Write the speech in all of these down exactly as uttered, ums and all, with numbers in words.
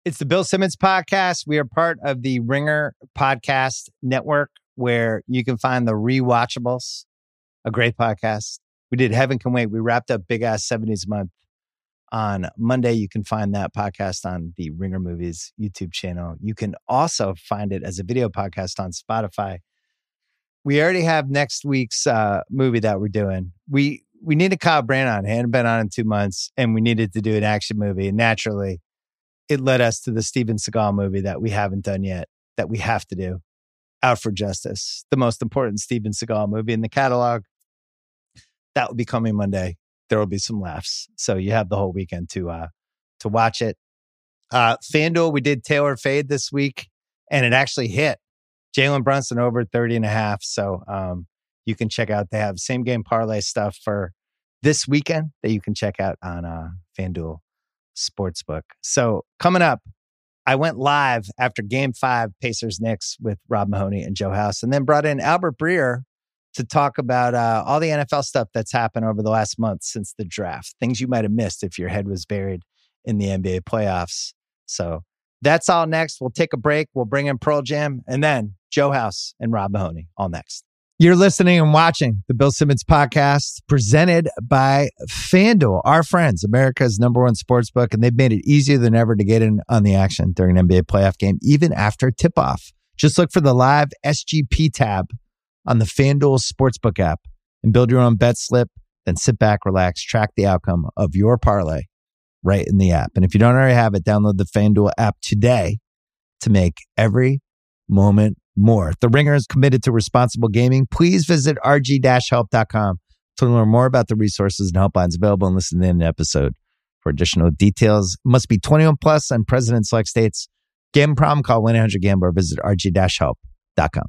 It's the Bill Simmons Podcast. We are part of the Ringer Podcast Network, where you can find the Rewatchables, a great podcast. We did Heaven Can Wait. We wrapped up Big Ass seventies Month on Monday. You can find that podcast on the Ringer Movies YouTube channel. You can also find it as a video podcast on Spotify. We already have next week's uh, movie that we're doing. We we needed Kyle Brandt on. He hadn't been on in two months, and we needed to do an action movie. And naturally, it led us to the Steven Seagal movie that we haven't done yet, that we have to do, Out for Justice, the most important Steven Seagal movie in the catalog. That will be coming Monday. There will be some laughs. So you have the whole weekend to uh, to watch it. Uh, FanDuel, we did Taylor Fade this week, and it actually hit. Jalen Brunson over thirty and a half. So um, you can check out, they have same game parlay stuff for this weekend that you can check out on uh, FanDuel Sportsbook. So coming up, I went live after game five, Pacers Knicks, with Rob Mahoney and Joe House, and then brought in Albert Breer to talk about uh, all the N F L stuff that's happened over the last month since the draft. Things you might have missed if your head was buried in the N B A playoffs. So that's all next. We'll take a break. We'll bring in Pearl Jam, and then Joe House and Rob Mahoney all next. You're listening and watching the Bill Simmons Podcast, presented by FanDuel, our friends, America's number one sports book, and they've made it easier than ever to get in on the action during an N B A playoff game, even after tip-off. Just look for the live S G P tab on the FanDuel Sportsbook app and build your own bet slip. Then sit back, relax, track the outcome of your parlay right in the app. And if you don't already have it, download the FanDuel app today to make every moment more. The Ringer is committed to responsible gaming. Please visit r g dash help dot com to learn more about the resources and helplines available, and listen to the episode for additional details. Must be twenty-one plus and present in select states. Gambling problem? Call one eight hundred gambler or visit r g dash help dot com.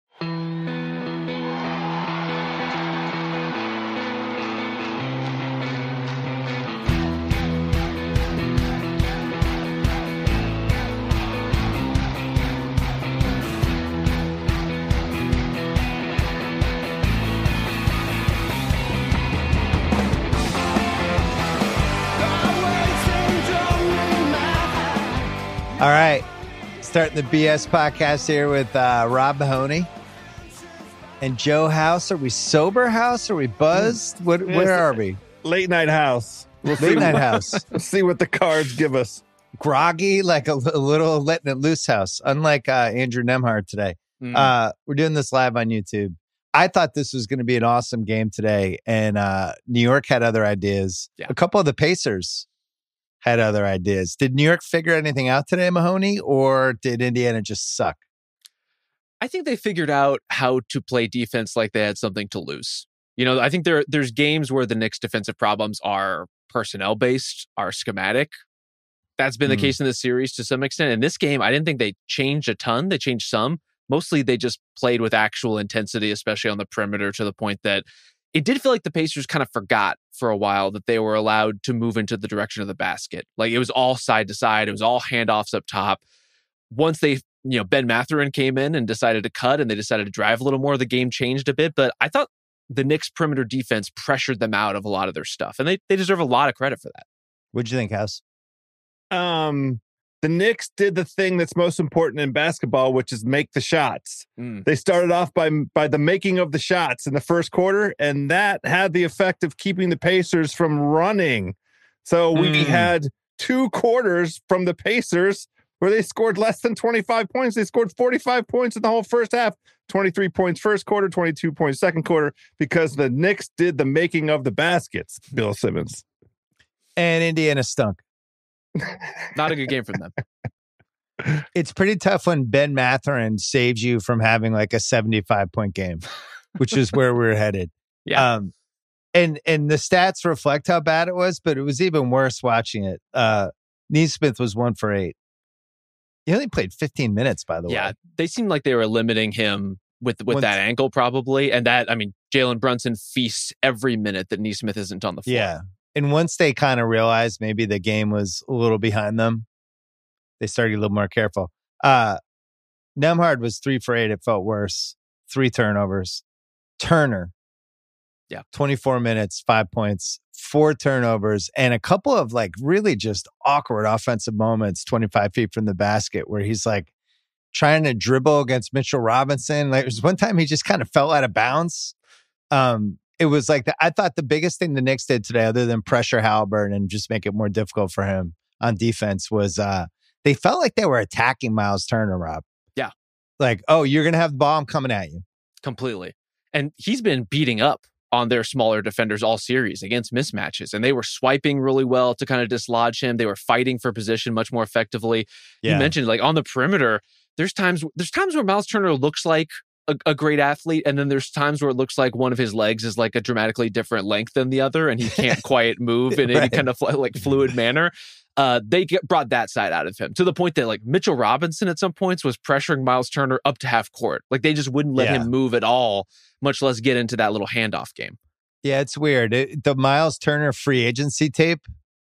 All right, starting the B S podcast here with uh, Rob Mahoney and Joe House. Are we sober, House? Are we buzzed? What, Yes. where are we? Late night house. We'll Late see night what, house. Let's see what the cards give us. Groggy, like a, a little letting it loose house, unlike uh, Andrew Nemhard today. Mm. Uh, we're doing this live on YouTube. I thought this was going to be an awesome game today, and uh, New York had other ideas. Yeah. A couple of the Pacers had other ideas. Did New York figure anything out today, Mahoney, or did Indiana just suck? I think they figured out how to play defense like they had something to lose. You know, I think there there's games where the Knicks' defensive problems are personnel based, are schematic. That's been the Mm. case in this series to some extent. In this game, I didn't think they changed a ton. They changed some. Mostly they just played with actual intensity, especially on the perimeter, to the point that it did feel like the Pacers kind of forgot for a while that they were allowed to move into the direction of the basket. Like, it was all side to side. It was all handoffs up top. Once they, you know, Ben Mathurin came in and decided to cut, and they decided to drive a little more, the game changed a bit. But I thought the Knicks' perimeter defense pressured them out of a lot of their stuff, and they they deserve a lot of credit for that. What'd you think, House? Um, the Knicks did the thing that's most important in basketball, which is make the shots. Mm. They started off by by the making of the shots in the first quarter, and that had the effect of keeping the Pacers from running. So we Mm. had two quarters from the Pacers where they scored less than twenty-five points. They scored forty-five points in the whole first half, twenty-three points first quarter, twenty-two points second quarter, because the Knicks did the making of the baskets, Bill Simmons. And Indiana stunk. Not a good game from them. It's pretty tough when Ben Mathurin saves you from having like a seventy-five point game, which is where we're headed. Yeah. Um, and and the stats reflect how bad it was, but it was even worse watching it. Uh, Neesmith was one for eight. He only played fifteen minutes, by the Yeah, way. they seemed like they were limiting him with with Once- that ankle, probably. And that, I mean, Jalen Brunson feasts every minute that Neesmith isn't on the floor. Yeah. And once they kind of realized maybe the game was a little behind them, they started a little more careful. Uh, Nemhard was three for eight. It felt worse. Three turnovers. Turner. Yeah. twenty-four minutes, five points, four turnovers, and a couple of like really just awkward offensive moments twenty-five feet from the basket where he's like trying to dribble against Mitchell Robinson. Like, there was one time he just kind of fell out of bounds. Um, it was like, the, I thought the biggest thing the Knicks did today, other than pressure Haliburton and just make it more difficult for him on defense, was uh, they felt like they were attacking Miles Turner, Rob. Yeah. Like, oh, you're going to have the ball, I'm coming at you. Completely. And he's been beating up on their smaller defenders all series against mismatches. And they were swiping really well to kind of dislodge him. They were fighting for position much more effectively. Yeah. You mentioned, like, on the perimeter, there's times there's times where Miles Turner looks like a, a great athlete, and then there's times where it looks like one of his legs is like a dramatically different length than the other, and he can't quite move in right. any kind of like fluid manner. Uh, they get, brought that side out of him to the point that like Mitchell Robinson at some points was pressuring Miles Turner up to half court. Like they just wouldn't let yeah. him move at all, much less get into that little handoff game. Yeah, it's weird. It, the Miles Turner free agency tape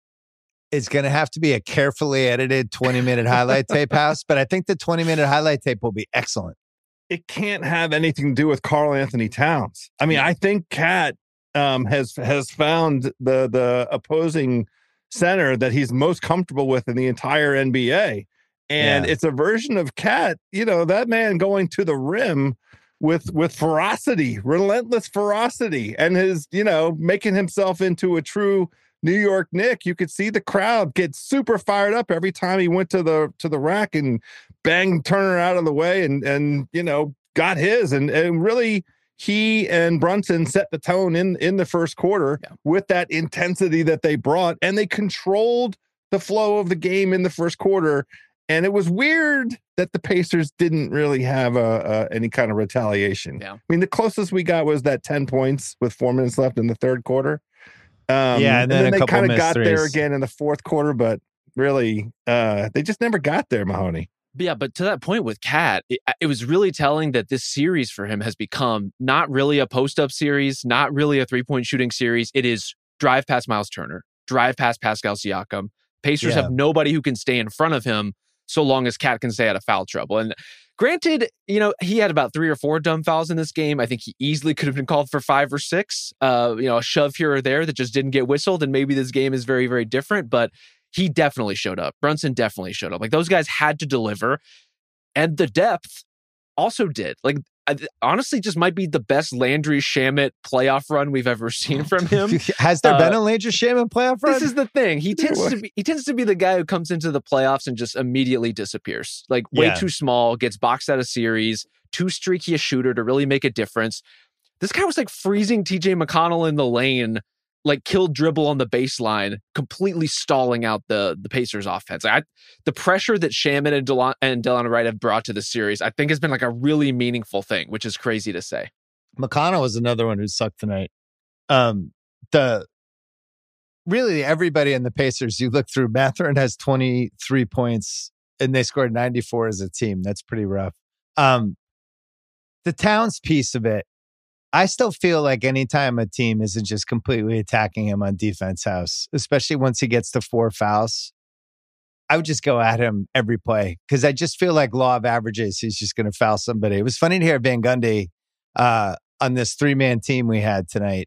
is going to have to be a carefully edited twenty minute highlight tape house, but I think the twenty minute highlight tape will be excellent. It can't have anything to do with Karl Anthony Towns. I mean, I think Cat um, has has found the the opposing center that he's most comfortable with in the entire N B A. And yeah. it's a version of Cat, you know, that man going to the rim with with ferocity, relentless ferocity, and his, you know, making himself into a true New York Knick. You could see the crowd get super fired up every time he went to the to the rack and banged Turner out of the way and and you know got his and and really he and Brunson set the tone in in the first quarter yeah. with that intensity that they brought, and they controlled the flow of the game in the first quarter. And it was weird that the Pacers didn't really have a, a any kind of retaliation. Yeah. I mean, the closest we got was that ten points with four minutes left in the third quarter. Um, yeah, and then, and then they kind of got threes. there again in the fourth quarter, but really, uh, they just never got there, Mahoney. Yeah, but to that point with Cat, it, it was really telling that this series for him has become not really a post-up series, not really a three-point shooting series. It is drive past Miles Turner, drive past Pascal Siakam. Pacers yeah. have nobody who can stay in front of him so long as Cat can stay out of foul trouble. And granted, you know, he had about three or four dumb fouls in this game. I think he easily could have been called for five or six, uh, you know, a shove here or there that just didn't get whistled. And maybe this game is very, very different, but he definitely showed up. Brunson definitely showed up. Like those guys had to deliver, and the depth also did. Like honestly, just might be the best Landry Shamet playoff run we've ever seen from him. Has there uh, been a Landry Shamet playoff run? This is the thing. He tends to be he tends to be the guy who comes into the playoffs and just immediately disappears. Like way yeah. too small, gets boxed out of series, too streaky a shooter to really make a difference. This guy was like freezing T J McConnell in the lane, like killed dribble on the baseline, completely stalling out the the Pacers offense. I, the pressure that Shamet and Delon, and Delon Wright have brought to the series, I think has been like a really meaningful thing, which is crazy to say. McConnell was another one who sucked tonight. Um, the really everybody in the Pacers, you look through, Mathurin has twenty-three points and they scored ninety-four as a team. That's pretty rough. Um, the Towns piece of it, I still feel like anytime a team isn't just completely attacking him on defense house, especially once he gets to four fouls, I would just go at him every play because I just feel like law of averages, he's just going to foul somebody. It was funny to hear Van Gundy uh, on this three-man team we had tonight,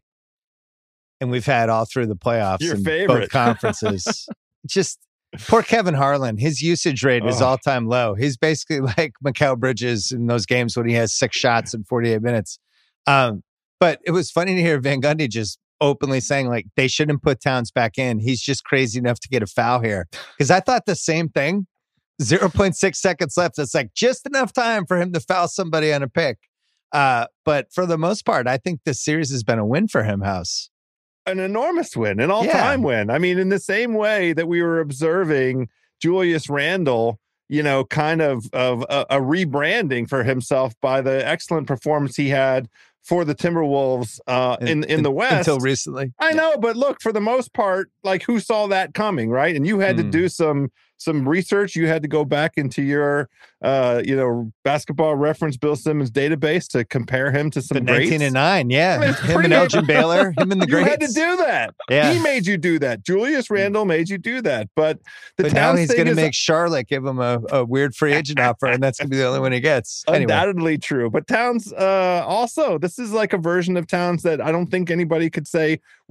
and we've had all through the playoffs Your in favorite. both conferences. Just poor Kevin Harlan. His usage rate is oh. all-time low. He's basically like Mikal Bridges in those games when he has six shots in forty-eight minutes. Um, but it was funny to hear Van Gundy just openly saying like they shouldn't put Towns back in. He's just crazy enough to get a foul here. Because I thought the same thing. zero point six seconds left. It's like just enough time for him to foul somebody on a pick. Uh, but for the most part, I think this series has been a win for him, House. An enormous win, an all-time yeah. win. I mean, in the same way that we were observing Julius Randle, you know, kind of of a, a rebranding for himself by the excellent performance he had for the Timberwolves uh, in, in, in the West. Until recently. I know, but look, for the most part, like who saw that coming, right? And you had mm. to do some some research. You had to go back into your, uh, you know, Basketball Reference Bill Simmons database to compare him to some the greats. nineteen and nine, yeah. I mean, him and Elgin Baylor, him and the greats. You had to do that. Yeah. He made you do that. Julius Randle made you do that. But the but now he's going to make Charlotte give him a, a weird free agent offer, and that's going to be the only one he gets. Anyway. Undoubtedly true. But Towns, uh, also, this is like a version of Towns that I don't think anybody could say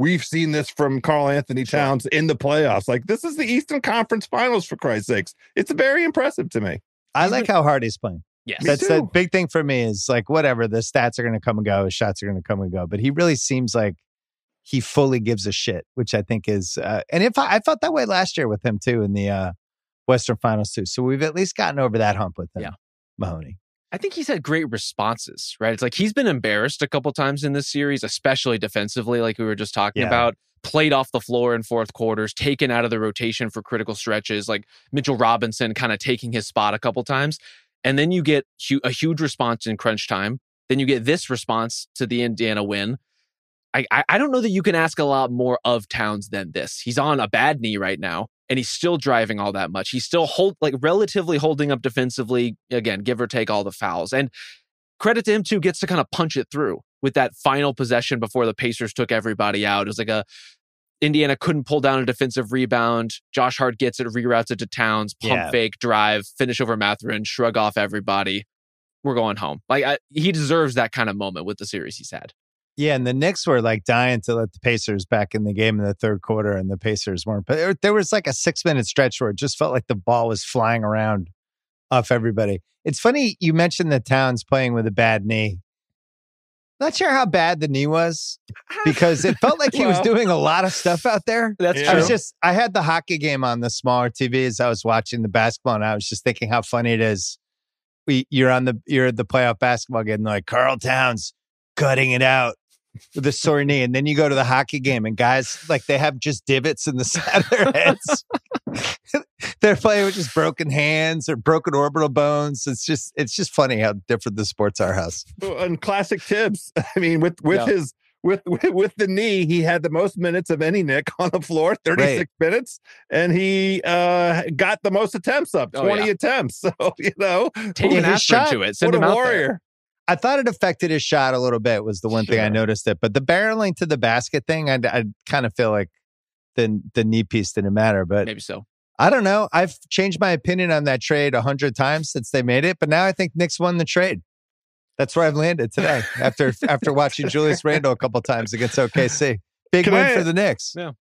we've seen this from Karl Anthony Towns in the playoffs. Like, this is the Eastern Conference Finals, for Christ's sakes. It's very impressive to me. I like how hard he's playing. Yes. That's the big thing for me is like, whatever, the stats are going to come and go, his shots are going to come and go. But he really seems like he fully gives a shit, which I think is, uh, and if I, I felt that way last year with him too in the uh, Western Finals too. So we've at least gotten over that hump with him, yeah. Mahoney. I think he's had great responses, right? It's like he's been embarrassed a couple times in this series, especially defensively, like we were just talking Yeah. about. Played off the floor in fourth quarters, taken out of the rotation for critical stretches, like Mitchell Robinson kind of taking his spot a couple times. And then you get hu- a huge response in crunch time. Then you get this response to the Indiana win. I, I I don't know that you can ask a lot more of Towns than this. He's on a bad knee right now, and he's still driving all that much. He's still hold like relatively holding up defensively. Again, give or take all the fouls. And credit to him too, gets to kind of punch it through with that final possession before the Pacers took everybody out. It was like a Indiana couldn't pull down a defensive rebound. Josh Hart gets it, reroutes it to Towns, pump Yeah. fake, drive, finish over Mathurin, shrug off everybody. We're going home. Like I, he deserves that kind of moment with the series he's had. Yeah, and the Knicks were like dying to let the Pacers back in the game in the third quarter, and the Pacers weren't. But there, there was like a six-minute stretch where it just felt like the ball was flying around off everybody. It's funny you mentioned the Towns playing with a bad knee. Not sure how bad the knee was because it felt like he was Well. doing a lot of stuff out there. That's Yeah. I was true. just, I had the hockey game on the smaller T V as I was watching the basketball, and I was just thinking how funny it is. We, you're on the, you're at the playoff basketball game, and they're like Karl Towns cutting it out with a sore knee, and then you go to the hockey game, and guys like they have just divots in the side of their heads. They're playing with just broken hands or broken orbital bones. It's just, it's just funny how different the sports are. House. And classic Tibbs. I mean, with with Yeah. his with, with with the knee, he had the most minutes of any Nick on the floor, thirty-six minutes, and he uh, got the most attempts up, Oh, twenty yeah. attempts. So you know, Take Yeah, an his aspirin shot- to it. Send what him a out there. warrior. I thought it affected his shot a little bit was the one thing I Sure. noticed it, but the barreling to the basket thing, I, I kind of feel like the the knee piece didn't matter. But Maybe so. I don't know. I've changed my opinion on that trade a hundred times since they made it, but now I think Knicks won the trade. That's where I've landed today after after watching Julius Randle a couple times against O K C. Big Can win I- for the Knicks. Yeah.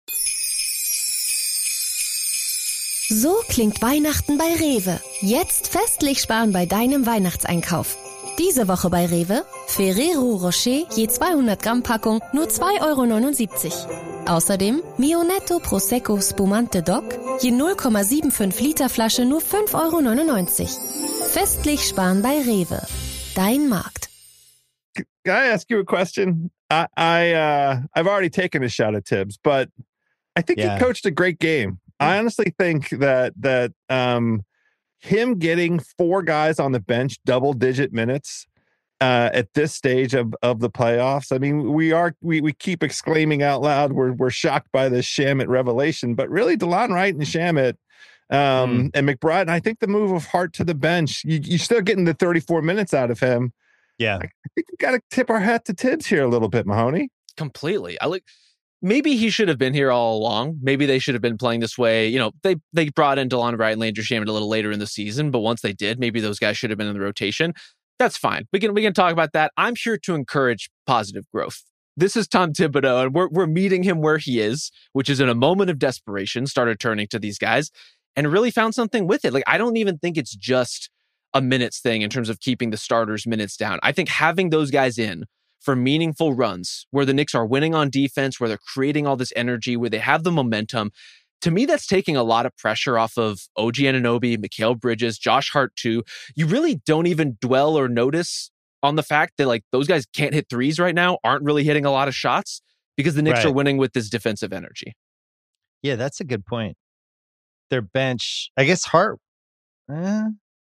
So klingt Weihnachten bei Rewe. Jetzt festlich sparen bei deinem Weihnachtseinkauf. Diese Woche bei Rewe Ferrero Rocher je zweihundert Gramm Packung nur zwei Euro neunundsiebzig. Außerdem Mio Netto Prosecco Spumante Doc je null Komma fünfundsiebzig Liter Flasche nur fünf Euro neunundneunzig. Festlich sparen bei Rewe. Dein Markt. Can I ask you a question? I, I uh, I've already taken a shot at Tibbs, but I think Yeah. he coached a great game. I honestly think that that um, him getting four guys on the bench, double digit minutes uh, at this stage of of the playoffs. I mean, we are we we keep exclaiming out loud, we're we're shocked by this Shamet revelation, but really, DeLon Wright and Shamet um, and McBride. And I think the move of Hart to the bench, you, you're still getting the thirty-four minutes out of him. Yeah. I think we got to tip our hat to Tibbs here a little bit, Mahoney. Completely. I like maybe he should have been here all along. Maybe they should have been playing this way. You know, they they brought in DeLon Wright and Landry Shamet a little later in the season, but once they did, maybe those guys should have been in the rotation. That's fine. We can we can talk about that. I'm here to encourage positive growth. This is Tom Thibodeau, and we're we're meeting him where he is, which is in a moment of desperation, started turning to these guys and really found something with it. Like, I don't even think it's just a minutes thing in terms of keeping the starters' minutes down. I think having those guys in for meaningful runs where the Knicks are winning on defense, where they're creating all this energy, where they have the momentum, to me, that's taking a lot of pressure off of O G Anunoby, Mikal Bridges, Josh Hart too. You really don't even dwell or notice on the fact that like those guys can't hit threes right now, aren't really hitting a lot of shots because the Knicks Right. are winning with this defensive energy. Yeah, that's a good point. Their bench, I guess Hart, eh,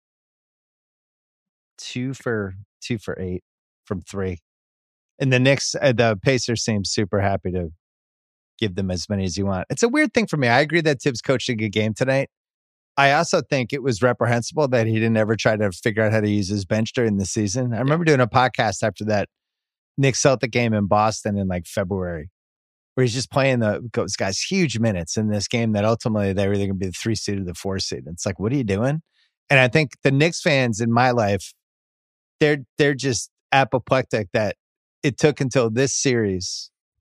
two for two for eight from three. And the Knicks, uh, the Pacers seem super happy to give them as many as you want. It's a weird thing for me. I agree that Tibbs coached a good game tonight. I also think it was reprehensible that he didn't ever try to figure out how to use his bench during the season. I remember doing a podcast after that Knicks Celtic game in Boston in like February, where he's just playing the those guys huge minutes in this game that ultimately they were either going to be the three seed or the four seed. It's like, what are you doing? And I think the Knicks fans in my life, they're they're just apoplectic that it took until this series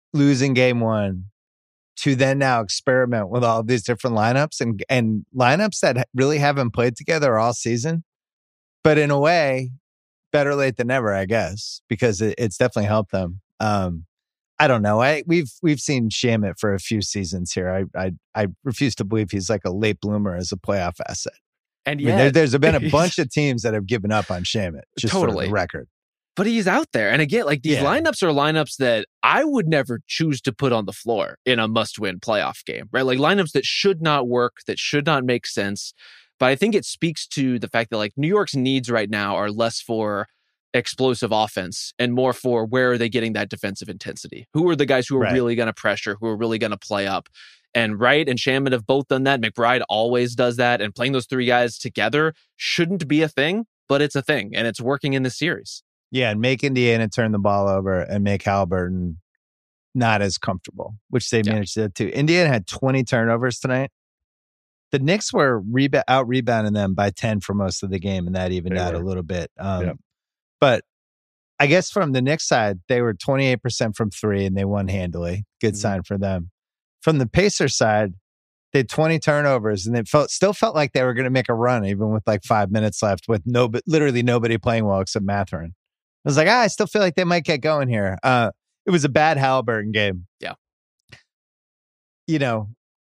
losing game one to then now experiment with all these different lineups and, and lineups that really haven't played together all season. But in a way, better late than never, I guess, because it, it's definitely helped them. Um, I don't know. I we've we've seen Shamet for a few seasons here. I I I refuse to believe he's like a late bloomer as a playoff asset. And I mean, yeah, there, there's been a bunch of teams that have given up on Shamet, just Totally. for the record. but he's out there. And again, like these Yeah. lineups are lineups that I would never choose to put on the floor in a must-win playoff game, right? Like lineups that should not work, that should not make sense. But I think it speaks to the fact that like New York's needs right now are less for explosive offense and more for where are they getting that defensive intensity? Who are the guys who are Right. really going to pressure, who are really going to play up? And Wright and Shamet have both done that. McBride always does that. And playing those three guys together shouldn't be a thing, but it's a thing. And it's working in this series. Yeah, and make Indiana turn the ball over and make Halliburton not as comfortable, which they Yeah. managed to do. Indiana had twenty turnovers tonight. The Knicks were reba- out rebounding them by ten for most of the game, and that evened They out were. a little bit. Um, Yep. But I guess from the Knicks side, they were twenty-eight percent from three, and they won handily. Good Mhm. sign for them. From the Pacers side, they had twenty turnovers, and it felt still felt like they were going to make a run, even with like five minutes left, with no, literally nobody playing well except Mathurin. I was like, ah, I still feel like they might get going here. Uh, it was a bad Halliburton game. Yeah. You know,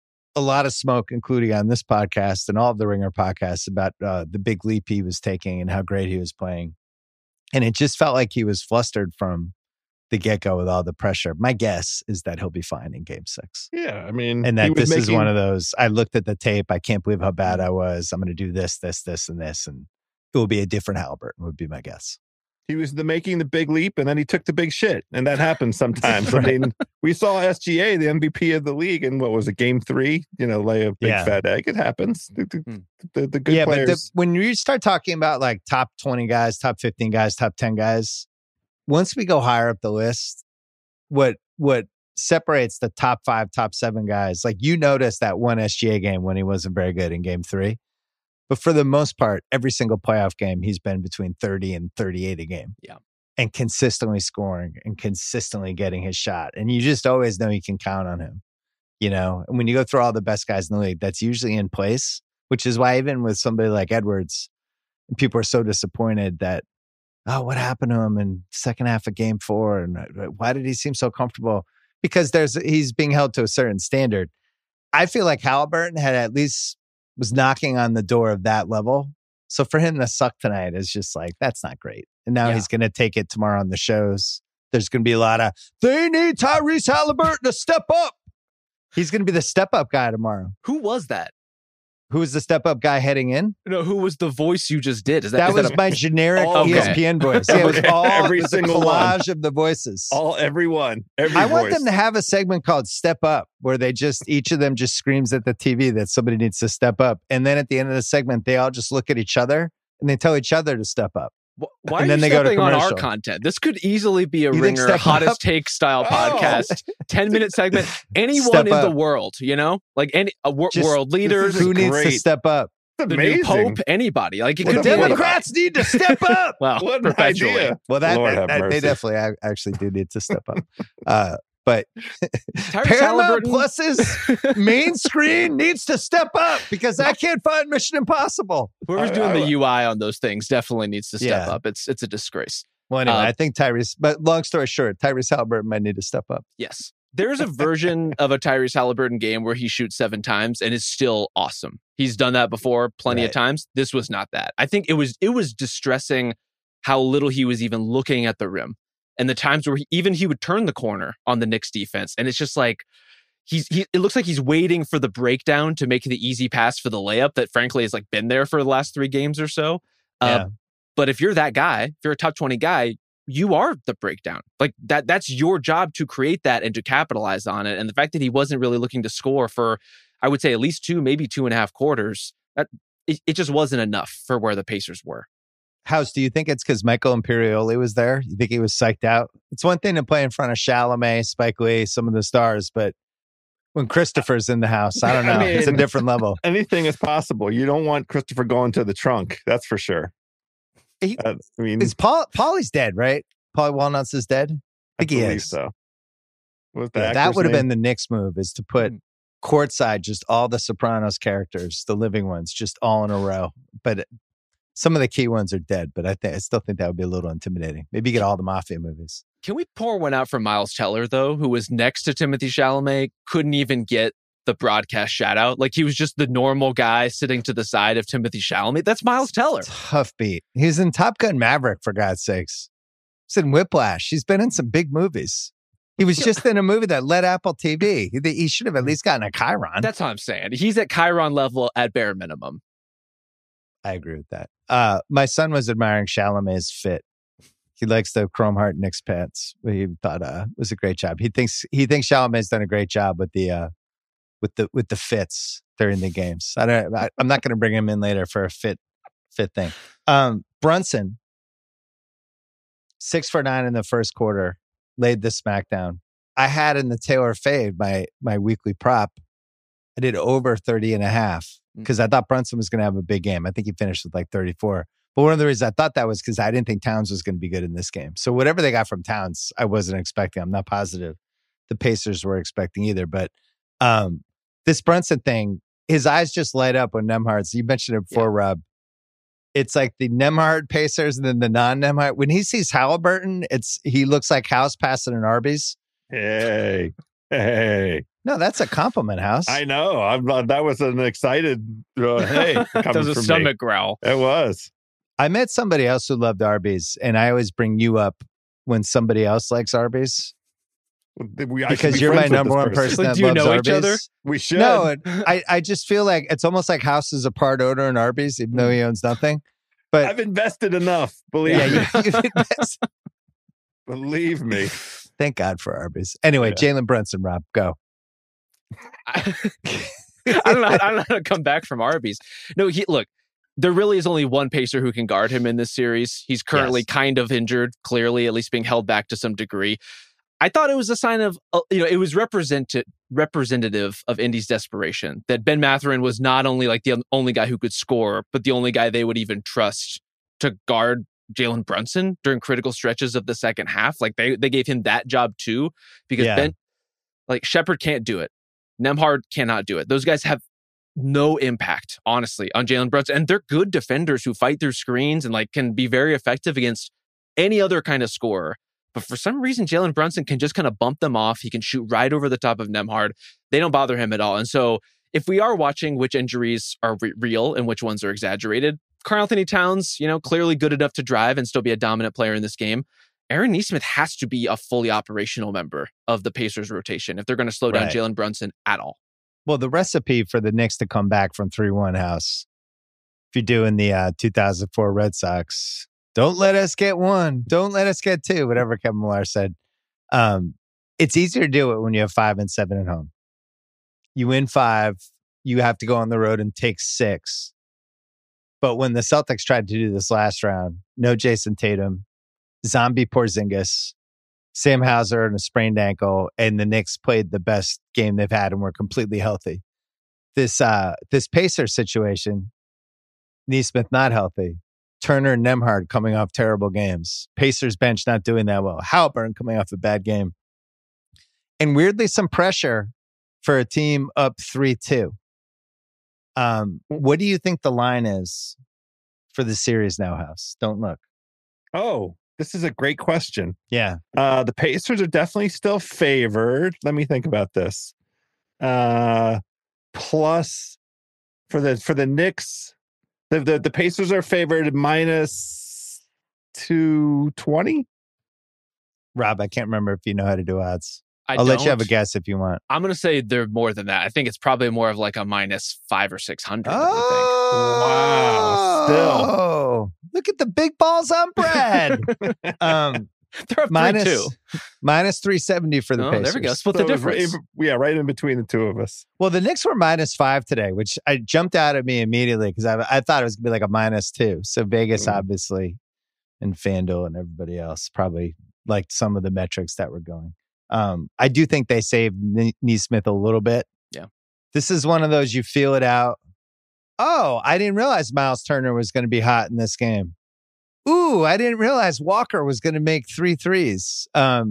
a lot of smoke, including on this podcast and all of the Ringer podcasts, about uh, the big leap he was taking and how great he was playing. And it just felt like he was flustered from the get-go with all the pressure. My guess is that he'll be fine in game six. Yeah, I mean, And he that was this is making- one of those, I looked at the tape, I can't believe how bad I was. I'm going to do this, this, this, and this. And it will be a different Halliburton, would be my guess. He was the making the big leap, and then he took the big shit, and that happens sometimes. Right. I mean, we saw S G A, the M V P of the league, and what was it, game three? You know, lay a big Yeah. fat egg. It happens. The, the, Hmm. the, the good yeah, but the, players. when you start talking about like top twenty guys, top fifteen guys, top ten guys, once we go higher up the list, what what separates the top five, top seven guys, like you noticed that one S G A game when he wasn't very good in game three. But for the most part, every single playoff game, he's been between thirty and thirty-eight a game. Yeah. And consistently scoring and consistently getting his shot. And you just always know you can count on him, you know? And when you go through all the best guys in the league, that's usually in place, which is why even with somebody like Edwards, people are so disappointed that, oh, what happened to him in second half of game four? And why did he seem so comfortable? Because there's he's being held to a certain standard. I feel like Halliburton had at least was knocking on the door of that level. So for him to suck tonight is just like, that's not great. And now Yeah. he's going to take it tomorrow on the shows. There's going to be a lot of, they need Tyrese Halliburton to step up. He's going to be the step up guy tomorrow. Who was that? Who was the step up guy heading in? No, who was the voice you just did? Is that, That is was that a- my generic Oh, E S okay. P N voice. Yeah, it was all Every it was a single one. collage of the voices. All everyone, every I want voice. them to have a segment called Step Up, where they just, each of them just screams at the T V that somebody needs to step up. And then at the end of the segment, they all just look at each other and they tell each other to step up. Wh- Why and are then you they go to stepping on our commercial. content? This could easily be a You think Ringer Step hottest Up? take style Oh. podcast. ten minute segment. Anyone Step in the Up. world, you know, like any uh, wor- Just- world leaders, is Who needs to great. step up? It's the amazing. new pope, anybody. Like it What could a be Democrat. anybody. Democrats need to step up. Well, What an perpetually. idea. Well, that, Lord that- have that- they mercy. definitely ac- actually do need to step up. Uh, but Tyrese Paramount Halliburton- Plus's main screen needs to step up because I can't find Mission Impossible. Whoever's I- doing I- the U I on those things definitely needs to step Yeah. up. It's it's a disgrace. Well, anyway, Uh, I think Tyrese, but long story short, Tyrese Halliburton might need to step up. Yes. There's a version of a Tyrese Halliburton game where he shoots seven times and is still awesome. He's done that before plenty of Right. times. This was not that. I think it was it was distressing how little he was even looking at the rim. And the times where he, even he would turn the corner on the Knicks defense. And it's just like he's he it looks like he's waiting for the breakdown to make the easy pass for the layup that frankly has like been there for the last three games or so. Uh, Yeah. But if you're that guy, if you're a top twenty guy, you are the breakdown. Like that that's your job to create that and to capitalize on it. And the fact that he wasn't really looking to score for, I would say at least two, maybe two and a half quarters, that it, it just wasn't enough for where the Pacers were. House, do you think it's because Michael Imperioli was there? You think he was psyched out? It's one thing to play in front of Chalamet, Spike Lee, some of the stars, but when Christopher's in the house, I don't know. I it's a mean- different level. Anything is possible. You don't want Christopher going to the trunk. That's for sure. He- Uh, I mean, Is Paul? Paulie's dead, right? Paulie Walnuts is dead. I think he believe is. so. What the Yeah, that actor's would have name? been the Knicks move, is to put courtside just all the Sopranos characters, the living ones, just all in a row. But some of the key ones are dead. But I think I still think that would be a little intimidating. Maybe get all the mafia movies. Can we pour one out for Miles Teller, though, who was next to Timothée Chalamet, couldn't even get the broadcast shout out? Like, he was just the normal guy sitting to the side of Timothée Chalamet. That's Miles Teller. Tough beat. He's in Top Gun Maverick, for God's sakes. He's in Whiplash. He's been in some big movies. He was just in a movie that led Apple T V. He, he should have at least gotten a Chiron. That's what I'm saying. He's at Chiron level at bare minimum. I agree with that. Uh, my son was admiring Chalamet's fit. He likes the chrome heart Knicks pants. He thought uh, was a great job. He thinks he thinks Chalamet's done a great job with the uh, with the with the fits during the games. I don't. I, I'm not going to bring him in later for a fit fit thing. Um, Brunson, six for nine in the first quarter, laid the smackdown. I had in the Taylor fade my my weekly prop. I did over thirty and a half because I thought Brunson was going to have a big game. I think he finished with like thirty-four. But one of the reasons I thought that was because I didn't think Towns was going to be good in this game. So whatever they got from Towns, I wasn't expecting. I'm not positive the Pacers were expecting either. But um, this Brunson thing, his eyes just light up when Nembhard's. You mentioned it before, yeah. Rob. It's like the Nembhard Pacers and then the non-Nembhard. When he sees Halliburton, it's he looks like House passing an Arby's. Hey, hey. No, that's a compliment, House. I know. I'm that was an excited uh, hey. That was a from stomach me. growl. It was. I met somebody else who loved Arby's, and I always bring you up when somebody else likes Arby's. We, because be you're my number one person, person like, that do you loves know Arby's. Each other? We should. No, I, I just feel like it's almost like House is a part owner in Arby's, even though he owns nothing. But I've invested enough. Believe yeah, me. you, you've invested. Believe me. Thank God for Arby's. Anyway, yeah. Jalen Brunson, Rob, go. I, I don't know. I don't know how to come back from Arby's. No, he look. There really is only one Pacer who can guard him in this series. He's currently yes. kind of injured, clearly, at least being held back to some degree. I thought it was a sign of, uh, you know, it was represented representative of Indy's desperation that Ben Mathurin was not only like the only guy who could score, but the only guy they would even trust to guard Jalen Brunson during critical stretches of the second half. Like they they gave him that job too, because yeah. Ben, like Shepherd can't do it. Nembhard cannot do it. Those guys have no impact, honestly, on Jalen Brunson. And they're good defenders who fight through screens and like can be very effective against any other kind of scorer. But for some reason, Jalen Brunson can just kind of bump them off. He can shoot right over the top of Nembhard. They don't bother him at all. And so if we are watching which injuries are re- real and which ones are exaggerated, Karl-Anthony Towns, you know, clearly good enough to drive and still be a dominant player in this game. Aaron Nesmith has to be a fully operational member of the Pacers rotation if they're going to slow down right. Jalen Brunson at all. Well, the recipe for the Knicks to come back from three one, House, if you're doing the uh, two thousand four Red Sox, don't let us get one. Don't let us get two, whatever Kevin Millar said. Um, it's easier to do it when you have five and seven at home. You win five, you have to go on the road and take six. But when the Celtics tried to do this last round, no Jason Tatum, zombie Porzingis, Sam Hauser and a sprained ankle, and the Knicks played the best game they've had and were completely healthy. This uh, this Pacer situation, Nesmith not healthy, Turner and Nembhard coming off terrible games, Pacers bench not doing that well, Halliburton coming off a bad game, and weirdly some pressure for a team up three two. Um, what do you think the line is for the series now, House? Don't look. Oh, this is a great question. Yeah. Uh, the Pacers are definitely still favored. Let me think about this. Uh, plus for the for the Knicks, the, the, the Pacers are favored minus two twenty. Rob, I can't remember if you know how to do odds. I I'll don't. let you have a guess if you want. I'm going to say they're more than that. I think it's probably more of like a minus five or six hundred. Oh, wow! Still, oh, look at the big balls on Brad. um, they're up minus, three two. Minus three seventy for the oh, Pacers. There we go. Split so the difference. Right, yeah, right in between the two of us. Well, the Knicks were minus five today, which I jumped out at me immediately because I, I thought it was going to be like a minus two. So Vegas, mm. obviously, and FanDuel and everybody else probably liked some of the metrics that were going. Um, I do think they saved Nesmith a little bit. Yeah. This is one of those you feel it out. Oh, I didn't realize Miles Turner was going to be hot in this game. Ooh, I didn't realize Walker was going to make three threes. Um,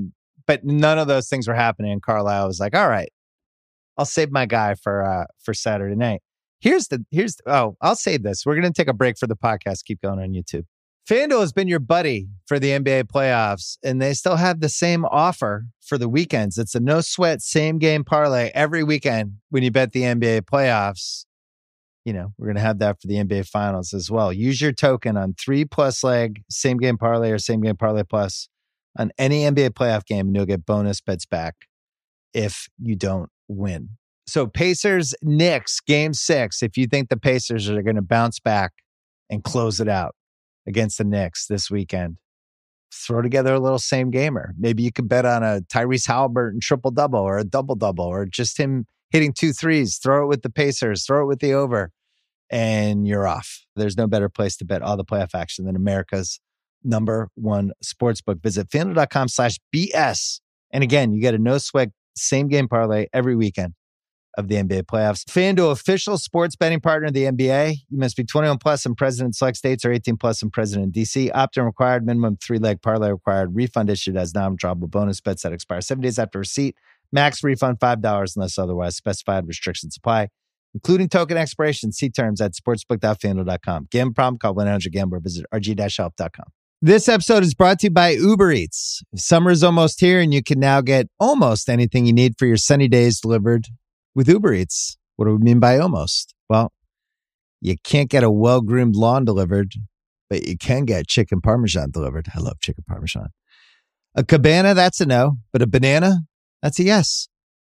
but none of those things were happening. And Carlisle was like, all right, I'll save my guy for uh, for Saturday night. Here's the, here's, the, oh, I'll save this. We're going to take a break for the podcast. Keep going on YouTube. FanDuel has been your buddy for the N B A playoffs, and they still have the same offer for the weekends. It's a no sweat, same game parlay every weekend when you bet the N B A playoffs. You know, we're going to have that for the N B A finals as well. Use your token on three plus leg, same game parlay or same game parlay plus on any N B A playoff game, and you'll get bonus bets back if you don't win. So Pacers, Knicks, game six. If you think the Pacers are going to bounce back and close it out against the Knicks this weekend, throw together a little same gamer. Maybe you could bet on a Tyrese Halliburton triple double or a double double, or just him hitting two threes. Throw it with the Pacers, throw it with the over, and you're off. There's no better place to bet all the playoff action than America's number one sportsbook. Visit FanDuel.com slash BS. And again, you get a no sweat same game parlay every weekend of the N B A playoffs. FanDuel, official sports betting partner of the N B A. You must be twenty-one plus in present select states or eighteen plus in present in D C. Opt-in required. Minimum three-leg parlay required. Refund issued as non-withdrawable bonus bets that expire seven days after receipt. Max refund five dollars unless otherwise specified. Restrictions apply, including token expiration. See terms at sportsbook dot fanduel dot com. Gambling problem? Call one eight hundred gambler. Visit r g dash help dot com. This episode is brought to you by Uber Eats. Summer is almost here, and you can now get almost anything you need for your sunny days delivered with Uber Eats. What do we mean by almost? Well, you can't get a well-groomed lawn delivered, but you can get chicken parmesan delivered. I love chicken parmesan. A cabana, that's a no, but a banana, that's a yes.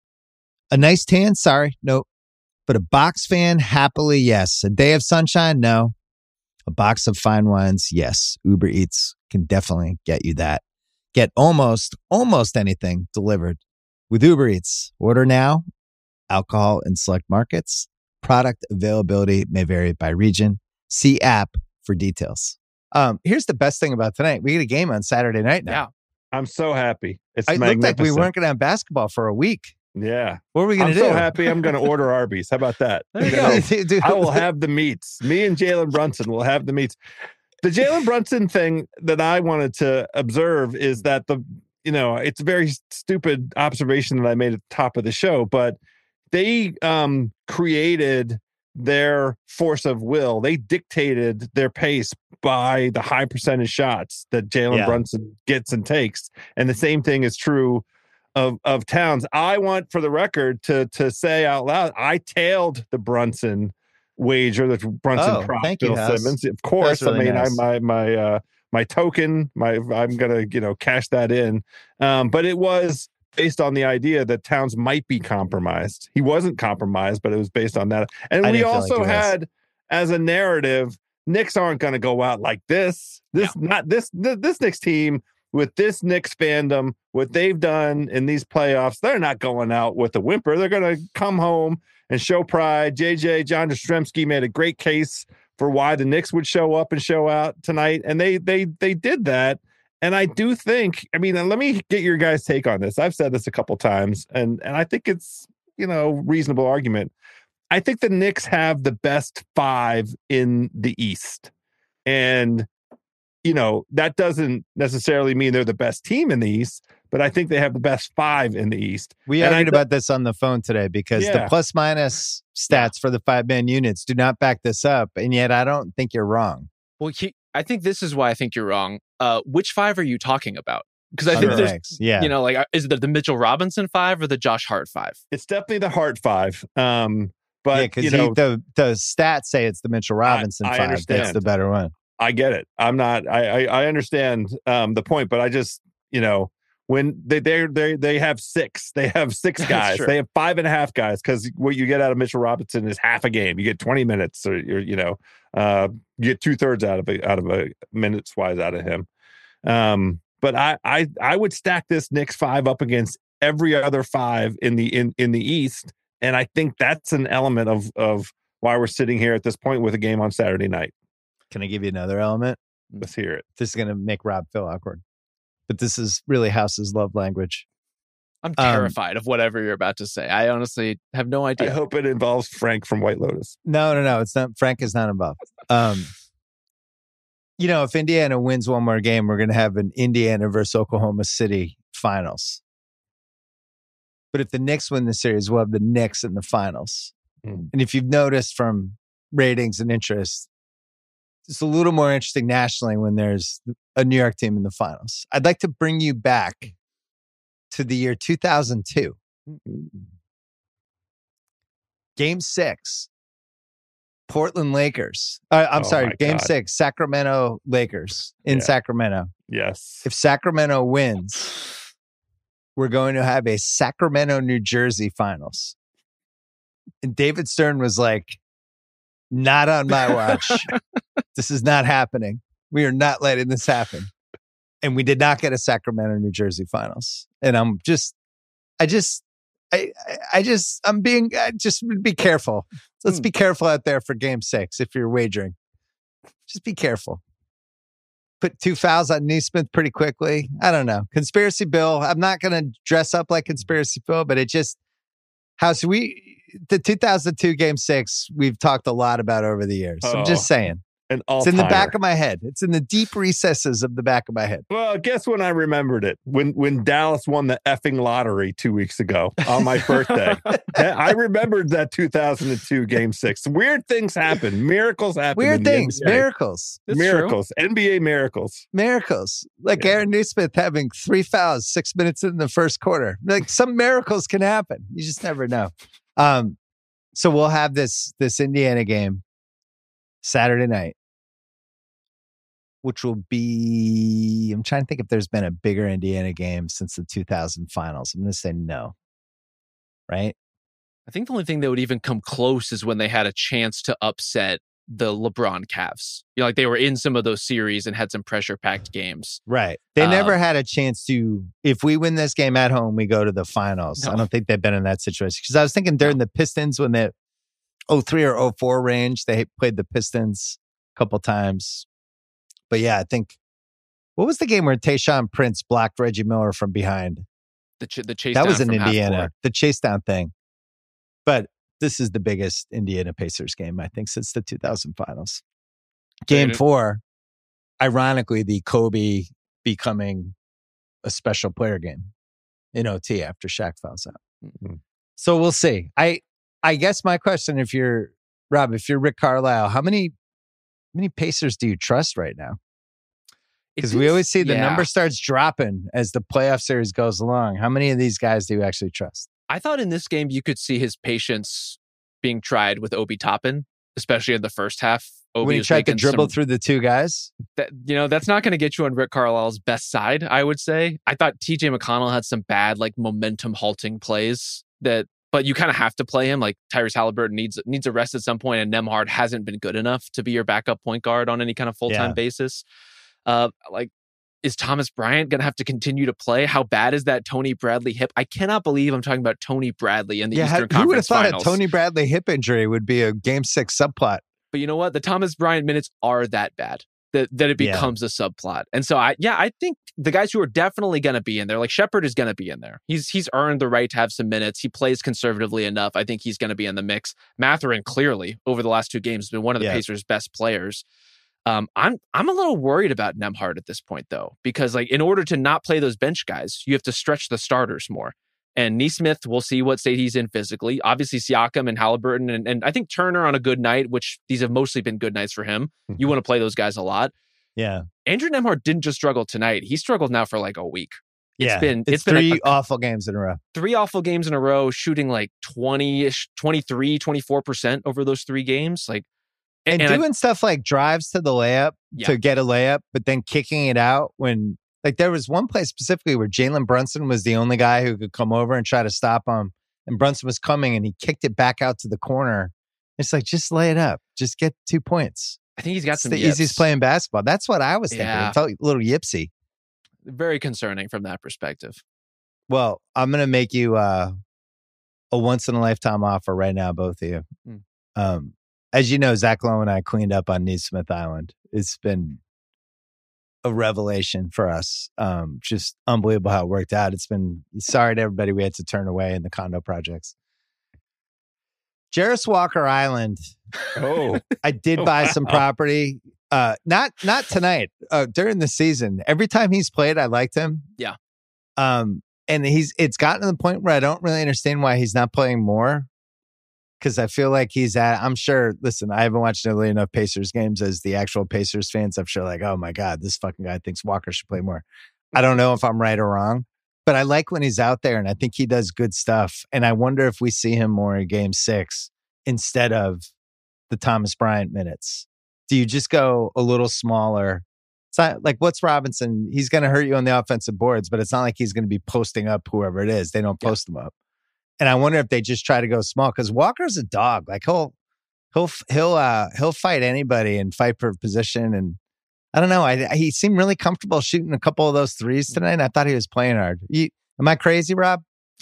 A nice tan, sorry, nope. But a box fan, happily yes. A day of sunshine, no. A box of fine wines, yes. Uber Eats can definitely get you that. Get almost, almost anything delivered with Uber Eats. Order now. Alcohol in select markets. Product availability may vary by region. See app for details. Um, here's the best thing about tonight. We get a game on Saturday night now. Yeah. I'm so happy. It's It looked like we weren't going to have basketball for a week. Yeah. What are we going I'm to do? so happy I'm going to order Arby's. How about that? There you go. Dude. I will have the meats. Me and Jalen Brunson will have the meats. The Jalen Brunson thing that I wanted to observe is that the, you know, it's a very stupid observation that I made at the top of the show, but they um, created their force of will. They dictated their pace by the high percentage shots that Jalen Yeah. Brunson gets and takes. And the same thing is true of of Towns. I want, for the record, to to say out loud, I tailed the Brunson wager, the Brunson Oh, prop, thank you, Bill House. Simmons. Of course, That's really I mean, nice. I my my uh, my token, my I'm gonna you know cash that in. Um, but it was based on the idea that Towns might be compromised. He wasn't compromised, but it was based on that. And I we didn't feel like also he was. had as a narrative, Knicks aren't going to go out like this. This not this this, this Knicks team with this Knicks fandom, what they've done in these playoffs, they're not going out with a whimper. They're going to come home and show pride. J J, John Jastrzemski made a great case for why the Knicks would show up and show out tonight, and they they they did that. And I do think, I mean, let me get your guys' take on this. I've said this a couple times, and and I think it's, you know, reasonable argument. I think the Knicks have the best five in the East. And, you know, that doesn't necessarily mean they're the best team in the East, but I think they have the best five in the East. We And I argued th- about this on the phone today because Yeah. the plus minus stats for the five man units do not back this up. And yet I don't think you're wrong. Well, he, I think this is why I think you're wrong. Uh, which five are you talking about? Because I On think the there's, Knicks. Yeah. you know, like, uh, is it the, the Mitchell Robinson five or the Josh Hart five? It's definitely the Hart five. Um, but, yeah, you because know, the, the stats say it's the Mitchell Robinson I five. That's understand. the better one. I get it. I'm not. I I, I understand um, the point, but I just you know when they they they they have six, they have six That's guys. true. They have five and a half guys because what you get out of Mitchell Robinson is half a game. You get twenty minutes, or you're you know uh, you get two thirds out of a, out of a minutes wise out of him. Um, but I I I would stack this Knicks five up against every other five in the in in the East, and I think that's an element of of why we're sitting here at this point with a game on Saturday night. Can I give you another element? Let's hear it. This is going to make Rob feel awkward. But this is really House's love language. I'm Um, terrified of whatever you're about to say. I honestly have no I idea. hope it involves Frank from White Lotus. No, no, no. It's not. Frank is not involved. Um, you know, if Indiana wins one more game, we're going to have an Indiana versus Oklahoma City finals. But if the Knicks win the series, we'll have the Knicks in the finals. Mm. And if you've noticed from ratings and interest, it's a little more interesting nationally when there's a New York team in the finals. I'd like to bring you back to the year two thousand two. Game six, Portland Lakers. Uh, I'm Oh sorry, my game God. six, Sacramento Lakers in Yeah. Sacramento. Yes. If Sacramento wins, we're going to have a Sacramento, New Jersey finals. And David Stern was like, not on my watch. This is not happening. We are not letting this happen. And we did not get a Sacramento, New Jersey finals. And I'm just, I just, I, I- I just, I'm being, I just be careful. Let's Hmm. be careful out there for game six if you're wagering. Just be careful. Put two fouls on Neesmith pretty quickly. I don't know. Conspiracy Bill. I'm not going to dress up like Conspiracy Bill, but it just, how's we, the two thousand two game six, we've talked a lot about over the years. I'm Oh. just saying. An It's in the all-timer. back of my head. It's in the deep recesses of the back of my head. Well, guess when I remembered it? When when Dallas won the effing lottery two weeks ago on my birthday. I remembered that two thousand two game six. Weird things happen. Miracles happen. Weird in the things, N B A. miracles, That's true. miracles. N B A miracles. miracles. Like Yeah. Aaron Neesmith having three fouls six minutes in the first quarter. Like some miracles can happen. You just never know. Um, so we'll have this this Indiana game Saturday night, which will be, I'm trying to think if there's been a bigger Indiana game since the two thousand finals. I'm going to say no. Right? I think the only thing that would even come close is when they had a chance to upset the LeBron Cavs. You know, like they were in some of those series and had some pressure packed games. Right. They Uh, never had a chance to, if we win this game at home, we go to the finals. No. I don't think they've been in that situation. Because I was thinking during the Pistons, when the oh three or oh four range, they played the Pistons a couple times. But yeah, I think, what was the game where Tayshaun Prince blocked Reggie Miller from behind? The ch- the chase That down was in from half Indiana, court. the chase down thing. But this is the biggest Indiana Pacers game, I think, since the two thousand finals. Game Dude. four, ironically, the Kobe becoming a special player game in O T after Shaq fouls out. Mhm. So we'll see. I I guess my question, if you're Rob, if you're Rick Carlisle, how many how many Pacers do you trust right now? It Because we didn't- always see the yeah. number starts dropping as the playoff series goes along. How many of these guys do you actually trust? I thought in this game you could see his patience being tried with Obi Toppin, especially in the first half. Obi when he was tried to making dribble some- through the two guys? that, you know, that's not going to get you on Rick Carlisle's best side, I would say. I thought T J McConnell had some bad, like, momentum halting plays that, but you kind of have to play him. Like Tyrese Halliburton needs needs a rest at some point, and Nembhard hasn't been good enough to be your backup point guard on any kind of full time Yeah. basis. Uh, like, is Thomas Bryant going to have to continue to play? How bad is that Tony Bradley hip? I cannot believe I'm talking about Tony Bradley in the Yeah, Eastern how- who would have Conference thought Finals. a Tony Bradley hip injury would be a game six subplot? But you know what? The Thomas Bryant minutes are that bad that, that it Yeah. becomes a subplot. And so I, yeah, I think the guys who are definitely going to be in there, like Shepherd is going to be in there. He's he's earned the right to have some minutes. He plays conservatively enough. I think he's going to be in the mix. Mathurin clearly over the last two games has been one of the Yeah. Pacers' best players. Um, I'm I'm a little worried about Nembhard at this point though, because like in order to not play those bench guys, you have to stretch the starters more. And Neesmith, we'll see what state he's in physically. Obviously, Siakam and Halliburton, and, and I think Turner on a good night, which these have mostly been good nights for him. You want to play those guys a lot. Yeah. Andrew Nembhard didn't just struggle tonight. He struggled now for like a week. It's yeah. been- it's, it's been a- three a- awful games in a row. Three awful games in a row, shooting like twenty-ish, twenty-three, twenty-four percent over those three games. Like, And, and I- doing stuff like drives to the layup Yeah. to get a layup, but then kicking it out when, like, there was one play specifically where Jalen Brunson was the only guy who could come over and try to stop him. And Brunson was coming and he kicked it back out to the corner. It's like, just lay it up. Just get two points. I think he's got It's some the yips. easiest play in basketball. That's what I was thinking. Yeah. It felt a little yipsy. Very concerning from that perspective. Well, I'm going to make you uh, a once in a lifetime offer right now, both of you. Hmm. Um, as you know, Zach Lowe and I cleaned up on Neesmith Island. It's been a revelation for us. Um, just unbelievable how it worked out. It's been sorry to everybody we had to turn away in the condo projects. Jarris Walker Island. Oh, I did buy some Wow. property. Uh, not not tonight. Uh, during the season, every time he's played, I liked him. Yeah. Um, and he's it's gotten to the point where I don't really understand why he's not playing more. Because I feel like he's at, I'm sure, listen, I haven't watched nearly enough Pacers games as the actual Pacers fans. I'm sure like, oh my God, this fucking guy thinks Walker should play more. I don't know if I'm right or wrong, but I like when he's out there and I think he does good stuff. And I wonder if we see him more in game six instead of the Thomas Bryant minutes. Do you just go a little smaller? It's not like, what's Robinson? He's going to hurt you on the offensive boards, but it's not like he's going to be posting up whoever it is. They don't post yeah. him up. And I wonder if they just try to go small because Walker's a dog. Like he'll he'll he'll uh, he'll fight anybody and fight for position. And I don't know. I, he seemed really comfortable shooting a couple of those threes tonight. And I thought he was playing hard. You, am I crazy, Rob?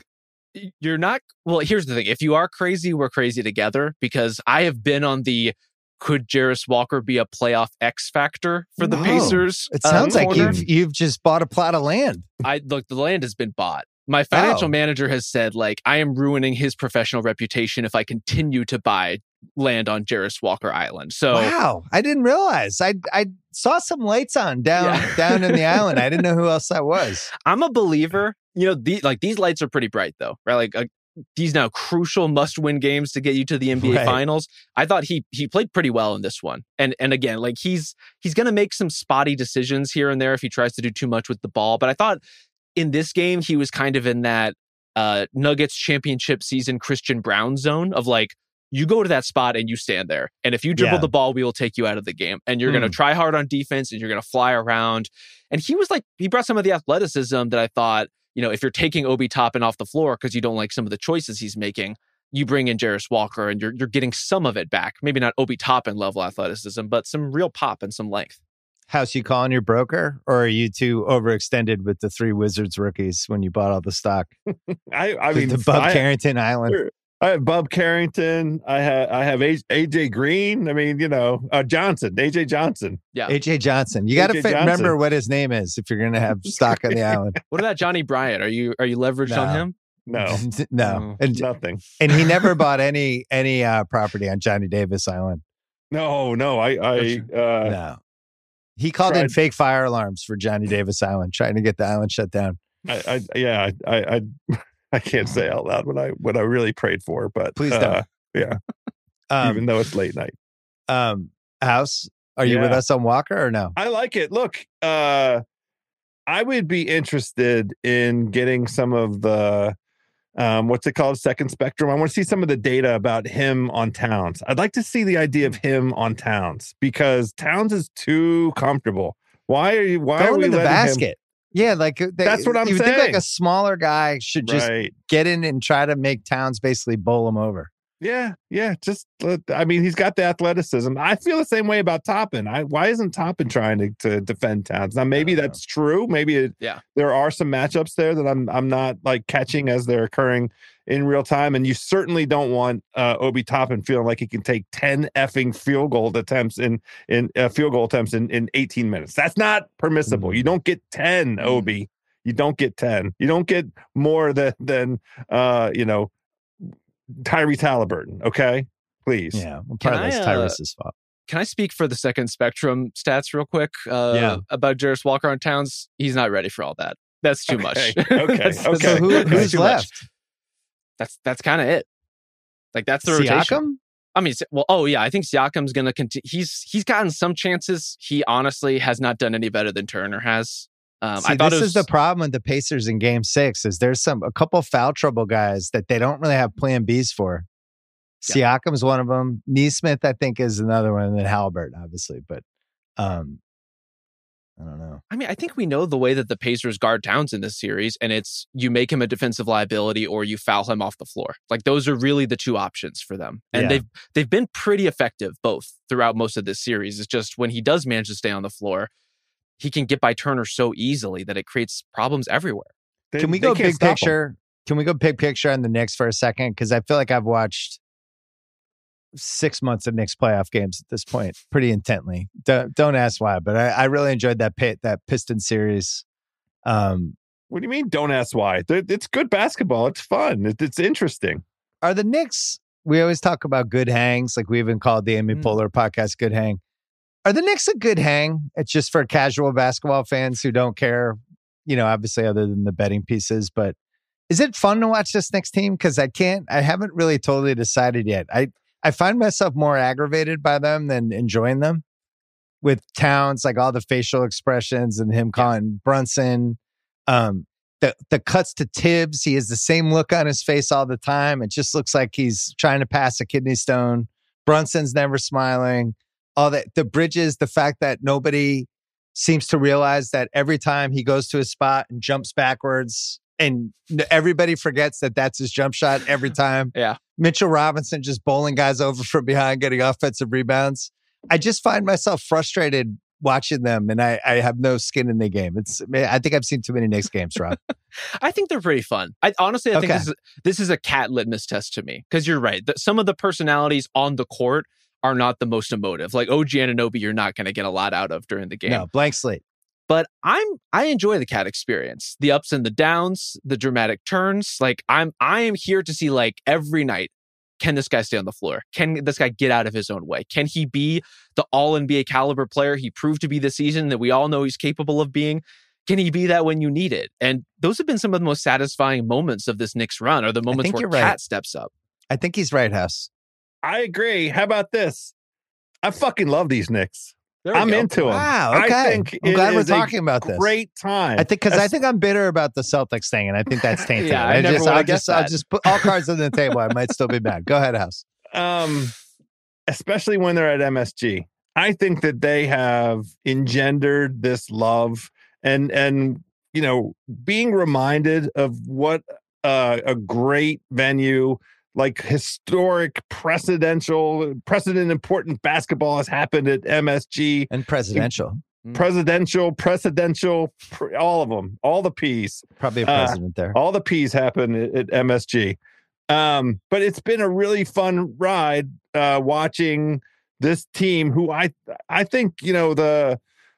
You're not. Well, here's the thing. If you are crazy, we're crazy together. Because I have been on the could Jarace Walker be a playoff X factor for the Whoa. Pacers? It sounds uh, like you've you've just bought a plot of land. I look. The land has been bought. My financial oh. manager has said, like, I am ruining his professional reputation if I continue to buy land on Jarace Walker Island. So, wow, I didn't realize. I I saw some lights on down yeah. down in the island. I didn't know who else that was. I'm a believer. You know, the, like these lights are pretty bright, though, right? Like uh, these now crucial must-win games to get you to the N B A right. Finals. I thought he he played pretty well in this one, and and again, like he's he's going to make some spotty decisions here and there if he tries to do too much with the ball. But I thought. In this game, he was kind of in that uh, Nuggets championship season Christian Brown zone of like, you go to that spot and you stand there. And if you dribble yeah. the ball, we will take you out of the game. And you're mm. going to try hard on defense and you're going to fly around. And he was like, he brought some of the athleticism that I thought, you know, if you're taking Obi Toppin off the floor because you don't like some of the choices he's making, you bring in Jarace Walker and you're, you're getting some of it back. Maybe not Obi Toppin level athleticism, but some real pop and some length. House, you calling your broker, or are you too overextended with the three Wizards rookies when you bought all the stock? I, I mean, the Bub I, Carrington Island. I have Bub Carrington. I have I have A J Green. I mean, you know, uh, Johnson, A J Johnson. Yeah, A J Johnson. You got to remember what his name is if you're going to have stock on the island. What about Johnny Bryant? Are you are you leveraged no. on him? No, no, and, nothing. And he never bought any any uh, property on Johnny Davis Island. No, no, I, I uh, no. He called tried. in fake fire alarms for Johnny Davis Island, trying to get the island shut down. I, I yeah, I, I, I can't say out loud what I what I really prayed for, but please uh, don't. Yeah, um, even though it's late night. Um, House, are you yeah. with us on Walker or no? I like it. Look, uh, I would be interested in getting some of the. Um, what's it called? Second spectrum. I want to see some of the data about him on Towns. I'd like to see the idea of him on Towns because Towns is too comfortable. Why are you? Why Go are we into the letting basket? Him? Yeah, like they, that's what I'm you saying. You think like a smaller guy should just right. get in and try to make Towns basically bowl him over. Yeah, yeah. Just, I mean, he's got the athleticism. I feel the same way about Toppin. I why isn't Toppin trying to, to defend Towns? Now, maybe that's know. true. Maybe it, yeah. there are some matchups there that I'm I'm not like catching as they're occurring in real time. And you certainly don't want uh, Obi Toppin feeling like he can take ten effing field goal attempts in in uh, field goal attempts in, in eighteen minutes. That's not permissible. Mm-hmm. You don't get ten, mm-hmm. Obi. You don't get ten. You don't get more than than uh, you know. Tyrese Halliburton, okay? Please. Yeah, well, part can of that's I, uh, Tyrese's fault. Can I speak for the second spectrum stats real quick? Uh, yeah. About Jarace Walker on Towns? He's not ready for all that. That's too okay. much. Okay, that's, okay. So who, okay. who's left? Much. That's that's kind of it. Like that's the Siakam? rotation. I mean, well, oh yeah, I think Siakam's going to continue. He's he's gotten some chances. He honestly has not done any better than Turner has. Um, See, I thought this it was, is the problem with the Pacers in Game Six. Is there's some a couple foul trouble guys that they don't really have Plan Bs for. Yeah. Siakam's one of them. Neesmith, I think, is another one, and then Halliburton, obviously. But um, I don't know. I mean, I think we know the way that the Pacers guard Towns in this series, and it's you make him a defensive liability or you foul him off the floor. Like those are really the two options for them, and yeah. they've they've been pretty effective both throughout most of this series. It's just when he does manage to stay on the floor, he can get by Turner so easily that it creates problems everywhere. They, Can we go big picture? Him. Can we go big picture on the Knicks for a second? Because I feel like I've watched six months of Knicks playoff games at this point, pretty intently. Don't, don't ask why, but I, I really enjoyed that pit, that Piston series. Um, what do you mean? Don't ask why. It's good basketball. It's fun. It, it's interesting. Are the Knicks? We always talk about good hangs, like we even called the Amy mm. Poehler podcast "Good Hang." Are the Knicks a good hang? It's just for casual basketball fans who don't care you know, obviously other than the betting pieces, but is it fun to watch this next team? Because I can't, I haven't really totally decided yet. I, I find myself more aggravated by them than enjoying them with Towns, like all the facial expressions and him calling Brunson. Um, the, the cuts to Tibbs, he has the same look on his face all the time. It just looks like he's trying to pass a kidney stone. Brunson's never smiling. All that, the Bridges, the fact that nobody seems to realize that every time he goes to his spot and jumps backwards, and everybody forgets that that's his jump shot every time. Yeah. Mitchell Robinson just bowling guys over from behind, getting offensive rebounds. I just find myself frustrated watching them, and I, I have no skin in the game. It's I think I've seen too many Knicks games, Rob. I think they're pretty fun. I honestly, I okay. think this is, this is a cat litmus test to me, because you're right. The, some of the personalities on the court are not the most emotive. Like O G Anunoby, you're not going to get a lot out of during the game. No, blank slate. But I'm I enjoy the cat experience, the ups and the downs, the dramatic turns. Like I'm I am here to see, like, every night, can this guy stay on the floor? Can this guy get out of his own way? Can he be the all N B A caliber player he proved to be this season that we all know he's capable of being? Can he be that when you need it? And those have been some of the most satisfying moments of this Knicks run, are the moments where Cat right. steps up. I think he's right, House. I agree. How about this? I fucking love these Knicks. I'm go. into them. Wow, okay. I think I'm glad we're talking about this. Great time. I think because I think I'm bitter about the Celtics thing, and I think that's tainted. yeah, I, I never just, I'll just, I'll just put all cards on the table. I might still be mad. Go ahead, House. Um, especially when they're at M S G, I think that they have engendered this love, and and you know, being reminded of what uh, a great venue, like historic, precedential, precedent important basketball has happened at M S G. And presidential. Presidential, presidential, pre- all of them, all the P's. Probably a president uh, there. All the P's happen at, at M S G. Um, but it's been a really fun ride uh, watching this team who I I think, you know, the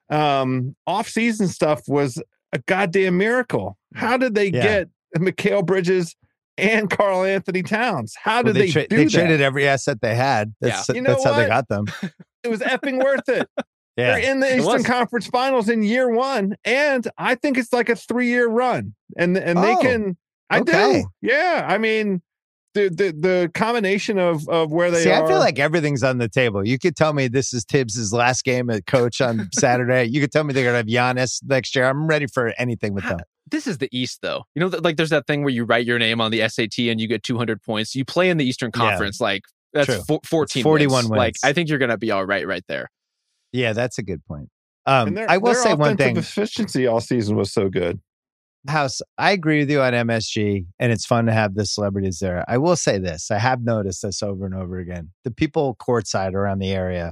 um, off-season stuff was a goddamn miracle. How did they yeah. get Mikal Bridges and Karl Anthony Towns? How did well, they, they tra- do they that? They traded every asset they had. That's, yeah. you know that's how what? they got them. It was effing worth it. Yeah. They're in the Eastern Conference Finals in year one, and I think it's like a three-year run. And and oh, they can I okay. do. Yeah. I mean, the the the combination of of where they See, are. I feel like everything's on the table. You could tell me this is Tibbs' last game at coach on Saturday. You could tell me they're gonna have Giannis next year. I'm ready for anything with them. This is the East, though. You know, like there's that thing where you write your name on the S A T and you get two hundred points. You play in the Eastern Conference, yeah. like that's four, fourteen, forty-one wins. wins. Like I think you're gonna be all right, right there. Yeah, that's a good point. Um, their, I will say one thing: efficiency all season was so good. House, I agree with you on M S G, and it's fun to have the celebrities there. I will say this: I have noticed this over and over again. The people courtside around the area,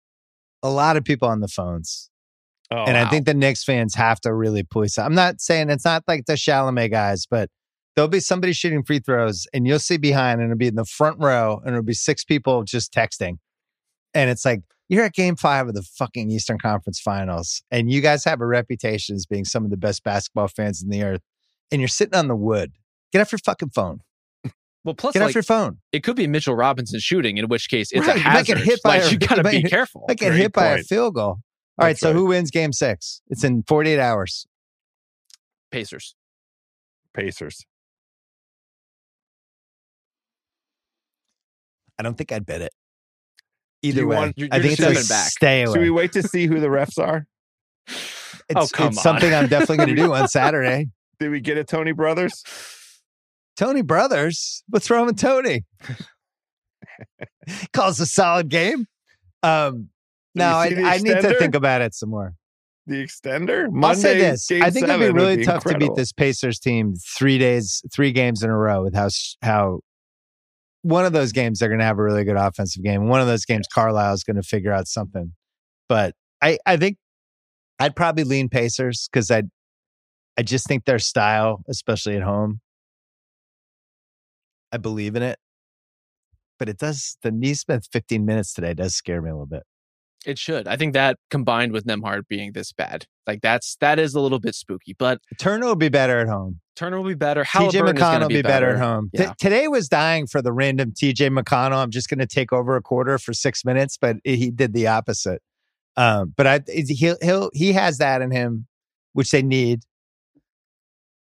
a lot of people on the phones. Oh, and wow. I think the Knicks fans have to really police it. I'm not saying it's not like the Chalamet guys, but there'll be somebody shooting free throws, and you'll see behind, and it'll be in the front row, and it'll be six people just texting. And it's like, you're at game five of the fucking Eastern Conference Finals, and you guys have a reputation as being some of the best basketball fans in the earth, and you're sitting on the wood. Get off your fucking phone. Well, plus, get like, off your phone. It could be Mitchell Robinson shooting, in which case it's right, a hazard. You might get hit by like, a, you gotta you be might, careful. Might get Great hit by point. a field goal. All right, That's so right. who wins game six? It's in forty-eight hours. Pacers. Pacers. I don't think I'd bet it. Either you way, want, you're, I you're think it's like back. Stay away. Should we wait to see who the refs are? It's, oh, come it's on. something I'm definitely going to do on Saturday. Did we get a Tony Brothers? Tony Brothers? What's wrong with Tony? Calls a solid game. Um, no, I, I need to think about it some more. The extender? Monday, I'll say this. I think it'd be really be tough incredible. to beat this Pacers team three days, three games in a row with how, how one of those games they're going to have a really good offensive game. One of those games, Carlisle is going to figure out something. But I, I think I'd probably lean Pacers because I, I just think their style, especially at home, I believe in it. But it does, the Neesmith fifteen minutes today does scare me a little bit. It should. I think that combined with Nembhard being this bad, like that's that is a little bit spooky. But Turner will be better at home. Turner will be better. T J McConnell will be better, better at home. Yeah. T- today was dying for the random T J McConnell. I'm just going to take over a quarter for six minutes, but he did the opposite. Um, but I, he'll he'll he has that in him, which they need.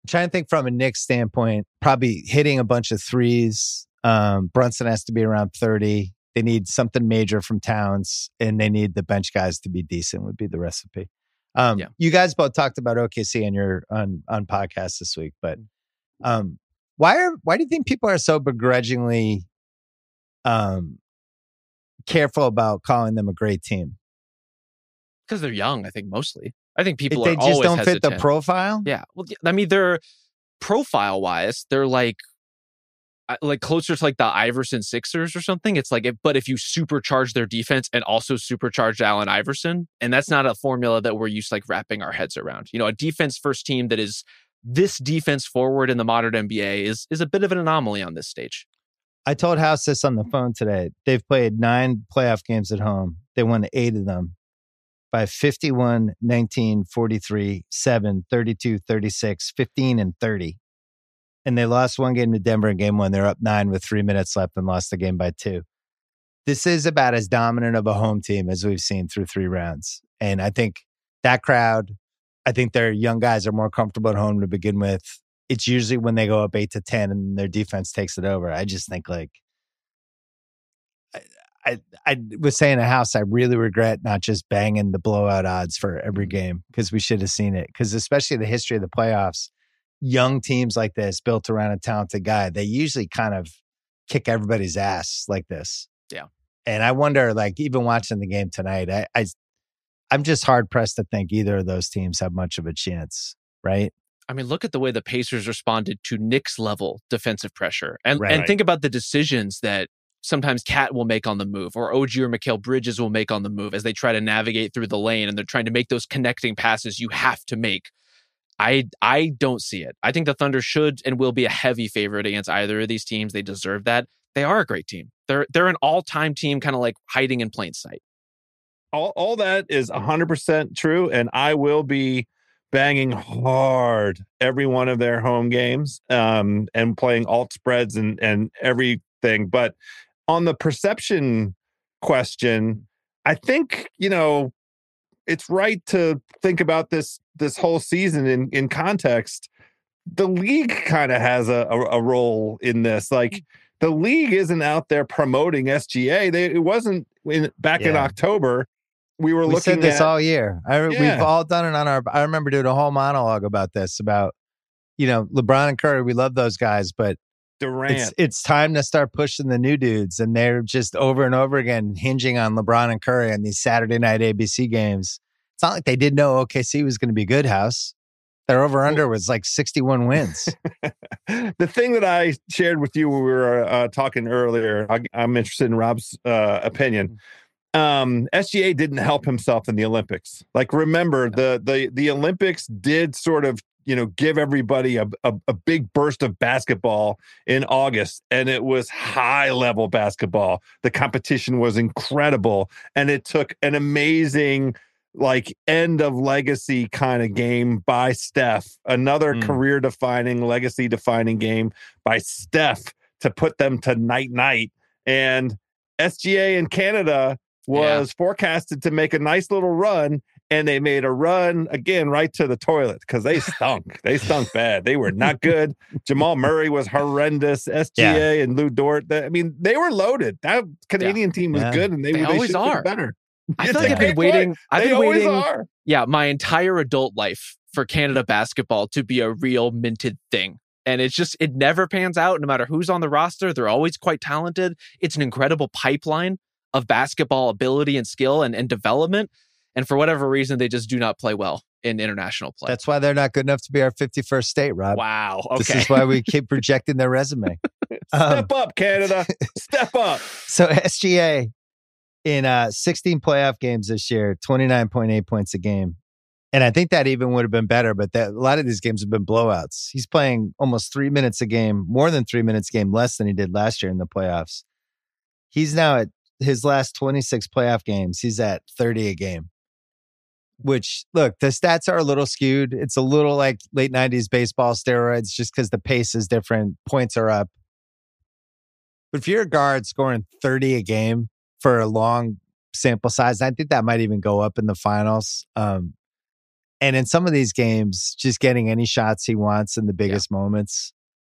trying to think from a Knicks standpoint, probably hitting a bunch of threes. Um, Brunson has to be around thirty. They need something major from Towns, and they need the bench guys to be decent would be the recipe. Um, yeah. You guys both talked about O K C on your on on podcast this week, but um, why are why do you think people are so begrudgingly um, careful about calling them a great team? Because they're young, I think mostly. I think people they are just always don't hesitant. fit the profile. Yeah, well, I mean, they're profile wise, they're like like closer to like the Iverson Sixers or something. It's like, if, but if you supercharge their defense and also supercharge Allen Iverson, and that's not a formula that we're used to like wrapping our heads around. You know, a defense first team that is this defense forward in the modern N B A is is a bit of an anomaly on this stage. I told House this on the phone today. They've played nine playoff games at home. They won eight of them by fifty-one, nineteen, forty-three, seven, thirty-two, thirty-six, fifteen, and thirty. And they lost one game to Denver in game one. They're up nine with three minutes left and lost the game by two. This is about as dominant of a home team as we've seen through three rounds. And I think that crowd, I think their young guys are more comfortable at home to begin with. It's usually when they go up eight to ten and their defense takes it over. I just think like, I, I, I was saying to House, I really regret not just banging the blowout odds for every game because we should have seen it. Because especially the history of the playoffs, young teams like this built around a talented guy, they usually kind of kick everybody's ass like this. Yeah. And I wonder, like, even watching the game tonight, I, I I'm just hard pressed to think either of those teams have much of a chance, right? I mean, look at the way the Pacers responded to Knicks level defensive pressure. And right. and think about the decisions that sometimes Cat will make on the move or O G or Mikal Bridges will make on the move as they try to navigate through the lane and they're trying to make those connecting passes you have to make. I I don't see it. I think the Thunder should and will be a heavy favorite against either of these teams. They deserve that. They are a great team. They're they're an all-time team kind of like hiding in plain sight. All all that is one hundred percent true, and I will be banging hard every one of their home games um, and playing alt spreads and, and everything. But on the perception question, I think, you know, it's right to think about this this whole season in, in context. The league kind of has a, a, a role in this. Like, the league isn't out there promoting S G A. They, it wasn't in, back yeah. in October. We were we looking said this at, all year. I, yeah. We've all done it on our. I remember doing a whole monologue about this, about, you know, LeBron and Curry. We love those guys, but Durant. It's, it's time to start pushing the new dudes, and they're just over and over again hinging on LeBron and Curry on these Saturday night A B C games. It's not like they didn't know O K C was going to be good, House. Their over-under was like sixty-one wins. The thing that I shared with you when we were uh, talking earlier, I, I'm interested in Rob's uh, opinion. Um, S G A didn't help himself in the Olympics. Like, remember, the the the Olympics did sort of, you know, give everybody a, a, a big burst of basketball in August, and it was high-level basketball. The competition was incredible, and it took an amazing, like, end of legacy kind of game by Steph, another mm. career defining, legacy defining game by Steph to put them to night night. And S G A in Canada was yeah. forecasted to make a nice little run, and they made a run again right to the toilet because they stunk. They stunk bad. They were not good. Jamal Murray was horrendous. S G A yeah. and Lou Dort. I mean, they were loaded. That Canadian yeah. team was yeah. good, and they, they, they always are better. I feel like I've been waiting. Point. I've they been waiting. Are. Yeah, my entire adult life for Canada basketball to be a real minted thing. And it's just, it never pans out no matter who's on the roster. They're always quite talented. It's an incredible pipeline of basketball ability and skill and, and development. And for whatever reason, they just do not play well in international play. That's why they're not good enough to be our fifty-first state, Rob. Wow. Okay. This is why we keep projecting their resume. Step um, up, Canada. Step up. So S G A in uh, sixteen playoff games this year, twenty-nine point eight points a game. And I think that even would have been better, but that, a lot of these games have been blowouts. He's playing almost three minutes a game, more than three minutes a game, less than he did last year in the playoffs. He's now at his last twenty-six playoff games. He's at thirty a game, which, look, the stats are a little skewed. It's a little like late nineties baseball steroids just because the pace is different. Points are up. But if you're a guard scoring thirty a game for a long sample size, I think that might even go up in the finals. Um, And in some of these games, just getting any shots he wants in the biggest yeah. moments,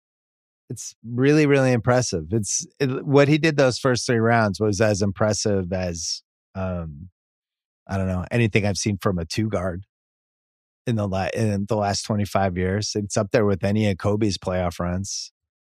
it's really, really impressive. It's it, what he did those first three rounds was as impressive as, um, I don't know, anything I've seen from a two guard in the, la- in the last twenty-five years. It's up there with any of Kobe's playoff runs.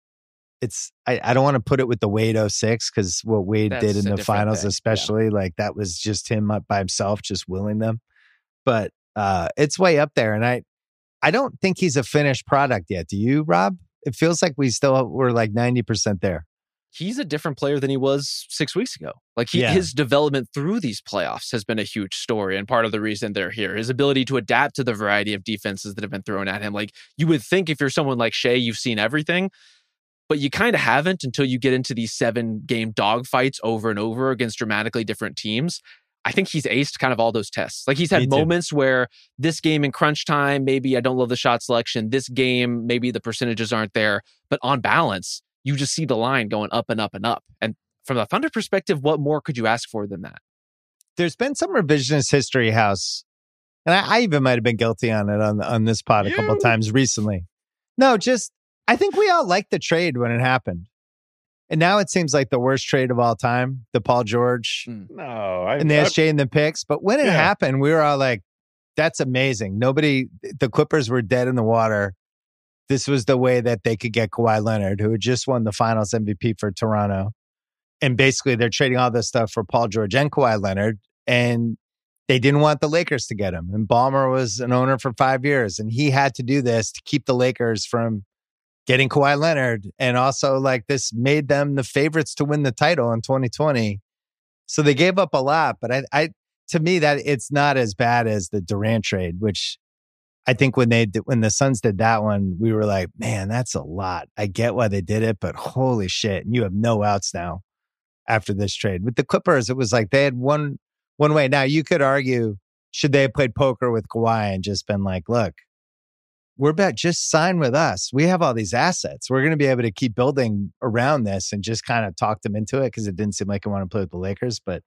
It's I, I don't want to put it with the Wade oh six because what Wade That's did in the finals, thing. especially, yeah. like that was just him up by himself, just willing them. But uh, it's way up there. And I, I don't think he's a finished product yet. Do you, Rob? It feels like we still were like ninety percent there. He's a different player than he was six weeks ago. Like he, yeah. his development through these playoffs has been a huge story and part of the reason they're here. His ability to adapt to the variety of defenses that have been thrown at him. Like you would think if you're someone like Shai, you've seen everything, but you kind of haven't until you get into these seven game dogfights over and over against dramatically different teams. I think he's aced kind of all those tests. Like he's had moments where this game in crunch time, maybe I don't love the shot selection. This game, maybe the percentages aren't there, but on balance, you just see the line going up and up and up. And from the Thunder perspective, what more could you ask for than that? There's been some revisionist history, House. And I, I even might have been guilty on it on, on this pod a you. couple of times recently. No, just, I think we all liked the trade when it happened. And now it seems like the worst trade of all time, the Paul George no, I, and the I, S J and the picks. But when it yeah. happened, we were all like, that's amazing. Nobody, the Clippers were dead in the water. This was the way that they could get Kawhi Leonard, who had just won the finals M V P for Toronto. And basically they're trading all this stuff for Paul George and Kawhi Leonard. And they didn't want the Lakers to get him. And Ballmer was an owner for five years. And he had to do this to keep the Lakers from getting Kawhi Leonard. And also like this made them the favorites to win the title in twenty twenty. So they gave up a lot. But I, I to me, that it's not as bad as the Durant trade, which I think when they did, when the Suns did that one, we were like, man, that's a lot. I get why they did it, but holy shit. And you have no outs now after this trade. With the Clippers, it was like they had one one way. Now you could argue, should they have played poker with Kawhi and just been like, look, we're about just sign with us. We have all these assets. We're going to be able to keep building around this and just kind of talk them into it because it didn't seem like I want to play with the Lakers. But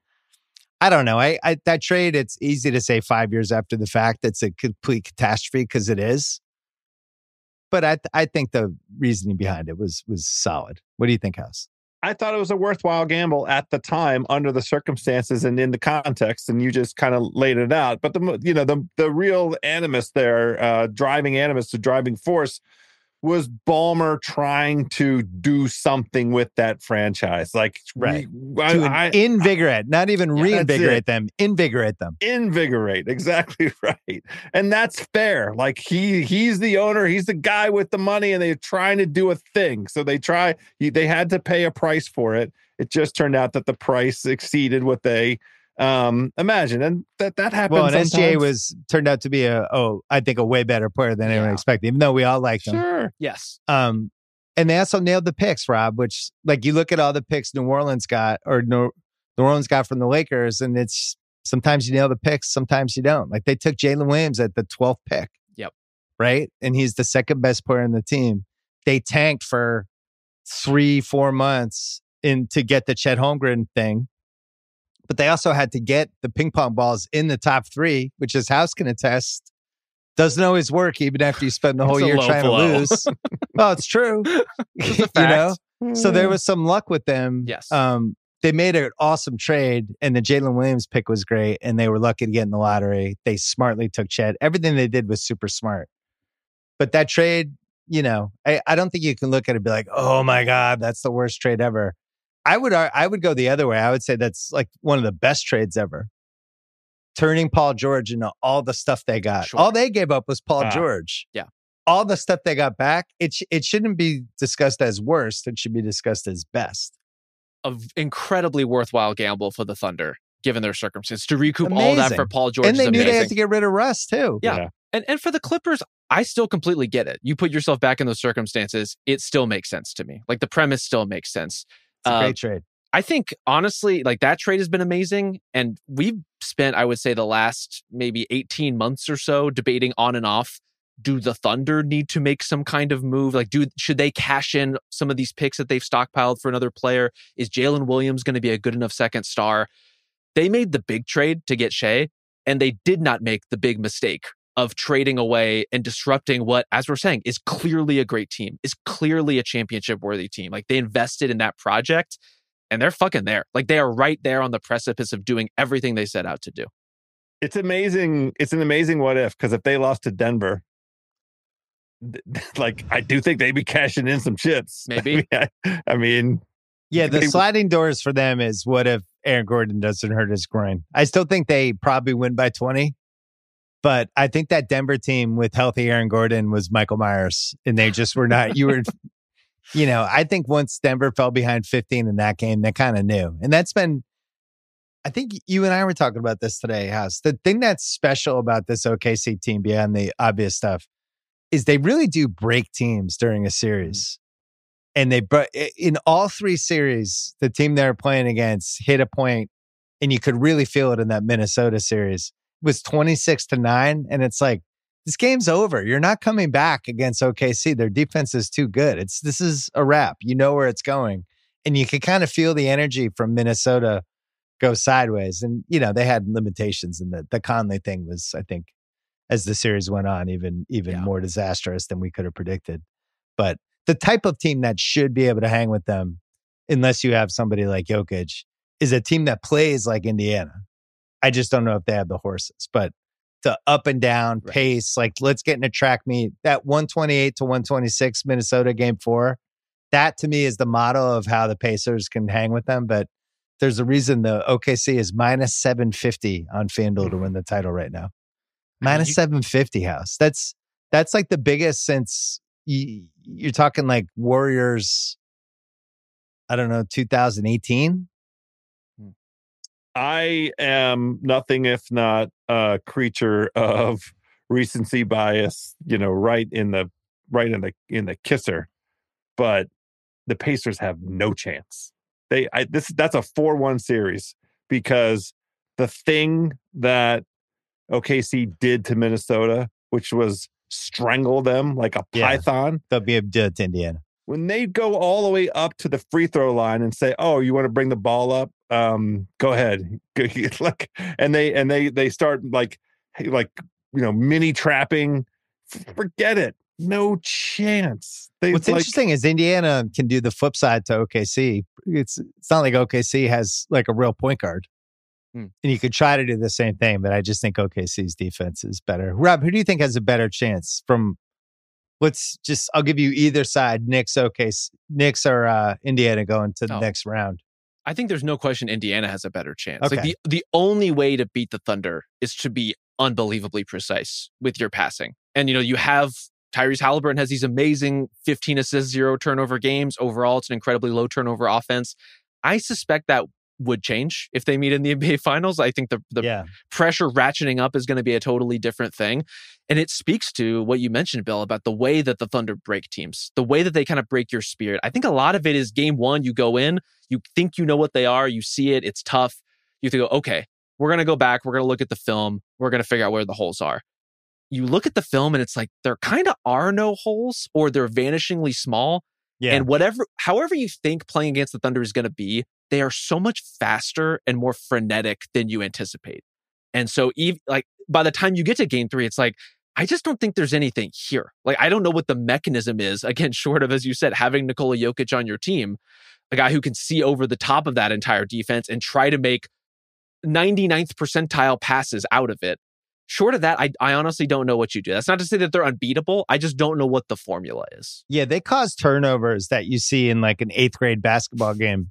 I don't know. I, I that trade, it's easy to say five years after the fact it's a complete catastrophe because it is. But I I think the reasoning behind it was was solid. What do you think, House? I thought it was a worthwhile gamble at the time under the circumstances and in the context, and you just kind of laid it out. But the you know the the real animus there, uh, driving animus, the driving force, was Ballmer trying to do something with that franchise, like right we, to I, invigorate, I, not even yeah, reinvigorate them, invigorate them, invigorate. Exactly right, and that's fair. Like he he's the owner, he's the guy with the money, and they're trying to do a thing. So they try. They had to pay a price for it. It just turned out that the price exceeded what they um imagine, and that that happens. Well, and sometimes. S G A was turned out to be a oh I think a way better player than anyone yeah. expected, even though we all liked him. Sure, yes. Um, and they also nailed the picks, Rob. Which like you look at all the picks New Orleans got or New, New Orleans got from the Lakers, and it's sometimes you nail the picks, sometimes you don't. Like they took Jalen Williams at the twelfth pick. Yep. Right, and he's the second best player in the team. They tanked for three, four months in to get the Chet Holmgren thing. But they also had to get the ping pong balls in the top three, which is House can attest. Doesn't always work, even after you spend the whole year trying blow. to lose. Well, it's true. It's you know? So there was some luck with them. Yes. Um, they made an awesome trade, and the Jalen Williams pick was great, and they were lucky to get in the lottery. They smartly took Chet. Everything they did was super smart. But that trade, you know, I, I don't think you can look at it and be like, oh my God, that's the worst trade ever. I would I would go the other way. I would say that's like one of the best trades ever. Turning Paul George into all the stuff they got. Sure. All they gave up was Paul uh, George. Yeah. All the stuff they got back, it sh- it shouldn't be discussed as worst. It should be discussed as best. An incredibly worthwhile gamble for the Thunder, given their circumstances. To recoup amazing. all that for Paul George And they is knew amazing. they had to get rid of Russ, too. Yeah. yeah. And and for the Clippers, I still completely get it. You put yourself back in those circumstances, it still makes sense to me. Like the premise still makes sense. It's a uh, great trade. I think, honestly, like that trade has been amazing. And we've spent, I would say, the last maybe eighteen months or so debating on and off. Do the Thunder need to make some kind of move? Like, do should they cash in some of these picks that they've stockpiled for another player? Is Jalen Williams going to be a good enough second star? They made the big trade to get Shai, and they did not make the big mistake of trading away and disrupting what, as we're saying, is clearly a great team, is clearly a championship-worthy team. Like, they invested in that project, and they're fucking there. Like, they are right there on the precipice of doing everything they set out to do. It's amazing. It's an amazing what if, because if they lost to Denver, like, I do think they'd be cashing in some chips. Maybe. I mean, I mean yeah, the they, sliding doors for them is what if Aaron Gordon doesn't hurt his groin. I still think they probably win by twenty. But I think that Denver team with healthy Aaron Gordon was Michael Myers, and they just were not, you were, you know, I think once Denver fell behind fifteen in that game, they kind of knew. And that's been, I think you and I were talking about this today, House. The thing that's special about this O K C team beyond the obvious stuff is they really do break teams during a series. And they, in all three series, the team they were playing against hit a point, and you could really feel it in that Minnesota series. Was twenty-six to nine, and it's like, this game's over. You're not coming back against O K C. Their defense is too good. It's this is a wrap. You know where it's going, and you can kind of feel the energy from Minnesota go sideways. And you know they had limitations, and the the Conley thing was, I think, as the series went on, even even yeah. more disastrous than we could have predicted. But the type of team that should be able to hang with them, unless you have somebody like Jokic, is a team that plays like Indiana. I just don't know if they have the horses, but the up and down right. pace, like let's get in a track meet, that one twenty-eight to one twenty-six Minnesota game four, that to me is the model of how the Pacers can hang with them. But there's a reason the O K C is minus seven fifty on FanDuel to win the title right now. Minus you, seven fifty, House. That's, that's like the biggest since you, you're talking like Warriors, I don't know, two thousand eighteen. I am nothing if not a creature of recency bias, you know, right in the right in the in the kisser. But the Pacers have no chance. They I, this that's a four one series because the thing that O K C did to Minnesota, which was strangle them like a yeah, python, they'll be able to do it to Indiana. When they go all the way up to the free throw line and say, "Oh, you want to bring the ball up? Um, go ahead." Like, and they and they they start like like you know mini trapping. Forget it. No chance. They, What's like, interesting is Indiana can do the flip side to O K C. It's it's not like O K C has like a real point guard, hmm. and you could try to do the same thing. But I just think O K C's defense is better. Rob, who do you think has a better chance from? Let's just, I'll give you either side, Knicks, okay, Knicks or uh, Indiana going to the oh. next round. I think there's no question Indiana has a better chance. Okay. Like the, the only way to beat the Thunder is to be unbelievably precise with your passing. And, you know, you have Tyrese Halliburton has these amazing fifteen assists, zero turnover games. Overall, it's an incredibly low turnover offense. I suspect that would change if they meet in the N B A Finals. I think the, the yeah. pressure ratcheting up is going to be a totally different thing. And it speaks to what you mentioned, Bill, about the way that the Thunder break teams, the way that they kind of break your spirit. I think a lot of it is game one, you go in, you think you know what they are, you see it, it's tough. You have to go, okay, we're going to go back, we're going to look at the film, we're going to figure out where the holes are. You look at the film and it's like, there kind of are no holes or they're vanishingly small. Yeah. And whatever, however you think playing against the Thunder is going to be, they are so much faster and more frenetic than you anticipate. And so even, like by the time you get to game three, it's like, I just don't think there's anything here. Like, I don't know what the mechanism is, again, short of, as you said, having Nikola Jokic on your team, a guy who can see over the top of that entire defense and try to make ninety-ninth percentile passes out of it. Short of that, I, I honestly don't know what you do. That's not to say that they're unbeatable. I just don't know what the formula is. Yeah, they cause turnovers that you see in like an eighth grade basketball game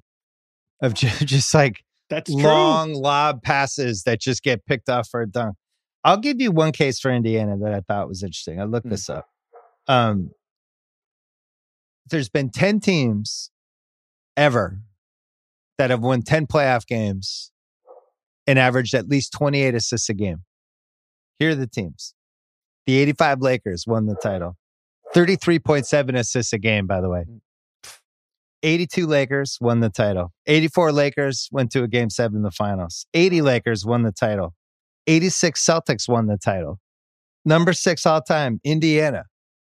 of just, just like That's long true. lob passes that just get picked off for a dunk. I'll give you one case for Indiana that I thought was interesting. I looked mm. this up. Um, there's been ten teams ever that have won ten playoff games and averaged at least twenty-eight assists a game. Here are the teams. The eighty-five Lakers won the title. thirty-three point seven assists a game, by the way. eighty-two Lakers won the title. eighty-four Lakers went to a game seven in the finals. eighty Lakers won the title. eighty-six Celtics won the title. Number six all time, Indiana.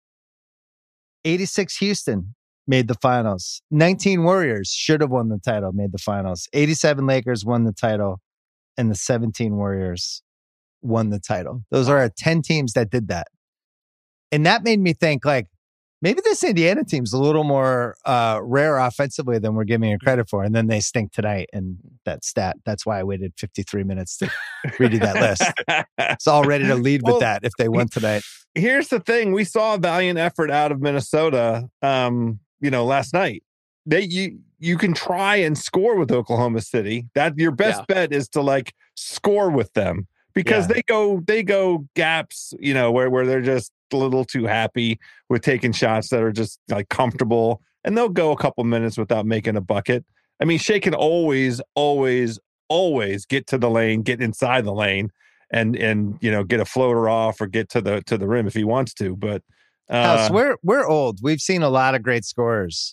eighty-six Houston made the finals. nineteen Warriors should have won the title, made the finals. eighty-seven Lakers won the title. And the seventeen Warriors won the title. Those are ten teams that did that. And that made me think, like, maybe this Indiana team's a little more uh, rare offensively than we're giving it credit for. And then they stink tonight. And that stat, that's why I waited fifty-three minutes to read you that list. It's all ready to lead with well, that if they won tonight. Here's the thing. We saw a valiant effort out of Minnesota, um, you know, last night. They you you can try and score with Oklahoma City. That your best yeah. bet is to like score with them because yeah. they go they go gaps, you know, where where they're just a little too happy with taking shots that are just like comfortable, and they'll go a couple minutes without making a bucket. I mean, Shea can always, always, always get to the lane, get inside the lane, and and you know get a floater off or get to the to the rim if he wants to. But uh, House, we're we're old. We've seen a lot of great scorers.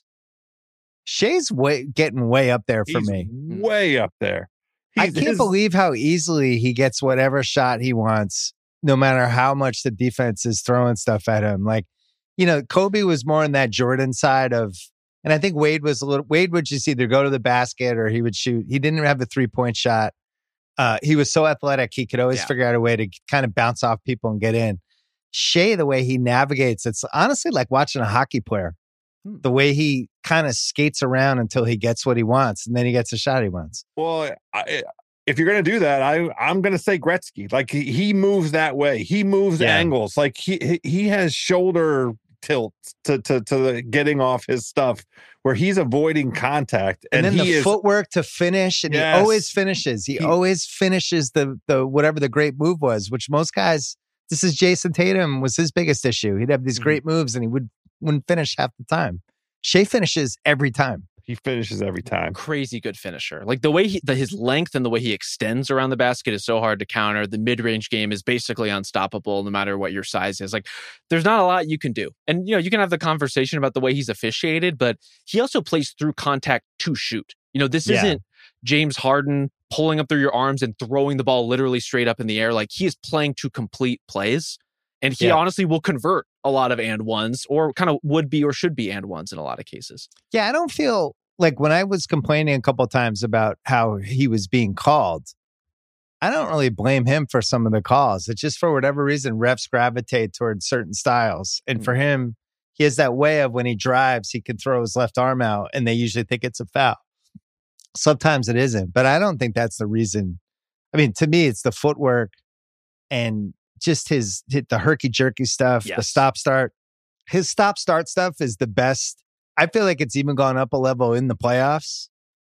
Shea's way getting way up there for he's me. Way up there. He's, I can't his, believe how easily he gets whatever shot he wants, no matter how much the defense is throwing stuff at him. Like, you know, Kobe was more on that Jordan side of, and I think Wade was a little, Wade would just either go to the basket or he would shoot. He didn't have a three point shot. Uh, he was so athletic. He could always yeah. figure out a way to kind of bounce off people and get in. Shea, the way he navigates, it's honestly like watching a hockey player. The way he kind of skates around until he gets what he wants, and then he gets a shot he wants. Well, I, if you're going to do that, I, I'm going to say Gretzky. Like, he, he moves that way. He moves yeah. angles. Like, he he has shoulder tilt to, to, to the getting off his stuff where he's avoiding contact. And, and then he the is, footwork to finish, and yes. he always finishes. He, he always finishes the the whatever the great move was, which most guys, this is Jason Tatum, was his biggest issue. He'd have these mm-hmm. great moves, and he would wouldn't finish half the time. Shea finishes every time. He finishes every time. Crazy good finisher. Like the way he, the, his length and the way he extends around the basket is so hard to counter. The mid-range game is basically unstoppable no matter what your size is. Like there's not a lot you can do. And, you know, you can have the conversation about the way he's officiated, but he also plays through contact to shoot. You know, this yeah. isn't James Harden pulling up through your arms and throwing the ball literally straight up in the air. Like he is playing to complete plays. And he yeah. honestly will convert a lot of and ones or kind of would be or should be and ones in a lot of cases. Yeah, I don't feel like when I was complaining a couple of times about how he was being called, I don't really blame him for some of the calls. It's just for whatever reason, refs gravitate towards certain styles. And mm-hmm. for him, he has that way of when he drives, he can throw his left arm out and they usually think it's a foul. Sometimes it isn't, but I don't think that's the reason. I mean, to me, it's the footwork and just his, the herky-jerky stuff, yes. the stop-start. His stop-start stuff is the best. I feel like it's even gone up a level in the playoffs.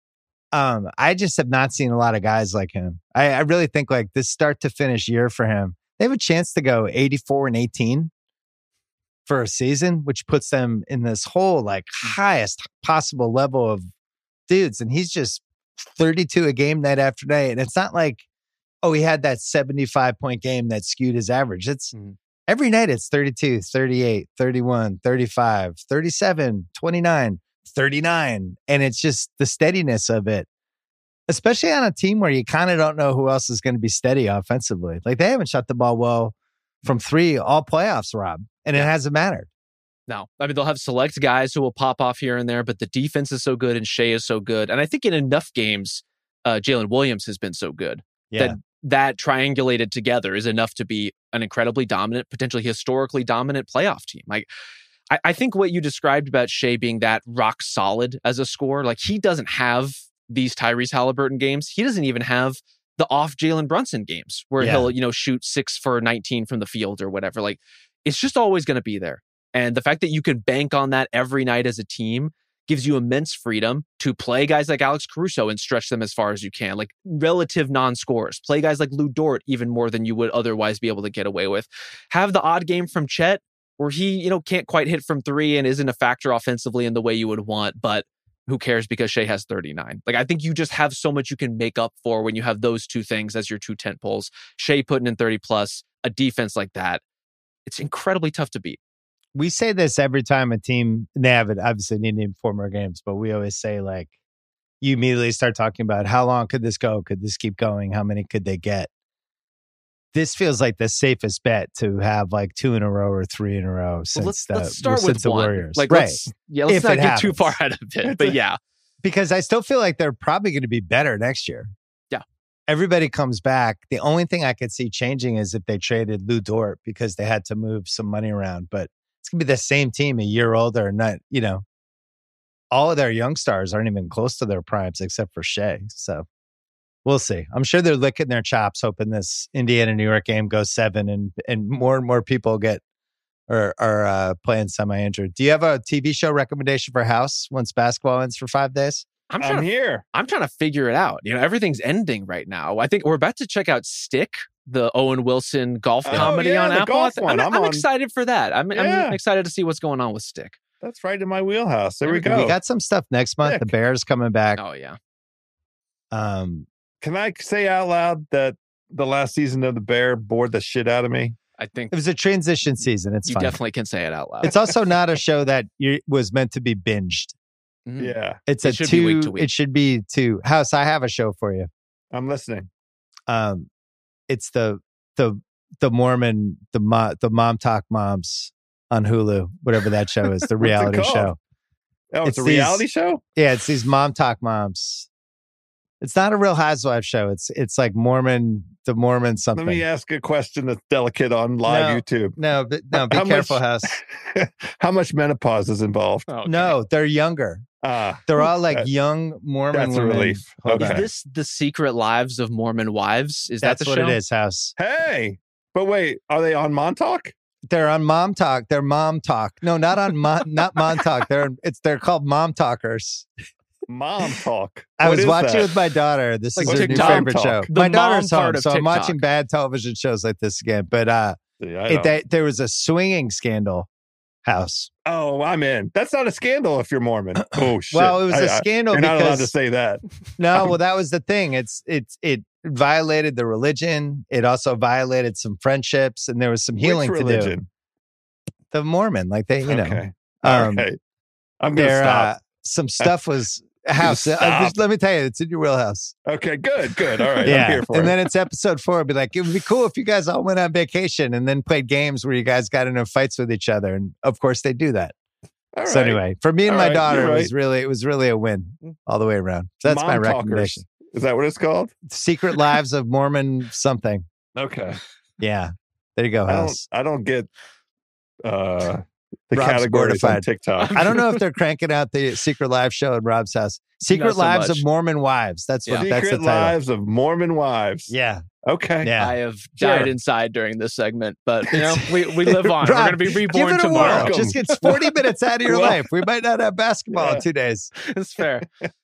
Um, I just have not seen a lot of guys like him. I, I really think like this start-to-finish year for him, they have a chance to go eighty-four and eighteen for a season, which puts them in this whole like highest possible level of dudes. And he's just thirty-two a game night after night. And it's not like, oh, he had that seventy-five point game that skewed his average. It's mm. every night it's thirty-two, thirty-eight, thirty-one, thirty-five, thirty-seven, twenty-nine, thirty-nine. And it's just the steadiness of it, especially on a team where you kind of don't know who else is going to be steady offensively. Like they haven't shot the ball well from three all playoffs, Rob, and it hasn't mattered. No, I mean, they'll have select guys who will pop off here and there, but the defense is so good and Shea is so good. And I think in enough games, uh, Jalen Williams has been so good yeah. that that triangulated together is enough to be an incredibly dominant, potentially historically dominant playoff team. Like, I, I think what you described about Shea being that rock solid as a scorer, like he doesn't have these Tyrese Halliburton games. He doesn't even have the off Jalen Brunson games where yeah. he'll, you know, shoot six for nineteen from the field or whatever. Like, it's just always going to be there. And the fact that you can bank on that every night as a team gives you immense freedom to play guys like Alex Caruso and stretch them as far as you can, like relative non-scorers. Play guys like Lou Dort even more than you would otherwise be able to get away with. Have the odd game from Chet where he, you know, can't quite hit from three and isn't a factor offensively in the way you would want, but who cares because Shea has thirty-nine. Like, I think you just have so much you can make up for when you have those two things as your two tent poles. Shea putting in thirty plus, a defense like that. It's incredibly tough to beat. We say this every time a team, they have it obviously need in four more games, but we always say like, you immediately start talking about how long could this go? Could this keep going? How many could they get? This feels like the safest bet to have like two in a row or three in a row since, well, let's, the, let's start since with the one. Warriors. Like, right. Let's, yeah, let's if not get happens. too far out of it, but yeah. Because I still feel like they're probably going to be better next year. Yeah. everybody comes back. The only thing I could see changing is if they traded Lou Dort because they had to move some money around. But it's going to be the same team a year older. Not, you know, all of their young stars aren't even close to their primes except for Shea. So we'll see. I'm sure they're licking their chops, hoping this Indiana-New York game goes seven and, and more and more people get or are uh, playing semi-injured. Do you have a T V show recommendation for House once basketball ends for five days? I'm, I'm to, here. I'm trying to figure it out. You know, everything's ending right now. I think we're about to check out Stick, the Owen Wilson golf Oh, comedy yeah, on the Apple. golf I'm, one. I'm, I'm on- excited for that. I'm, Yeah. I'm excited to see what's going on with Stick. That's right in my wheelhouse. There we There go. We got some stuff next month. Sick. The Bears coming back. Oh, yeah. Um, Can I say out loud that the last season of The Bear bored the shit out of me? I think it was a transition season. It's you fine. definitely can say it out loud. It's also not a show that you, was meant to be binged. Mm. Yeah, It's It a should two. be week to week. It should be two. House, I have a show for you. I'm listening. Um, it's the the the Mormon the mo- the Mom Talk Moms on Hulu, whatever that show is, the What's it reality called? show. Oh, it's, It's a these- reality show? Yeah, it's these Mom Talk Moms. It's not a Real Housewives show. It's it's like Mormon the Mormon something. Let me ask a question that's delicate on live No. YouTube. no, but, no, be How careful, much- House. How much menopause is involved? Oh, okay. No, they're younger. Ah, They're all like that- young Mormon that's a women. relief. Hold Is Okay. on. this The Secret Lives of Mormon Wives? Is That's that the what show? it is, House. hey, but wait, are they on Montauk? They're on Mom Talk. They're Mom Talk. No, not on Mon, not Mom Talk. They're it's they're called Mom Talkers. Mom Talk. I What was is watching that? with my daughter. This Like is her new TikTok favorite Talk. show. The My mom daughter's part home, of so I'm TikTok. watching bad television shows like this again. But uh, See, I it, don't- they, there was a swinging scandal. House. oh, I'm in. That's not a scandal if you're Mormon. Oh shit. Well, it was a a scandal You're not allowed to because say that. no, well, that was the thing. It's it's it violated the religion. It also violated some friendships, and there was some healing Which to religion? do. The Mormon, like they, you know, Okay. All um, right. I'm gonna there stop. uh, some stuff was house. Uh, stop. just let me tell you, it's in your wheelhouse. Okay, good, good. All right. yeah, I'm here for and it. then it's episode four. It'd be like it would be cool if you guys all went on vacation and then played games where you guys got into fights with each other, and of course they do that. All So right. anyway, for me and All my right, daughter, you're it was right. really it was really a win all the way around. So that's my Mom Talkers. recommendation. Is that what it's called? Secret Lives of Mormon something. Okay. Yeah, there you go, I don't. House. I don't get uh the Rob's categories on mortified. TikTok. I don't know if they're cranking out the Secret Live show at Rob's house. Secret Not so Lives much. of Mormon Wives. That's what. Yeah. That's the Secret title. Lives of Mormon Wives. Yeah, Okay. yeah. I have Sure. died inside during this segment, but you know, we, we live on. We're Rob, going to be Give reborn it a tomorrow. whirl. Welcome. Just gets forty minutes out of your Well- life. We might not have basketball Yeah. in two days. It's fair.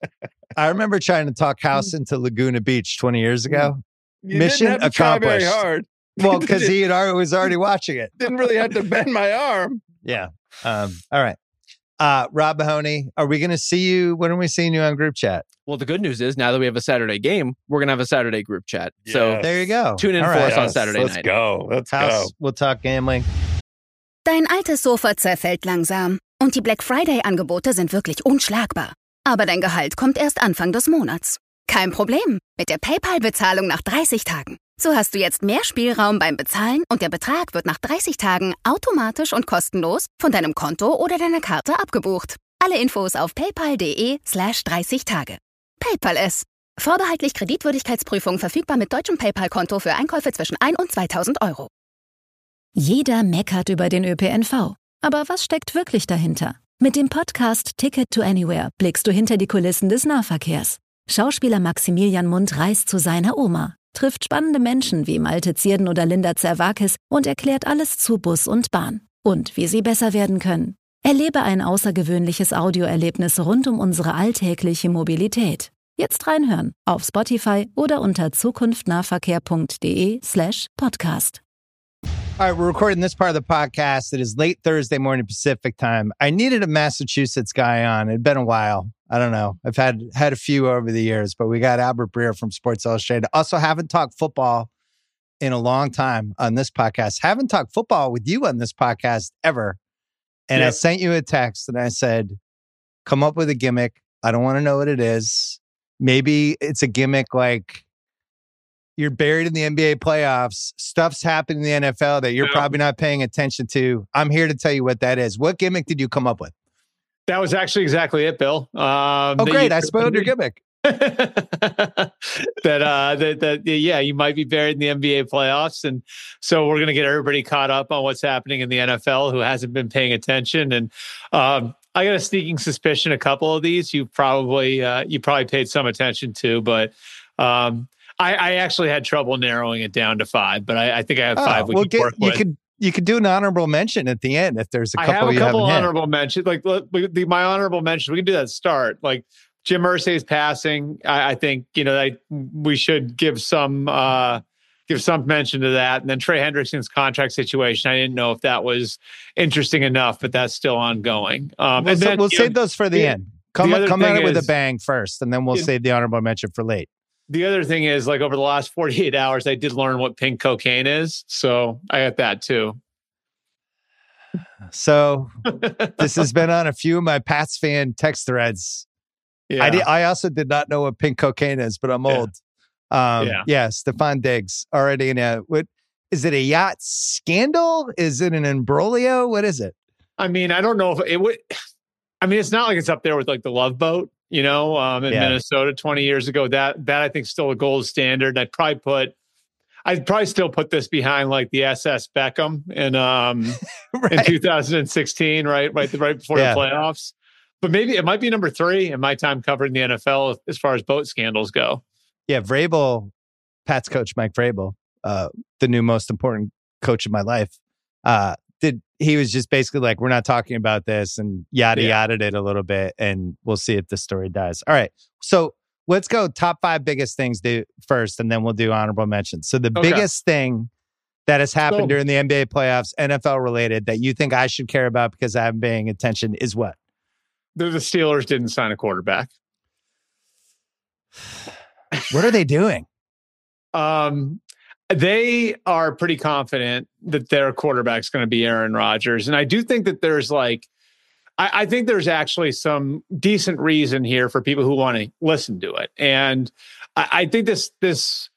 I remember trying to talk House into Laguna Beach twenty years ago. You Mission didn't have to try very accomplished. hard. Well, because he had already, was already watching it. Didn't really have to bend my arm. Yeah. Um, all right. Uh, Rob Mahoney, are we going to see you? When are we seeing you on group chat? Well, the good news is now that we have a Saturday game, we're going to have a Saturday group chat. So Yes. There you go. Tune in All for right. us on Saturday let's night. go. Let's go. House, we'll talk gambling. Dein altes Sofa zerfällt langsam und die Black Friday-Angebote sind wirklich unschlagbar. Aber dein Gehalt kommt erst Anfang des Monats. Kein Problem mit der PayPal-Bezahlung nach dreißig Tagen. So hast du jetzt mehr Spielraum beim Bezahlen und der Betrag wird nach dreißig Tagen automatisch und kostenlos von deinem Konto oder deiner Karte abgebucht. Alle Infos auf paypal.de slash 30 Tage. PayPal es. Vorbehaltlich Kreditwürdigkeitsprüfung verfügbar mit deutschem PayPal-Konto für Einkäufe zwischen ein und zweitausend Euro. Jeder meckert über den Ö P N V. Aber was steckt wirklich dahinter? Mit dem Podcast Ticket to Anywhere blickst du hinter die Kulissen des Nahverkehrs. Schauspieler Maximilian Mund reist zu seiner Oma, trifft spannende Menschen wie Malte Zierden oder Linda Zerwakis und erklärt alles zu Bus und Bahn. Und wie sie besser werden können. Erlebe ein außergewöhnliches Audioerlebnis rund um unsere alltägliche Mobilität. Jetzt reinhören auf Spotify oder unter zukunftnahverkehr.de slash podcast. All right, we're recording this part of the podcast. It is late Thursday morning Pacific time. I needed a Massachusetts guy on. It'd been a while. I don't know. I've had had a few over the years, but we got Albert Breer from Sports Illustrated. Also, haven't talked football in a long time on this podcast. Haven't talked football with you on this podcast ever. And I Yep. sent you a text and I said, come up with a gimmick. I don't want to know what it is. Maybe it's a gimmick like you're buried in the N B A playoffs. Stuff's happening in the N F L that you're Yeah. probably not paying attention to. I'm here to tell you what that is. What gimmick did you come up with? That was actually exactly it, Bill. Um, Oh, that great. you- I spoiled your gimmick. that uh that, that yeah, you might be buried in the N B A playoffs, and so we're going to get everybody caught up on what's happening in the N F L who hasn't been paying attention. And um I got a sneaking suspicion a couple of these you probably uh you probably paid some attention to, but um I, I actually had trouble narrowing it down to five, but I, I think I have five oh, we well, can get, work you with. could you could do an honorable mention at the end if there's a couple. I have a you couple haven't honorable hit. mentions. Like look, the, my honorable mention, we can do that start. Like Jim Irsay's passing, I, I think you know I, we should give some uh, give some mention to that. And then Trey Hendrickson's contract situation, I didn't know if that was interesting enough, but that's still ongoing. Um, We'll, and then, we'll save know, those for the, the, end. Come the come at it with is, a bang first, and then we'll it, save the honorable mention for late. The other thing is, like over the last forty-eight hours, I did learn what pink cocaine is, so I got that too. So this has been on a few of my Pats fan text threads. Yeah. I did, I also did not know what pink cocaine is, but I'm Yeah. old. Um, Yeah. yeah, Stephon Diggs already in a what is it a yacht scandal? Is it an imbroglio? What is it? I mean, I don't know if it would. I mean, it's not like it's up there with like the Love Boat, you know, um, in Yeah. Minnesota twenty years ago. That that I think still a gold standard. I'd probably put, I'd probably still put this behind like the S S Beckham in um Right. in two thousand sixteen, right, right, right before Yeah. the playoffs. But maybe it might be number three in my time covering the N F L as far as boat scandals go. Yeah, Vrabel, Pat's coach Mike Vrabel, uh, the new most important coach of my life. Uh, did he was just basically like, we're not talking about this, and yada Yeah. yada it a little bit, and we'll see if the story dies. All right, so let's go top five biggest things do first, and then we'll do honorable mentions. So the Okay. biggest thing that has happened So- during the N B A playoffs, N F L related, that you think I should care about because I haven't been paying attention is what? The, the Steelers didn't sign a quarterback. What are they doing? Um, they are pretty confident that their quarterback's going to be Aaron Rodgers. And I do think that there's like, I, I think there's actually some decent reason here for people who want to listen to it. And I, I think this, this,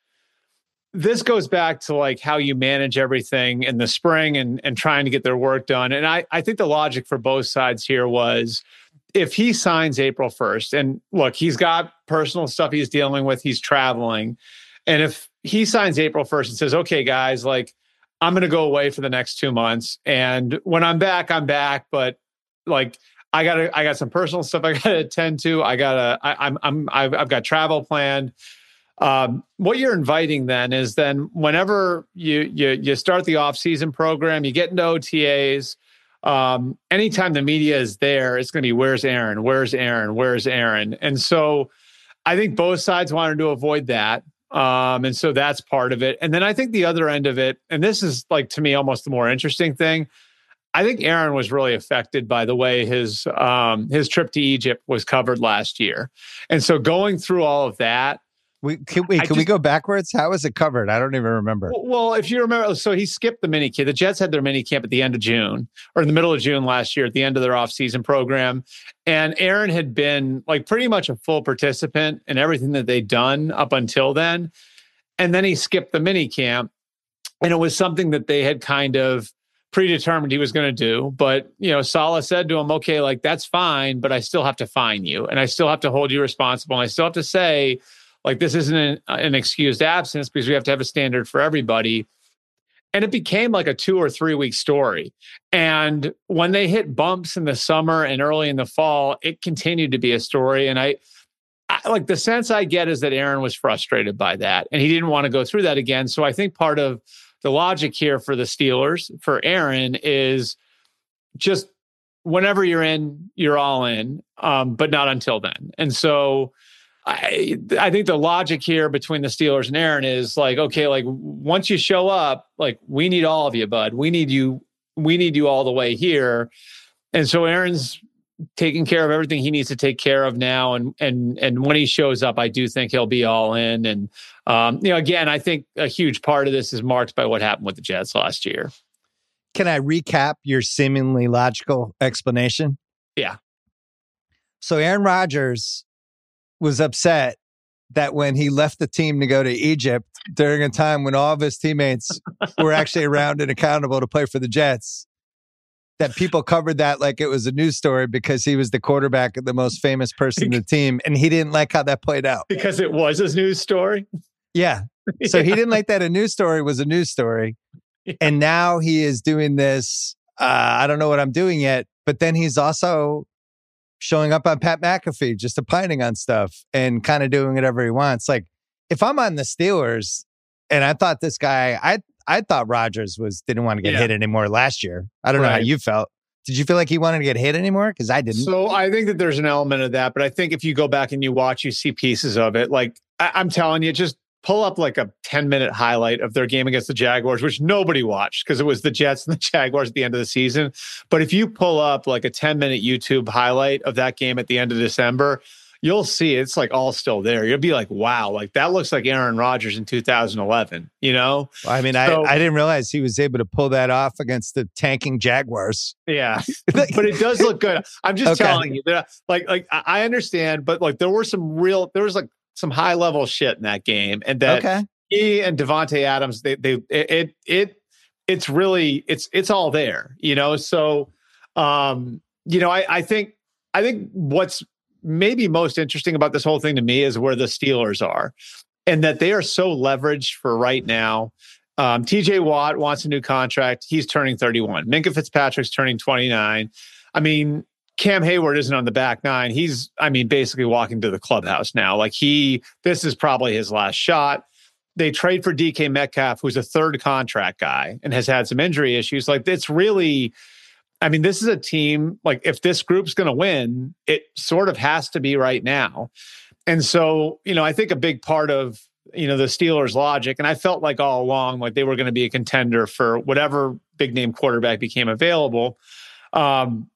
this goes back to like how you manage everything in the spring and, and trying to get their work done. And I, I think the logic for both sides here was if he signs April first, and look, he's got personal stuff he's dealing with, he's traveling. And if he signs April first and says, okay, guys, like I'm going to go away for the next two months. And when I'm back, I'm back. But like, I got I got some personal stuff I got to attend to. I got to, I'm, I'm, I've, I've got travel planned. Um, what you're inviting then is then whenever you, you, you start the off season program, you get into O T As, um, anytime the media is there, it's going to be, where's Aaron? Where's Aaron? Where's Aaron? And so I think both sides wanted to avoid that. Um, and so that's part of it. And then I think the other end of it, and this is like, to me, almost the more interesting thing. I think Aaron was really affected by the way his, um, his trip to Egypt was covered last year. And so going through all of that, We can we I can we just- go backwards? How was it covered? I don't even remember. well, if you remember, so he skipped the mini camp. The Jets had their mini camp at the end of June or in the middle of June last year at the end of their offseason program. And Aaron had been like pretty much a full participant in everything that they'd done up until then. And then he skipped the mini camp. And it was something that they had kind of predetermined he was going to do. But, you know, Saleh said to him, okay, like that's fine, but I still have to fine you. And I still have to hold you responsible. And I still have to say, like, this isn't an, an excused absence because we have to have a standard for everybody. And it became like a two or three week story. And when they hit bumps in the summer and early in the fall, it continued to be a story. And I, I like the sense I get is that Aaron was frustrated by that and he didn't want to go through that again. So I think part of the logic here for the Steelers, for Aaron, is just whenever you're in, you're all in, um, but not until then. And so I, I think the logic here between the Steelers and Aaron is like, okay, like once you show up, like we need all of you, bud. We need you. We need you all the way here. And so Aaron's taking care of everything he needs to take care of now. And, and, and when he shows up, I do think he'll be all in. And, um, you know, again, I think a huge part of this is marked by what happened with the Jets last year. Can I recap your seemingly logical explanation? Yeah. So Aaron Rodgers was upset that when he left the team to go to Egypt during a time when all of his teammates were actually around and accountable to play for the Jets, that people covered that like it was a news story because he was the quarterback of the most famous person in the team, and he didn't like how that played out. Because it was a news story? Yeah. So Yeah. he didn't like that a news story was a news story. Yeah. And now he is doing this, uh, I don't know what I'm doing yet, but then he's also showing up on Pat McAfee, just opining on stuff and kind of doing whatever he wants. Like, if I'm on the Steelers and I thought this guy, I I thought Rodgers was didn't want to get Yeah. hit anymore last year. I don't know how Right. you felt. Did you feel like he wanted to get hit anymore? Because I didn't. So I think that there's an element of that, but I think if you go back and you watch, you see pieces of it. Like I, I'm telling you, just pull up like a ten minute highlight of their game against the Jaguars, which nobody watched because it was the Jets and the Jaguars at the end of the season. But if you pull up like a ten minute YouTube highlight of that game at the end of December, you'll see it's like all still there. You'll be like, wow, like that looks like Aaron Rodgers in two thousand eleven, you know? I mean, So- I, I didn't realize he was able to pull that off against the tanking Jaguars. Yeah, but it does look good. I'm just Okay. telling you, that like, like I I understand, but like there were some real, there was like some high level shit in that game, and that Okay. he and Devontae Adams, they, they, it, it, it, it's really, it's, it's all there, you know. So, um, you know, I, I think, I think what's maybe most interesting about this whole thing to me is where the Steelers are, and that they are so leveraged for right now. Um, T J Watt wants a new contract. He's turning thirty-one. Minkah Fitzpatrick's turning twenty-nine. I mean, Cam Hayward isn't on the back nine. He's, I mean, basically walking to the clubhouse now. Like he, this is probably his last shot. They trade for D K Metcalf, who's a third contract guy and has had some injury issues. Like it's really, I mean, this is a team, like if this group's going to win, it sort of has to be right now. And so, you know, I think a big part of, you know, the Steelers' logic, and I felt like all along, like they were going to be a contender for whatever big name quarterback became available. Um,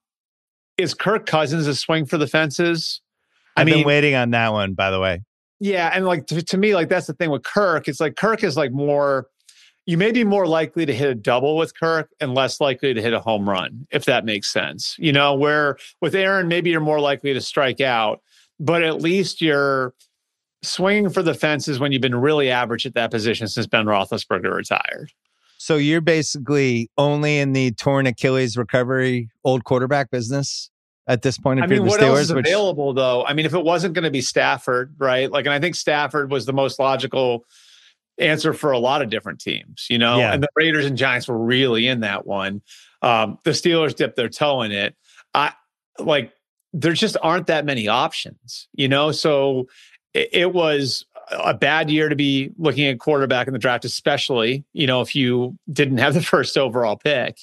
is Kirk Cousins a swing for the fences? I I've mean, been waiting on that one, by the way. yeah. And like, to, to me, like that's the thing with Kirk. It's like Kirk is like more, you may be more likely to hit a double with Kirk and less likely to hit a home run, if that makes sense. You know, where with Aaron, maybe you're more likely to strike out, but at least you're swinging for the fences when you've been really average at that position since Ben Roethlisberger retired. So you're basically only in the torn Achilles recovery old quarterback business at this point. If I mean, you're the what Steelers, else is which- available though? I mean, if it wasn't going to be Stafford, right? Like, and I think Stafford was the most logical answer for a lot of different teams, you know, Yeah. and the Raiders and Giants were really in that one. Um, the Steelers dipped their toe in it. I like, there just aren't that many options, you know? So it, it was a bad year to be looking at quarterback in the draft, especially, you know, if you didn't have the first overall pick.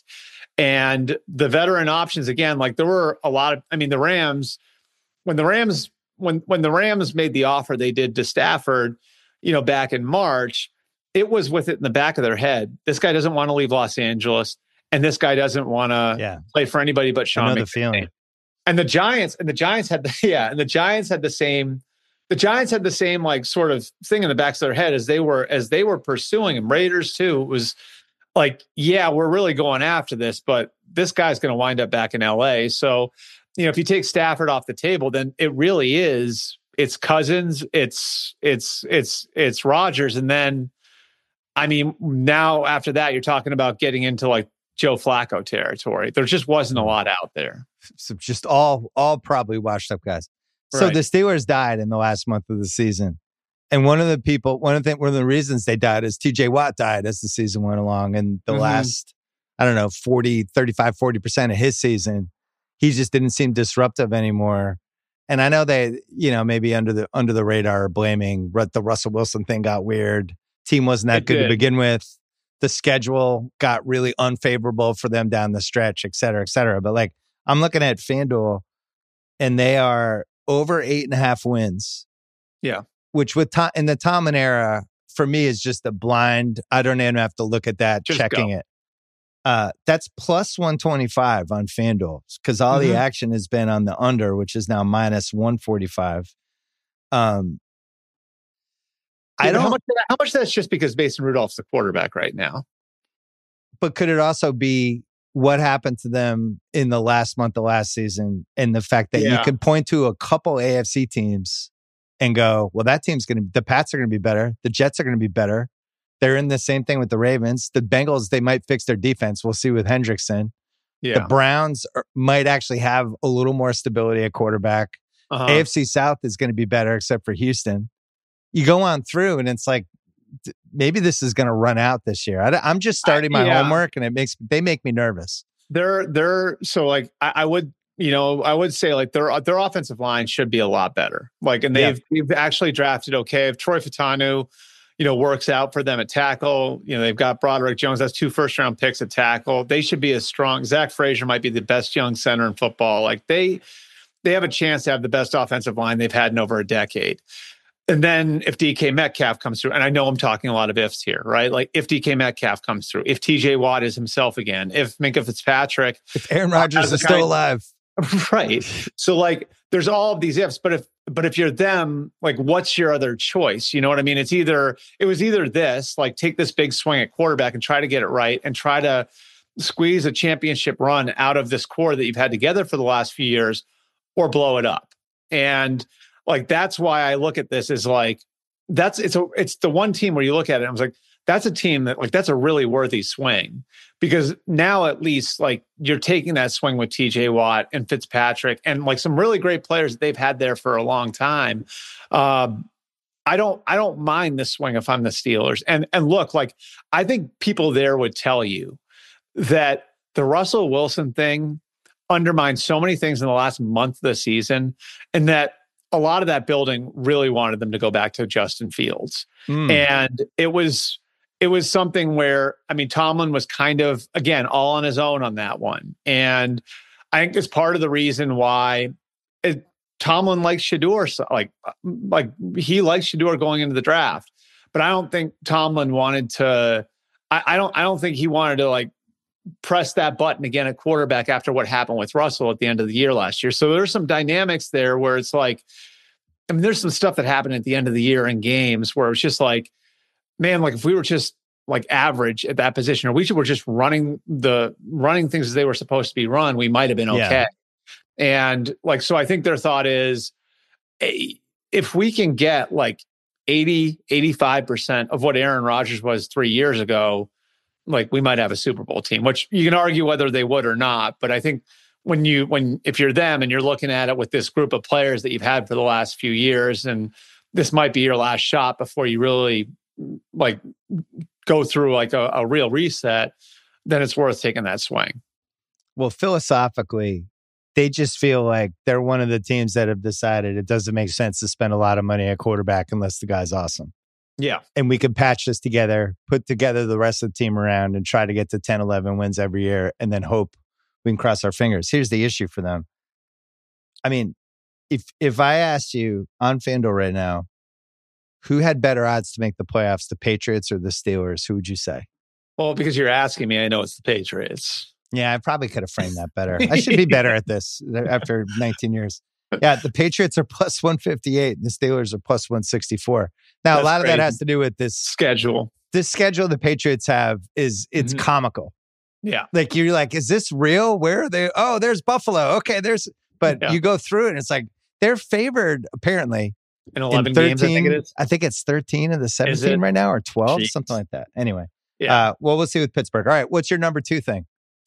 And the veteran options, again, like there were a lot of, I mean, the Rams, when the Rams, when, when the Rams made the offer they did to Stafford, you know, back in March, it was with it in the back of their head. This guy doesn't want to leave Los Angeles, and this guy doesn't want to yeah, play for anybody but I Sean know the McVay. feeling. And the Giants, and the Giants had the, yeah, and the Giants had the same, the Giants had the same like sort of thing in the backs of their head as they were, as they were pursuing him. Raiders too. It was like, yeah, we're really going after this, but this guy's going to wind up back in L A. So, you know, if you take Stafford off the table, then it really is, it's Cousins, it's, it's, it's, it's Rodgers. And then, I mean, now after that, you're talking about getting into like Joe Flacco territory. There just wasn't a lot out there. So just all, all probably washed up guys. So Right. the Steelers died in the last month of the season. And one of the people, one of the, one of the reasons they died is T J Watt died as the season went along. And the Mhm. last, I don't know, forty, thirty-five, forty percent of his season, he just didn't seem disruptive anymore. And I know they, you know, maybe under the, under the radar are blaming Ru- the Russell Wilson thing got weird. Team wasn't that It good to did. begin with. The schedule got really unfavorable for them down the stretch, et cetera, et cetera. But like, I'm looking at FanDuel and they are over eight and a half wins. Yeah. Which with Tom, in the Tomlin era, for me is just a blind. I don't even have to look at that, Just checking go. it. Uh, that's plus one twenty-five on FanDuel because all Mhm. the action has been on the under, which is now minus one forty-five. Um, I Yeah, but don't, How much, of that- how much of that's just because Mason Rudolph's the quarterback right now? but could it also be what happened to them in the last month of last season and the fact that you Yeah. can point to a couple A F C teams and go, well, that team's going to, the Pats are going to be better. The Jets are going to be better. They're in the same thing with the Ravens. The Bengals, they might fix their defense. We'll see with Hendrickson. Yeah. The Browns are, might actually have a little more stability at quarterback. Uh-huh. A F C South is going to be better, except for Houston. You go on through, and it's like th- maybe this is going to run out this year. I, I'm just starting my I, yeah. homework, and it makes they make me nervous. They're they're so like I, I would you know I would say like their their offensive line should be a lot better. Like, and they've yeah. they've actually drafted okay. If Troy Fautanu, you know, works out for them at tackle, you know, they've got Broderick Jones. That's two first round picks at tackle. They should be as strong. Zach Frazier might be the best young center in football. Like they they have a chance to have the best offensive line they've had in over a decade. And then if D K Metcalf comes through, and I know I'm talking a lot of ifs here, right? Like if D K Metcalf comes through, if T J Watt is himself again, if Minkah Fitzpatrick, if Aaron Rodgers is still alive, right? So like, there's all of these ifs, but if but if you're them, like, what's your other choice? You know what I mean? It's either it was either this, like, take this big swing at quarterback and try to get it right, and try to squeeze a championship run out of this core that you've had together for the last few years, or blow it up. And like, that's why I look at this as like, that's, it's a, it's the one team where you look at it and I was like, that's a team that like, that's a really worthy swing, because now at least like you're taking that swing with T J Watt and Fitzpatrick and like some really great players that they've had there for a long time. Um, I don't, I don't mind this swing if I'm the Steelers. And, and look, like, I think people there would tell you that the Russell Wilson thing undermined so many things in the last month of the season, and that a lot of that building really wanted them to go back to Justin Fields. Mm. And it was, it was something where, I mean, Tomlin was kind of, again, all on his own on that one. And I think it's part of the reason why it, Tomlin likes Shedeur, like, like he likes Shedeur going into the draft, but I don't think Tomlin wanted to, I, I don't, I don't think he wanted to like press that button again at quarterback after what happened with Russell at the end of the year last year. So there's some dynamics there where it's like, I mean, there's some stuff that happened at the end of the year in games where it's just like, man, like if we were just like average at that position, or we were just running the running things as they were supposed to be run, we might have been okay. Yeah. And like, so I think their thought is, hey, if we can get like eighty, eighty-five percent of what Aaron Rodgers was three years ago, like we might have a Super Bowl team, which you can argue whether they would or not. But I think when you, when, if you're them and you're looking at it with this group of players that you've had for the last few years, and this might be your last shot before you really like go through like a, a real reset, then it's worth taking that swing. Well, philosophically, they just feel like they're one of the teams that have decided it doesn't make sense to spend a lot of money at quarterback unless the guy's awesome. Yeah. And we could patch this together, put together the rest of the team around and try to get to ten, eleven wins every year, and then hope we can cross our fingers. Here's the issue for them. I mean, if if I asked you on FanDuel right now, who had better odds to make the playoffs, the Patriots or the Steelers, who would you say? Well, because you're asking me, I know it's the Patriots. Yeah, I probably could have framed that better. I should be better at this after nineteen years. Yeah, the Patriots are plus one fifty-eight and the Steelers are plus one sixty-four. Now, That's a lot crazy. Of that has to do with this schedule. This schedule the Patriots have is it's mm-hmm. comical. Yeah. Like you're like, is this real? Where are they? Oh, there's Buffalo. Okay, there's, but yeah. you go through it and it's like, they're favored apparently. In eleven in thirteen, games, I think it is. I think it's thirteen of the seventeen right now, or twelve, Jeez. Something like that. Anyway. Yeah. Uh, well, we'll see with Pittsburgh. All right. What's your number two thing?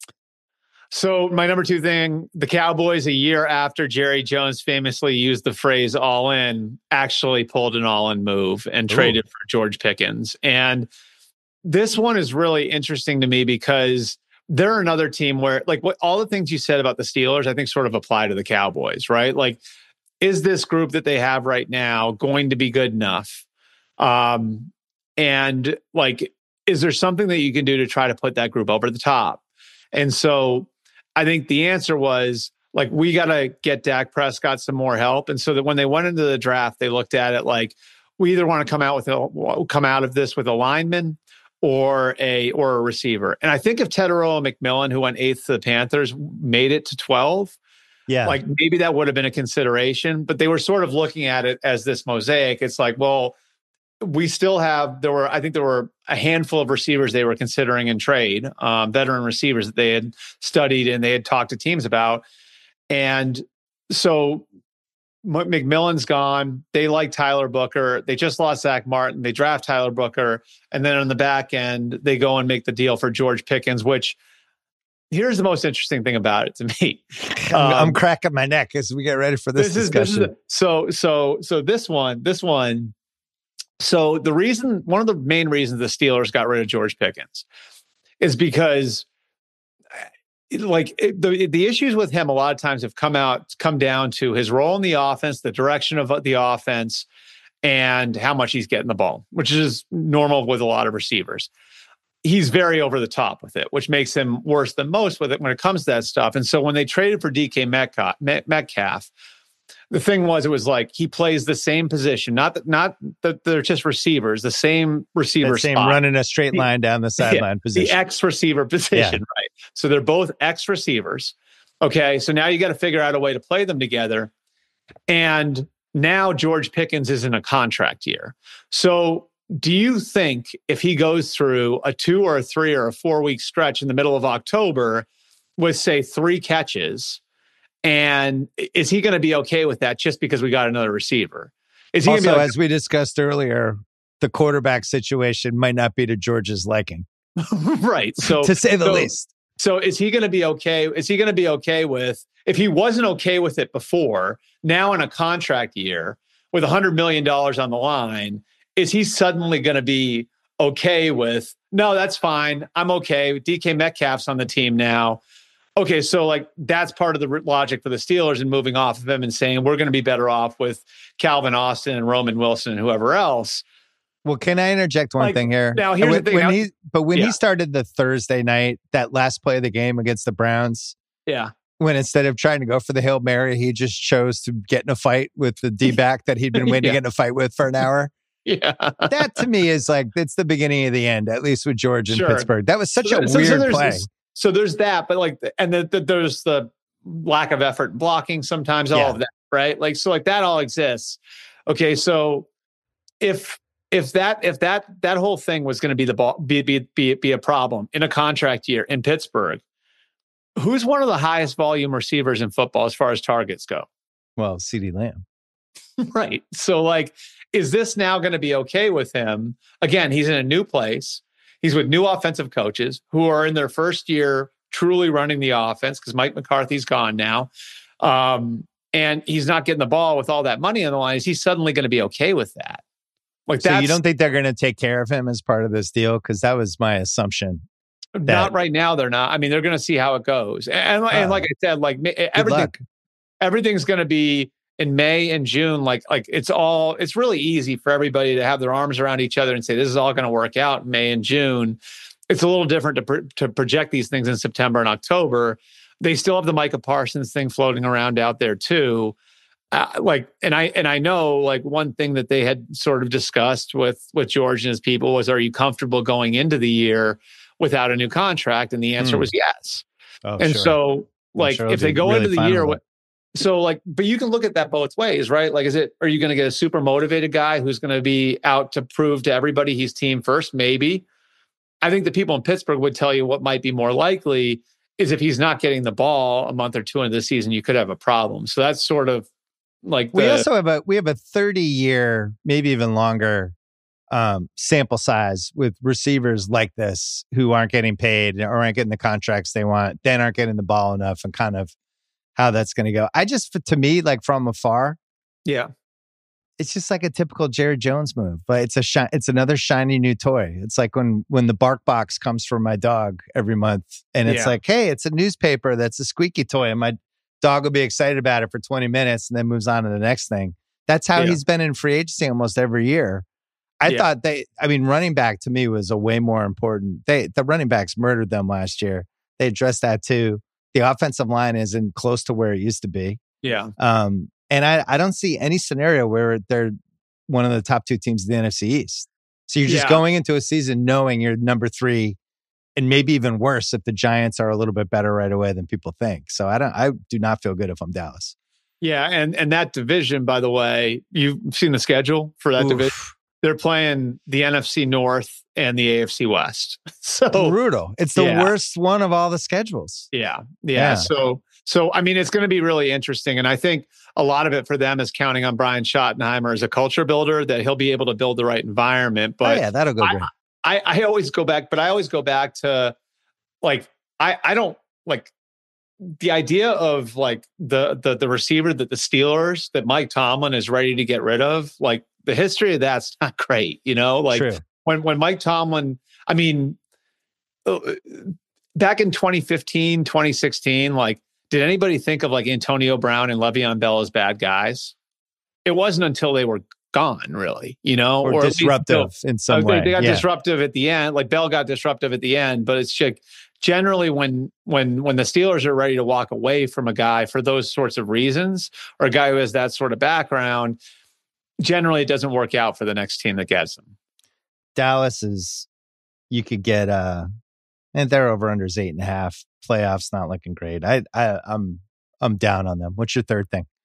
So my number two thing, the Cowboys, a year after Jerry Jones famously used the phrase all in, actually pulled an all in move and Ooh. Traded for George Pickens. And this one is really interesting to me because they're another team where, like, what all the things you said about the Steelers, I think sort of apply to the Cowboys, right? Like, is this group that they have right now going to be good enough? Um, and like, is there something that you can do to try to put that group over the top? And so I think the answer was, like, we got to get Dak Prescott some more help. And so that when they went into the draft, they looked at it like, we either want to come out with a, come out of this with a lineman or a or a receiver. And I think if Tetairoa McMillan, who went eighth to the Panthers, made it to twelve, yeah, like maybe that would have been a consideration. But they were sort of looking at it as this mosaic. It's like, well, we still have, there were, I think there were a handful of receivers they were considering in trade, um, veteran receivers that they had studied and they had talked to teams about. And so McMillan's gone. They like Tyler Booker. They just lost Zach Martin. They draft Tyler Booker. And then on the back end, they go and make the deal for George Pickens, which here's the most interesting thing about it to me. I'm, Um, I'm cracking my neck as we get ready for this, this is, this discussion. is so so so this one this one. So the reason, one of the main reasons the Steelers got rid of George Pickens is because, like, it, the the issues with him a lot of times have come out come down to his role in the offense, the direction of the offense, and how much he's getting the ball, which is normal with a lot of receivers. He's very over the top with it, which makes him worse than most with it when it comes to that stuff. And so when they traded for D K Metcalf, Metcalf the thing was, it was like he plays the same position, not that not that they're just receivers, the same receiver That same spot. running a straight line down the sideline Yeah, position. the X receiver position, Yeah. right? So they're both X receivers. Okay, so now you got to figure out a way to play them together. And now George Pickens is in a contract year. So do you think if he goes through a two or a three or a four week stretch in the middle of October with, say, three catches, and is he going to be okay with that just because we got another receiver? Is he Also, going to be like, as we discussed earlier, the quarterback situation might not be to George's liking, right? So to say the so, least. So is he going to be okay? Is he going to be okay with, if he wasn't okay with it before, now in a contract year with one hundred million dollars on the line, is he suddenly going to be okay with, no, that's fine, I'm okay. D K Metcalf's on the team now. Okay, so like that's part of the logic for the Steelers and moving off of him and saying we're going to be better off with Calvin Austin and Roman Wilson and whoever else. Well, can I interject one Like, thing here? now, here's when, the thing. when Now- he, but when Yeah. he started the Thursday night, that last play of the game against the Browns, Yeah. when instead of trying to go for the Hail Mary, he just chose to get in a fight with the D-back that he'd been waiting Yeah. to get in a fight with for an hour. Yeah. That to me is like, it's the beginning of the end, at least with George in Sure. Pittsburgh. That was such So- a so- so weird there's play. this- So there's that, but like, and the, the, there's the lack of effort in blocking sometimes, all Yeah. of that, right? Like, so like that all exists. Okay, so if if that if that that whole thing was going to be the ball be, be be be a problem in a contract year in Pittsburgh, who's one of the highest volume receivers in football as far as targets go? Well, CeeDee Lamb. Right. So like, is this now going to be okay with him? Again, he's in a new place. He's with new offensive coaches who are in their first year truly running the offense because Mike McCarthy's gone now. Um, and he's not getting the ball with all that money on the line. Is he suddenly going to be okay with that? Like So that's you don't think they're going to take care of him as part of this deal? Because that was my assumption. not that- right now. They're not. I mean, they're going to see how it goes. And, and Uh, like I said, like ma- Good everything, luck. everything's going to be in May and June. Like, like it's all, it's really easy for everybody to have their arms around each other and say, this is all going to work out in May and June. It's a little different to, pro- to project these things in September and October. They still have the Micah Parsons thing floating around out there too. Uh, like, and I, and I know like one thing that they had sort of discussed with, with George and his people was, are you comfortable going into the year without a new contract? And the answer Hmm. was yes. Oh, and sure. so like, sure if they'll they be go really into the fine year with with, so like, but you can look at that both ways, right? Like, is it, are you going to get a super motivated guy who's going to be out to prove to everybody he's team first? Maybe. I think the people in Pittsburgh would tell you what might be more likely is if he's not getting the ball a month or two into the season, you could have a problem. So that's sort of like We the- also have a we have a thirty year, maybe even longer, um, sample size with receivers like this who aren't getting paid or aren't getting the contracts they want, then aren't getting the ball enough, and kind of how that's going to go. I just, to me, like from afar, yeah. it's just like a typical Jerry Jones move, but it's a shi- it's another shiny new toy. It's like when when the bark box comes for my dog every month, and it's Yeah. like, hey, it's a newspaper that's a squeaky toy, and my dog will be excited about it for twenty minutes and then moves on to the next thing. That's how Yeah. he's been in free agency almost every year. I Yeah. thought they, I mean, running back to me was a way more important. They the running backs murdered them last year. They addressed that too. The offensive line isn't close to where it used to be. Yeah. Um, and I, I don't see any scenario where they're one of the top two teams in the N F C East. So you're just Yeah. going into a season knowing you're number three, and maybe even worse if the Giants are a little bit better right away than people think. So I don't, I do not feel good if I'm Dallas. Yeah. And, and that division, by the way, you've seen the schedule for that Oof. division. They're playing the N F C North and the A F C West. So Brutal. It's the Yeah. worst one of all the schedules. Yeah, Yeah. yeah. So, so I mean, it's going to be really interesting, and I think a lot of it for them is counting on Brian Schottenheimer as a culture builder, that he'll be able to build the right environment. But oh, yeah, that'll go I- great. I, I always go back, but I always go back to like I, I don't like the idea of like the the the receiver that the Steelers that Mike Tomlin is ready to get rid of, like the history of that's not great, you know. Like True. when when Mike Tomlin, I mean, back in twenty fifteen, twenty sixteen, like did anybody think of like Antonio Brown and Le'Veon Bell as bad guys? It wasn't until they were gone, really, you know, or, or disruptive until, in some uh, way. They, they got yeah. disruptive at the end. Like Bell got disruptive at the end, but it's like generally when when when the Steelers are ready to walk away from a guy for those sorts of reasons, or a guy who has that sort of background, generally it doesn't work out for the next team that gets him. Dallas is, you could get uh and their over under is eight and a half. Playoffs not looking great. I I I'm I'm down on them. What's your third thing?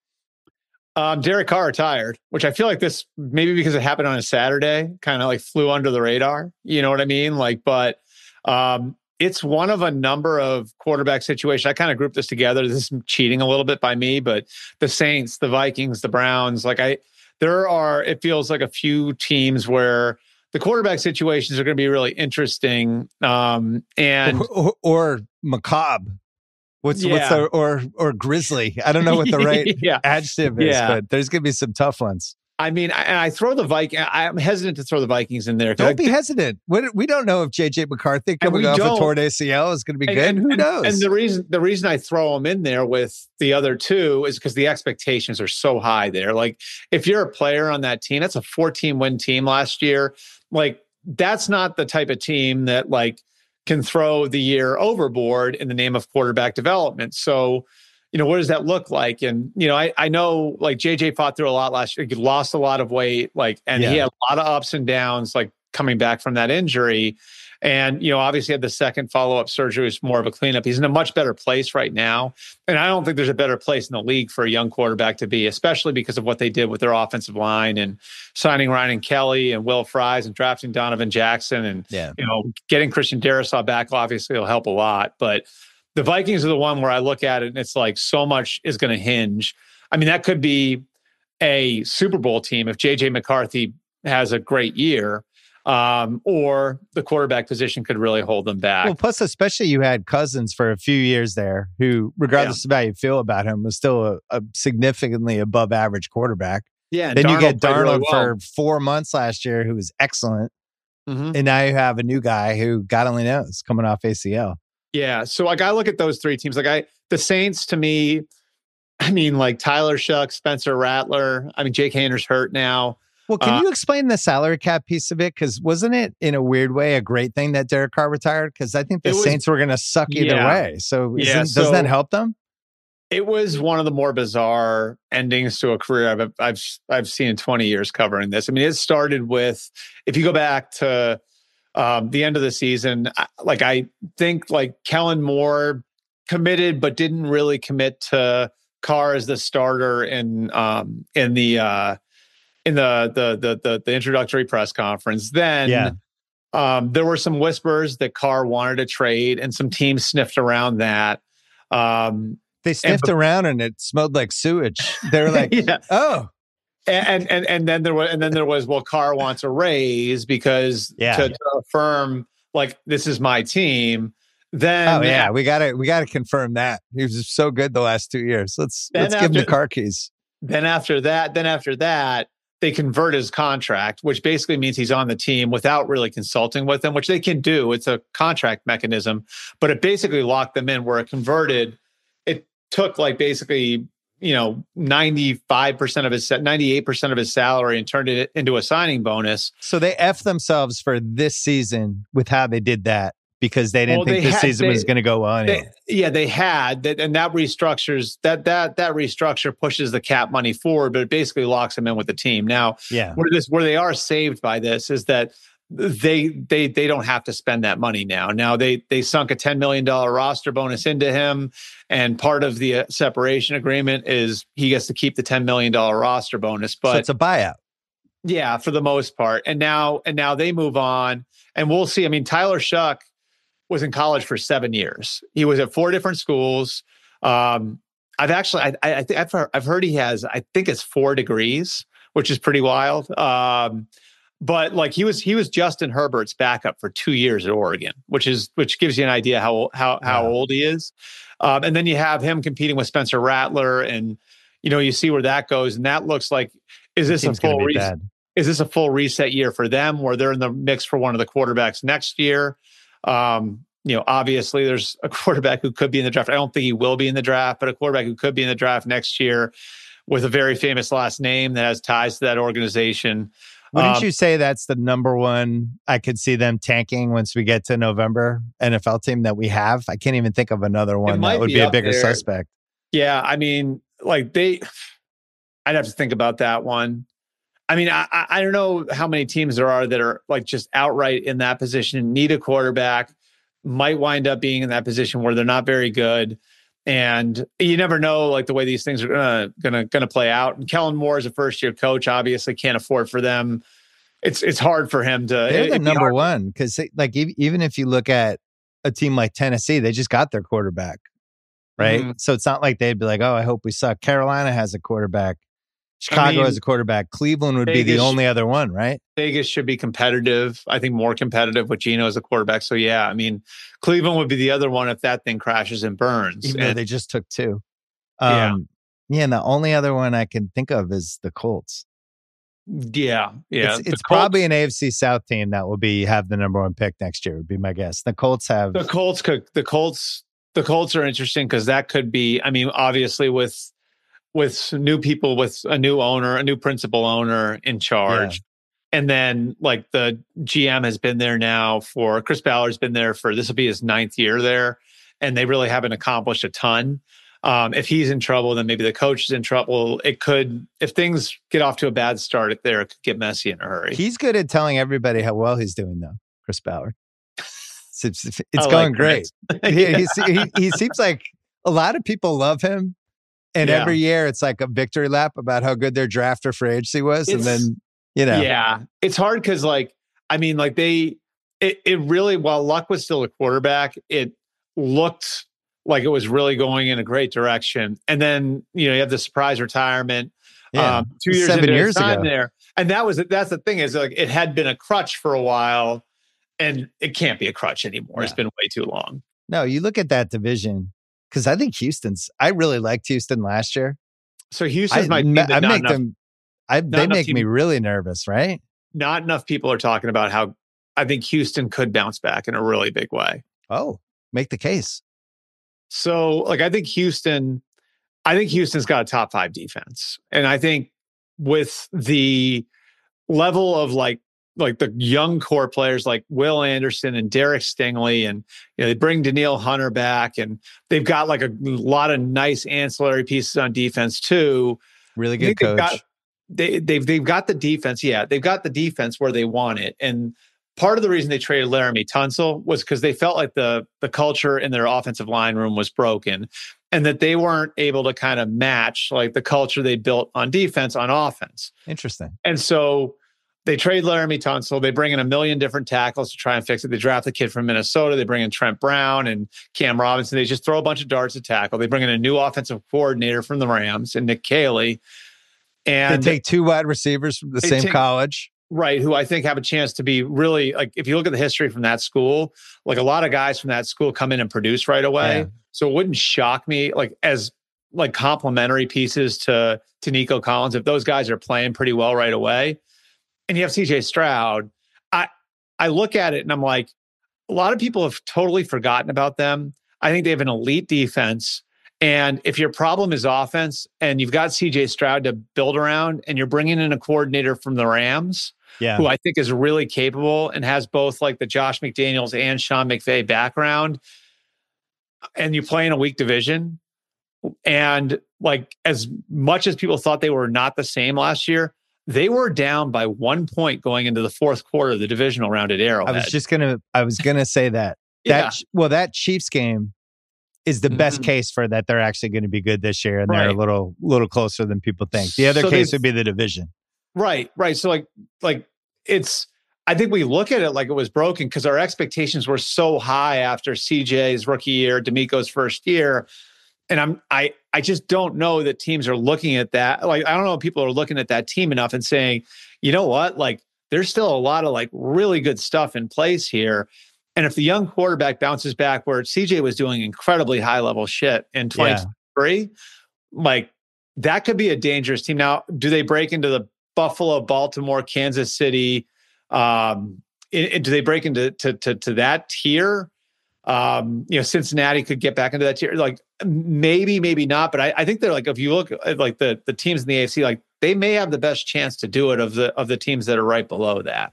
Um, Derek Carr retired, which I feel like this maybe because it happened on a Saturday, kind of like flew under the radar. You know what I mean? Like, but um, it's one of a number of quarterback situations. I kind of grouped this together. This is cheating a little bit by me, but the Saints, the Vikings, the Browns, like I, there are, it feels like a few teams where the quarterback situations are going to be really interesting. Um, and or, or, or macabre. What's yeah. what's the or or grizzly? I don't know what the right yeah. adjective is, yeah. but there's going to be some tough ones. I mean, I, and I throw the Vikings. I'm hesitant to throw the Vikings in there. Don't I, be hesitant. We, we don't know if J J McCarthy coming off a torn A C L is going to be and, good. And, Who and, knows? And the reason the reason I throw them in there with the other two is because the expectations are so high there. Like if you're a player on that team, that's a fourteen win team last year. Like that's not the type of team that like can throw the year overboard in the name of quarterback development. So, you know, what does that look like? And, you know, I, I know like J J fought through a lot last year. He lost a lot of weight, like, and yeah. he had a lot of ups and downs, like coming back from that injury. And, you know, obviously had the second follow-up surgery was more of a cleanup. He's in a much better place right now. And I don't think there's a better place in the league for a young quarterback to be, especially because of what they did with their offensive line and signing Ryan Kelly and Will Fries and drafting Donovan Jackson and, yeah. you know, getting Christian Darrisaw back obviously will help a lot. But the Vikings are the one where I look at it and it's like so much is going to hinge. I mean, that could be a Super Bowl team if J J McCarthy has a great year. Um, or the quarterback position could really hold them back. Well, plus, especially you had Cousins for a few years there, who, regardless yeah. of how you feel about him, was still a, a significantly above average quarterback. Yeah. Then Darnold you get Darnold really well. for four months last year, who was excellent. Mm-hmm. And now you have a new guy who, God only knows, coming off A C L. Yeah. So, like, I look at those three teams. Like, I, the Saints to me, I mean, like Tyler Shuck, Spencer Rattler. I mean, Jake Haener's hurt now. Well, can uh, you explain the salary cap piece of it? Because wasn't it, in a weird way, a great thing that Derek Carr retired? Because I think the was, Saints were going to suck either yeah. way. So, yeah, doesn't so that help them? It was one of the more bizarre endings to a career I've I've I've seen in twenty years covering this. I mean, it started with, if you go back to um, the end of the season, like I think like Kellen Moore committed but didn't really commit to Carr as the starter in um, in the. Uh, in the, the the the the introductory press conference. Then yeah. um, there were some whispers that Carr wanted to trade, and some teams sniffed around that. Um, they sniffed and, around, and it smelled like sewage. They were like, yeah. "Oh." And and and then there was and then there was well, Carr wants a raise because yeah. to, to affirm like this is my team. Then oh yeah, we gotta we gotta confirm that he was so good the last two years. Let's let's after, give him the car keys. Then after that, then after that. They convert his contract, which basically means he's on the team without really consulting with them, which they can do. It's a contract mechanism, but it basically locked them in where it converted. It took like basically, you know, ninety-five percent of his, ninety-eight percent of his salary and turned it into a signing bonus. So they F themselves for this season with how they did that. Because they didn't well, think they this had, season they, was going to go on. They, yeah, they had that, and that restructures that that that restructure pushes the cap money forward, but it basically locks them in with the team. Now, yeah, where this where they are saved by this is that they they they don't have to spend that money now. Now they they sunk a ten million dollars roster bonus into him, and part of the uh, separation agreement is he gets to keep the ten million dollars roster bonus. But so it's a buyout. Yeah, for the most part. And now and now they move on, and we'll see. I mean, Tyler Shuck was in college for seven years. He was at four different schools. Um, I've actually, I, I think I've heard, I've heard he has, I think it's four degrees, which is pretty wild. Um, But like he was, he was Justin Herbert's backup for two years at Oregon, which is which gives you an idea how how how wow. old he is. Um, and then you have him competing with Spencer Rattler, and you know you see where that goes, and that looks like is this a full reset? Is this a full reset year for them, where they're in the mix for one of the quarterbacks next year? Um, you know, obviously there's a quarterback who could be in the draft. I don't think he will be in the draft, but a quarterback who could be in the draft next year with a very famous last name that has ties to that organization. Wouldn't um, you say that's the number one I could see them tanking once we get to November N F L team that we have? I can't even think of another one that would be, be a bigger there. suspect. Yeah, I mean, like they, I'd have to think about that one. I mean, I, I don't know how many teams there are that are like just outright in that position, need a quarterback, might wind up being in that position where they're not very good. And you never know, like the way these things are gonna gonna gonna play out. And Kellen Moore is a first year coach, obviously can't afford for them. It's it's hard for him to. They're the number one because like even if you look at a team like Tennessee, they just got their quarterback, right? Mm-hmm. So it's not like they'd be like, oh, I hope we suck. Carolina has a quarterback. Chicago I mean, has a quarterback. Cleveland would Vegas, be the only other one, right? Vegas should be competitive. I think more competitive with Geno as a quarterback. So yeah, I mean, Cleveland would be the other one if that thing crashes and burns. Even and, though they just took two. Um, yeah. yeah, and the only other one I can think of is the Colts. Yeah, yeah. It's, it's probably an A F C South team that will be have the number one pick next year. Would be my guess. The Colts have the Colts. Could the Colts? The Colts are interesting because that could be. I mean, obviously with. with new people, with a new owner, a new principal owner in charge. Yeah. And then like the G M has been there now for, Chris Ballard's been there for, this will be his ninth year there. And they really haven't accomplished a ton. Um, if he's in trouble, then maybe the coach is in trouble. It could, if things get off to a bad start there, it could get messy in a hurry. He's good at telling everybody how well he's doing though, Chris Ballard. It's, it's, it's I going like great. he, he's, he, he seems like a lot of people love him. And yeah. every year it's like a victory lap about how good their draft or free agency was. It's, and then, you know. Yeah. It's hard because like, I mean, like they, it, it really, while Luck was still a quarterback, it looked like it was really going in a great direction. And then, you know, you have the surprise retirement yeah. um, two years Seven into years time ago. there. And that was, that's the thing is like, it had been a crutch for a while and it can't be a crutch anymore. Yeah. It's been way too long. No, you look at that division. Because I think Houston's, I really liked Houston last year. So Houston's I, my team. I make enough, them, I, they make team, me really nervous, right? Not enough people are talking about how I think Houston could bounce back in a really big way. Oh, make the case. So, like, I think Houston, I think Houston's got a top five defense. And I think with the level of like, like the young core players like Will Anderson and Derek Stingley, and you know they bring Danielle Hunter back, and they've got like a lot of nice ancillary pieces on defense too. Really good coach. They've got, they, they've they've got the defense. Yeah, they've got the defense where they want it. And part of the reason they traded Laramie Tunsil was because they felt like the the culture in their offensive line room was broken, and that they weren't able to kind of match like the culture they built on defense on offense. Interesting. And so they trade Laramie Tunsil. They bring in a million different tackles to try and fix it. They draft a kid from Minnesota. They bring in Trent Brown and Cam Robinson. They just throw a bunch of darts at tackle. They bring in a new offensive coordinator from the Rams and Nick Caley. And they take two wide receivers from the same take, college. Right, who I think have a chance to be really, like, if you look at the history from that school, like a lot of guys from that school come in and produce right away. Yeah. So it wouldn't shock me, like, as like complementary pieces to, to Nico Collins, if those guys are playing pretty well right away. And you have C J Stroud. I I look at it and I'm like, a lot of people have totally forgotten about them. I think they have an elite defense. And if your problem is offense and you've got C J Stroud to build around and you're bringing in a coordinator from the Rams, yeah. who I think is really capable and has both like the Josh McDaniels and Sean McVay background, and you play in a weak division, and like as much as people thought they were not the same last year, they were down by one point going into the fourth quarter of the divisional round at Arrowhead. I was just gonna, I was gonna say that. yeah. That well, that Chiefs game is the mm-hmm. best case for that. They're actually going to be good this year, and right. they're a little, little closer than people think. The other so case would be the division. Right, right. So like, like it's. I think we look at it like it was broken because our expectations were so high after C J's rookie year, D'Amico's first year. And I'm, I, I just don't know that teams are looking at that. Like, I don't know if people are looking at that team enough and saying, you know what, like there's still a lot of like really good stuff in place here. And if the young quarterback bounces back where C J was doing incredibly high level shit in twenty twenty-three, yeah. like that could be a dangerous team. Now, do they break into the Buffalo, Baltimore, Kansas City? Um, it, it, do they break into to, to, to that tier? Um, you know, Cincinnati could get back into that tier. Like maybe, maybe not. But I, I think they're like, if you look at like the the teams in the A F C, like they may have the best chance to do it of the of the teams that are right below that.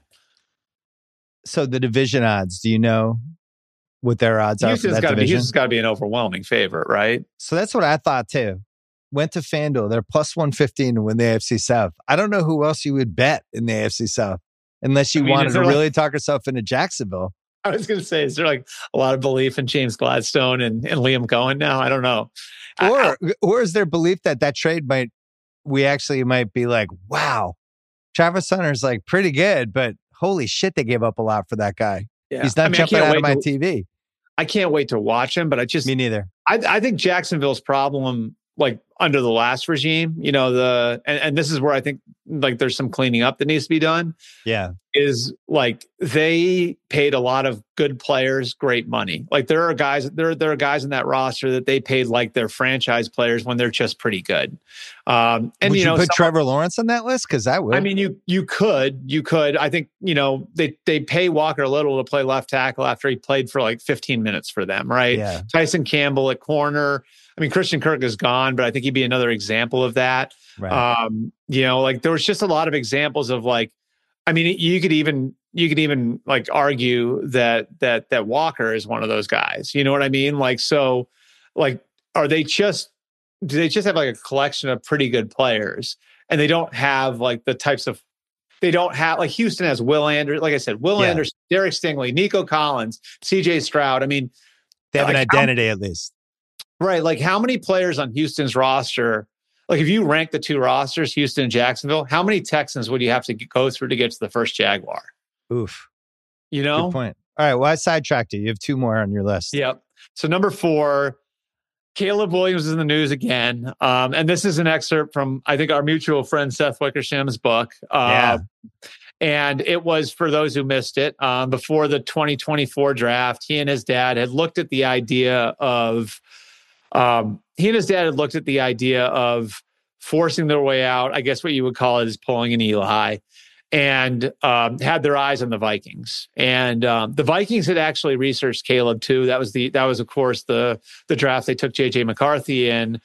So the division odds, do you know what their odds Houston's are for that gotta division? Be, Houston's got to be an overwhelming favorite, right? So that's what I thought too. Went to FanDuel. They're plus one fifteen to win the A F C South. I don't know who else you would bet in the A F C South unless you I mean, wanted to like, really talk yourself into Jacksonville. I was going to say, is there like a lot of belief in James Gladstone and, and Liam Cohen now? I don't know. Or, I, I, or is there belief that that trade might, we actually might be like, wow, Travis Hunter's like pretty good, but holy shit, they gave up a lot for that guy. Yeah. He's not I mean, jumping out of my to, T V. I can't wait to watch him, but I just... Me neither. I, I think Jacksonville's problem, like under the last regime, you know, the... And, and this is where I think like there's some cleaning up that needs to be done. Yeah. Is like they paid a lot of good players great money. Like there are guys, there, there are guys in that roster that they paid like their franchise players when they're just pretty good. Um, and would you, you know, put some, Trevor Lawrence on that list? Because I would. I mean, you you could, you could. I think you know they they pay Walker Little to play left tackle after he played for like fifteen minutes for them, right? Yeah. Tyson Campbell at corner. I mean, Christian Kirk is gone, but I think he'd be another example of that. Right. Um, you know, like there was just a lot of examples of like. I mean, you could even you could even like argue that that that Walker is one of those guys. You know what I mean? Like, so, like, are they just do they just have like a collection of pretty good players, and they don't have like the types of they don't have like Houston has Will Anderson, like I said, Will yeah. Anderson, Derek Stingley, Nico Collins, C J Stroud. I mean, they have like, an identity how, at least, right? Like, how many players on Houston's roster? Like if you rank the two rosters, Houston and Jacksonville, how many Texans would you have to go through to get to the first Jaguar? Oof. You know? Good point. All right. Well, I sidetracked you. You have two more on your list. Yep. So number four, Caleb Williams is in the news again. Um, and this is an excerpt from, I think, our mutual friend Seth Wickersham's book. Uh, yeah. And it was, for those who missed it, um, before the twenty twenty-four draft, he and his dad had looked at the idea of Um, he and his dad had looked at the idea of forcing their way out. I guess what you would call it is pulling an Eli, and um, had their eyes on the Vikings. And um, the Vikings had actually researched Caleb too. That was the that was of course the the draft they took J J McCarthy in.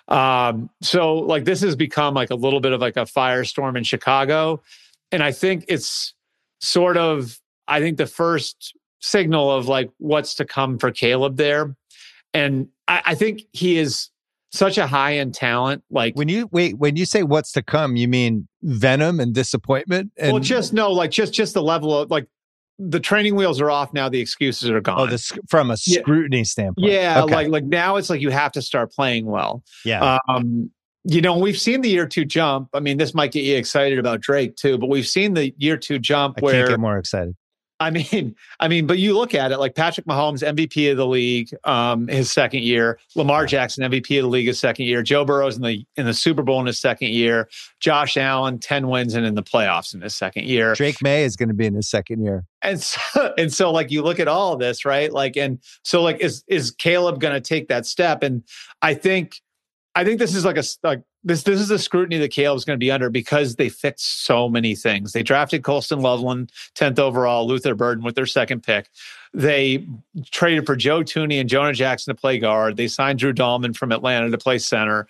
Um, so like this has become like a little bit of like a firestorm in Chicago, and I think it's sort of I think the first signal of like what's to come for Caleb there. And I, I think he is such a high end talent. Like when you wait, when you say what's to come, you mean venom and disappointment? And, well, just no, like just just the level of like the training wheels are off now. The excuses are gone. Oh, this from a scrutiny yeah. standpoint. Yeah, okay. like like now it's like you have to start playing well. Yeah. Um, you know, we've seen the year two jump. I mean, this might get you excited about Drake too, but we've seen the year two jump I where can't get more excited. I mean, I mean, but you look at it like Patrick Mahomes, M V P of the league, um, his second year. Lamar Jackson, M V P of the league, his second year. Joe Burrow's in the in the Super Bowl in his second year. Josh Allen, ten wins and in the playoffs in his second year. Drake May is going to be in his second year. And so, and so, like you look at all of this, right? Like, and so, like, is is Caleb going to take that step? And I think, I think this is like a like. This this is the scrutiny that Caleb's going to be under because they fixed so many things. They drafted Colston Loveland, tenth overall, Luther Burden with their second pick. They traded for Joe Thuney and Jonah Jackson to play guard. They signed Drew Dahlman from Atlanta to play center.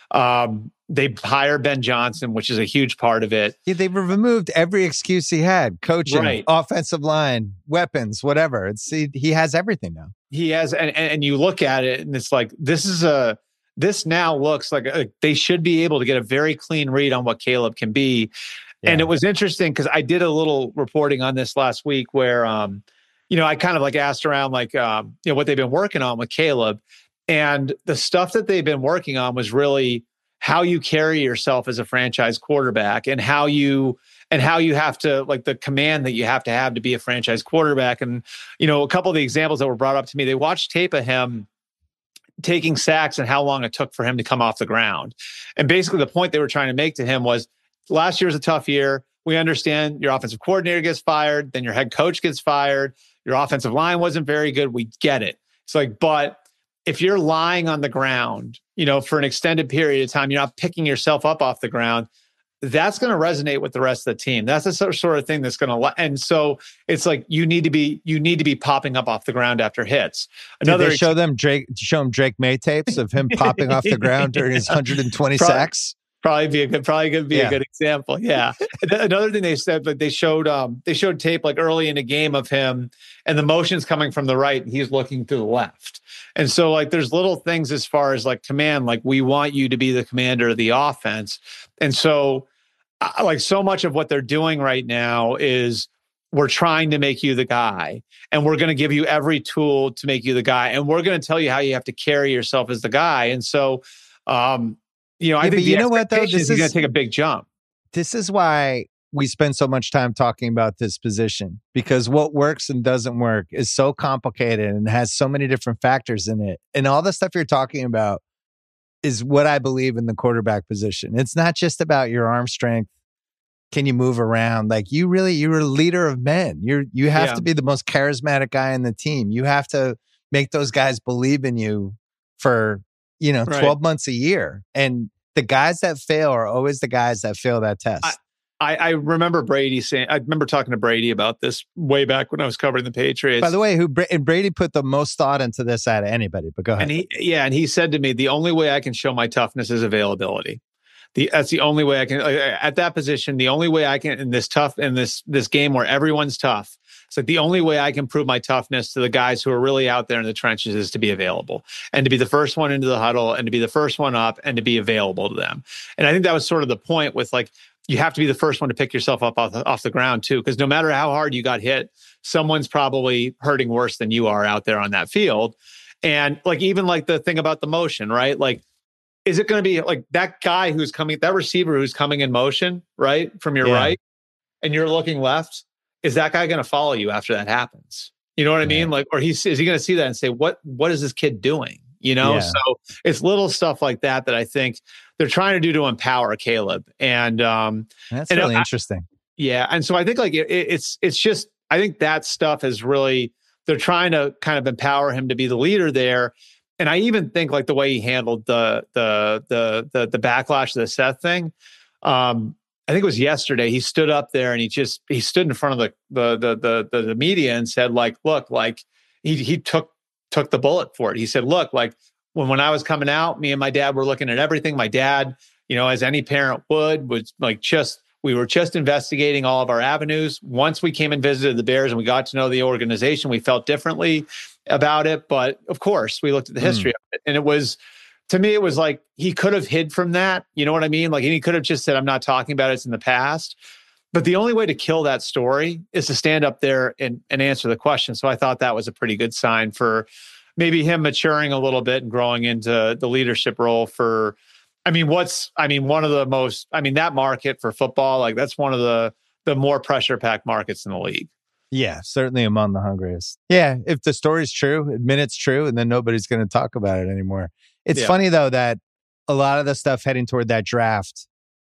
Um, they hired Ben Johnson, which is a huge part of it. Yeah, they've removed every excuse he had: coaching, right. offensive line, weapons, whatever. It's he, he has everything now. He has, and, and you look at it, and it's like this is a. This now looks like a, they should be able to get a very clean read on what Caleb can be. Yeah. And it was interesting because I did a little reporting on this last week where, um, you know, I kind of like asked around like, um, you know, what they've been working on with Caleb. And the stuff that they've been working on was really how you carry yourself as a franchise quarterback and how you and how you have to like the command that you have to have to be a franchise quarterback. And, you know, a couple of the examples that were brought up to me, they watched tape of him taking sacks and how long it took for him to come off the ground. And basically the point they were trying to make to him was last year was a tough year. we understand your offensive coordinator gets fired, then your head coach gets fired, your offensive line wasn't very good. We get it. It's like, but if you're lying on the ground, you know, for an extended period of time, you're not picking yourself up off the ground, that's going to resonate with the rest of the team. That's the sort of thing that's going to, and so it's like you need to be you need to be popping up off the ground after hits. Another Did they show them Drake show them Drake May tapes of him popping off the ground during his one hundred twenty probably, sacks. Probably be a good, probably going to be yeah. a good example. Yeah. Another thing they said, like they showed, um, they showed tape like early in a game of him, and the motion's coming from the right, and he's looking to the left. And so, like, there's little things as far as like command, like we want you to be the commander of the offense, and so, uh, like, so much of what they're doing right now is we're trying to make you the guy, and we're going to give you every tool to make you the guy, and we're going to tell you how you have to carry yourself as the guy, and so. um You know, I yeah, think you know what though, this is is going to take a big jump. This is why we spend so much time talking about this position, because what works and doesn't work is so complicated and has so many different factors in it. And all the stuff you're talking about is what I believe in the quarterback position. It's not just about your arm strength. Can you move around? Like you really, you're a leader of men. You're you have Yeah. to be the most charismatic guy in the team. You have to make those guys believe in you for you know, Right. twelve months a year. And the guys that fail are always the guys that fail that test. I, I, I remember Brady saying, I remember talking to Brady about this way back when I was covering the Patriots. By the way, who and Brady put the most thought into this out of anybody, but go ahead. And he, yeah, and he said to me, the only way I can show my toughness is availability. The, that's the only way I can, at that position, the only way I can, in this tough, in this, this game where everyone's tough, it's like the only way I can prove my toughness to the guys who are really out there in the trenches is to be available and to be the first one into the huddle and to be the first one up and to be available to them. And I think that was sort of the point with like, you have to be the first one to pick yourself up off the, off the ground too, because no matter how hard you got hit, someone's probably hurting worse than you are out there on that field. And like, even like the thing about the motion, right? Like, is it going to be like that guy who's coming, that receiver who's coming in motion, right? From your Yeah. right, and you're looking left, is that guy going to follow you after that happens? You know what I mean? Yeah. Like, or he's, is he going to see that and say, what, what is this kid doing? You know? Yeah. So it's little stuff like that, that I think they're trying to do to empower Caleb. And, um, That's and really I, interesting. yeah. And so I think like it, it's, it's just, I think that stuff is really, they're trying to kind of empower him to be the leader there. And I even think like the way he handled the, the, the, the, the backlash of the Seth thing, um, I think it was yesterday, he stood up there and he just, he stood in front of the, the, the, the, the media and said like, look, like he, he took, took the bullet for it. He said, look, like when, when I was coming out, me and my dad were looking at everything. My dad, you know, as any parent would, was like just, we were just investigating all of our avenues. Once we came and visited the Bears and we got to know the organization, we felt differently about it. But of course, we looked at the history mm. of it. And it was, to me, it was like he could have hid from that. You know what I mean? Like he could have just said, I'm not talking about it. It's in the past. But the only way to kill that story is to stand up there and, and answer the question. So I thought that was a pretty good sign for maybe him maturing a little bit and growing into the leadership role for, I mean, what's, I mean, one of the most, I mean, that market for football, like that's one of the, the more pressure packed markets in the league. Yeah, certainly among the hungriest. Yeah, if the story's true, admit it's true, and then nobody's going to talk about it anymore. It's Yeah. funny, though, that a lot of the stuff heading toward that draft,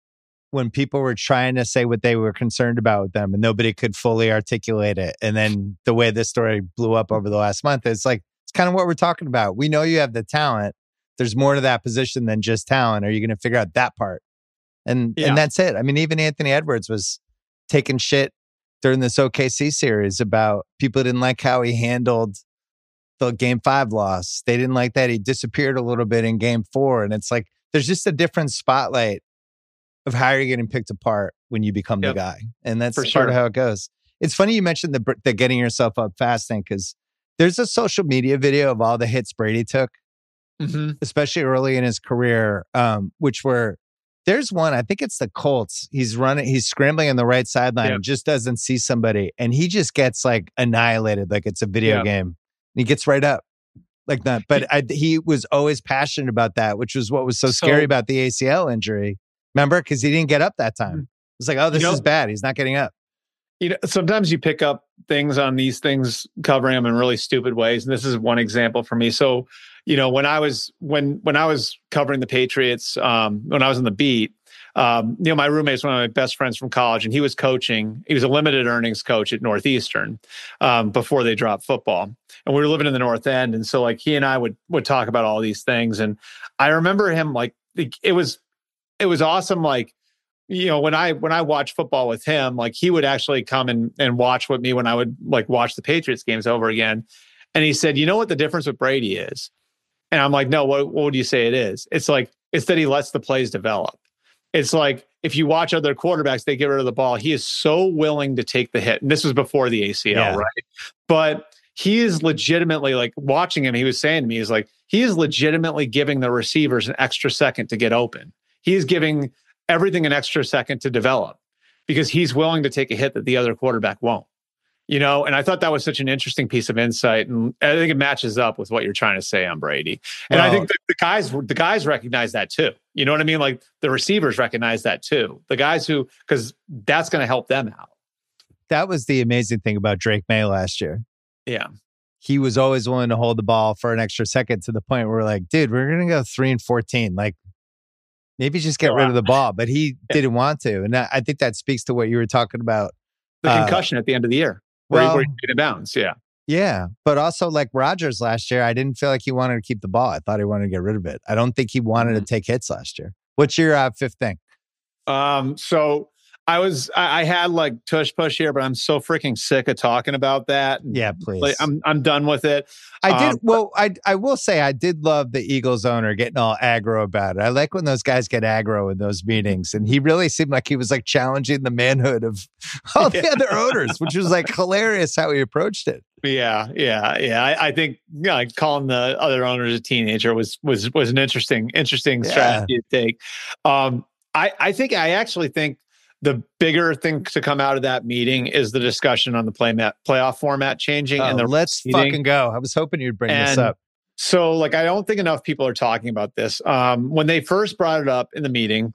when people were trying to say what they were concerned about with them and nobody could fully articulate it, and then the way this story blew up over the last month, it's like, it's kind of what we're talking about. We know you have the talent. There's more to that position than just talent. Are you going to figure out that part? And Yeah. and that's it. I mean, even Anthony Edwards was taking shit during this O K C series about people didn't like how he handled the game five loss. They didn't like that he disappeared a little bit in game four. And it's like, there's just a different spotlight of how you're getting picked apart when you become Yep. the guy. And that's For part sure. of how it goes. It's funny you mentioned the, the getting yourself up fast thing, because there's a social media video of all the hits Brady took, Mm-hmm. especially early in his career, um, which were, there's one, I think it's the Colts. He's running, he's scrambling on the right sideline Yep. and just doesn't see somebody. And he just gets like annihilated, like it's a video Yep. game. And he gets right up like that. But I, he was always passionate about that, which was what was so, So- scary about the A C L injury. Remember? Because he didn't get up that time. It was like, oh, this You know- is bad. He's not getting up. You know, sometimes you pick up things on these things, covering them in really stupid ways. And this is one example for me. So, you know, when I was, when, when I was covering the Patriots, um, when I was on the beat, Um, you know, my roommate's one of my best friends from college, and he was coaching. He was a limited earnings coach at Northeastern um, before they dropped football. And we were living in the North End. And so like he and I would would talk about all these things. And I remember him like, it was, it was awesome. Like, you know, when I, when I watched football with him, like he would actually come and, and watch with me when I would like watch the Patriots games over again. And he said, you know what the difference with Brady is? And I'm like, no, what, what would you say it is? It's like, it's that he lets the plays develop. It's like, if you watch other quarterbacks, they get rid of the ball. He is so willing to take the hit. And this was before the A C L, yeah. right? But he is legitimately, like watching him, he was saying to me, he's like, he is legitimately giving the receivers an extra second to get open. He is giving everything an extra second to develop because he's willing to take a hit that the other quarterback won't. You know, and I thought that was such an interesting piece of insight, and I think it matches up with what you're trying to say on Brady. And well, I think the, the guys, the guys recognize that too. You know what I mean? Like the receivers recognize that too. The guys who, because that's going to help them out. That was the amazing thing about Drake May last year. Yeah, he was always willing to hold the ball for an extra second to the point where we're like, dude, we're going to go three and fourteen. Like, maybe just get rid of the ball. But he didn't want to, and I think that speaks to what you were talking about. The concussion uh, at the end of the year. Where, well, where he made it bounce, yeah. Yeah, but also like Rodgers last year, I didn't feel like he wanted to keep the ball. I thought he wanted to get rid of it. I don't think he wanted mm-hmm. to take hits last year. What's your uh, fifth thing? Um, so I was, I, I had like tush push here, but I'm so freaking sick of talking about that. Yeah, please. Like, I'm, I'm done with it. I did. Um, well, I, I will say I did love the Eagles owner getting all aggro about it. I like when those guys get aggro in those meetings, and he really seemed like he was like challenging the manhood of all the yeah. other owners, which was like hilarious how he approached it. Yeah, yeah, yeah. I, I think yeah, like calling the other owners a teenager was was was an interesting, interesting yeah. strategy to take. Um, I, I think I actually think. The bigger thing to come out of that meeting is the discussion on the play mat, playoff format changing. Oh, and the let's seating. fucking go. I was hoping you'd bring and this up. So, like, I don't think enough people are talking about this. Um, when they first brought it up in the meeting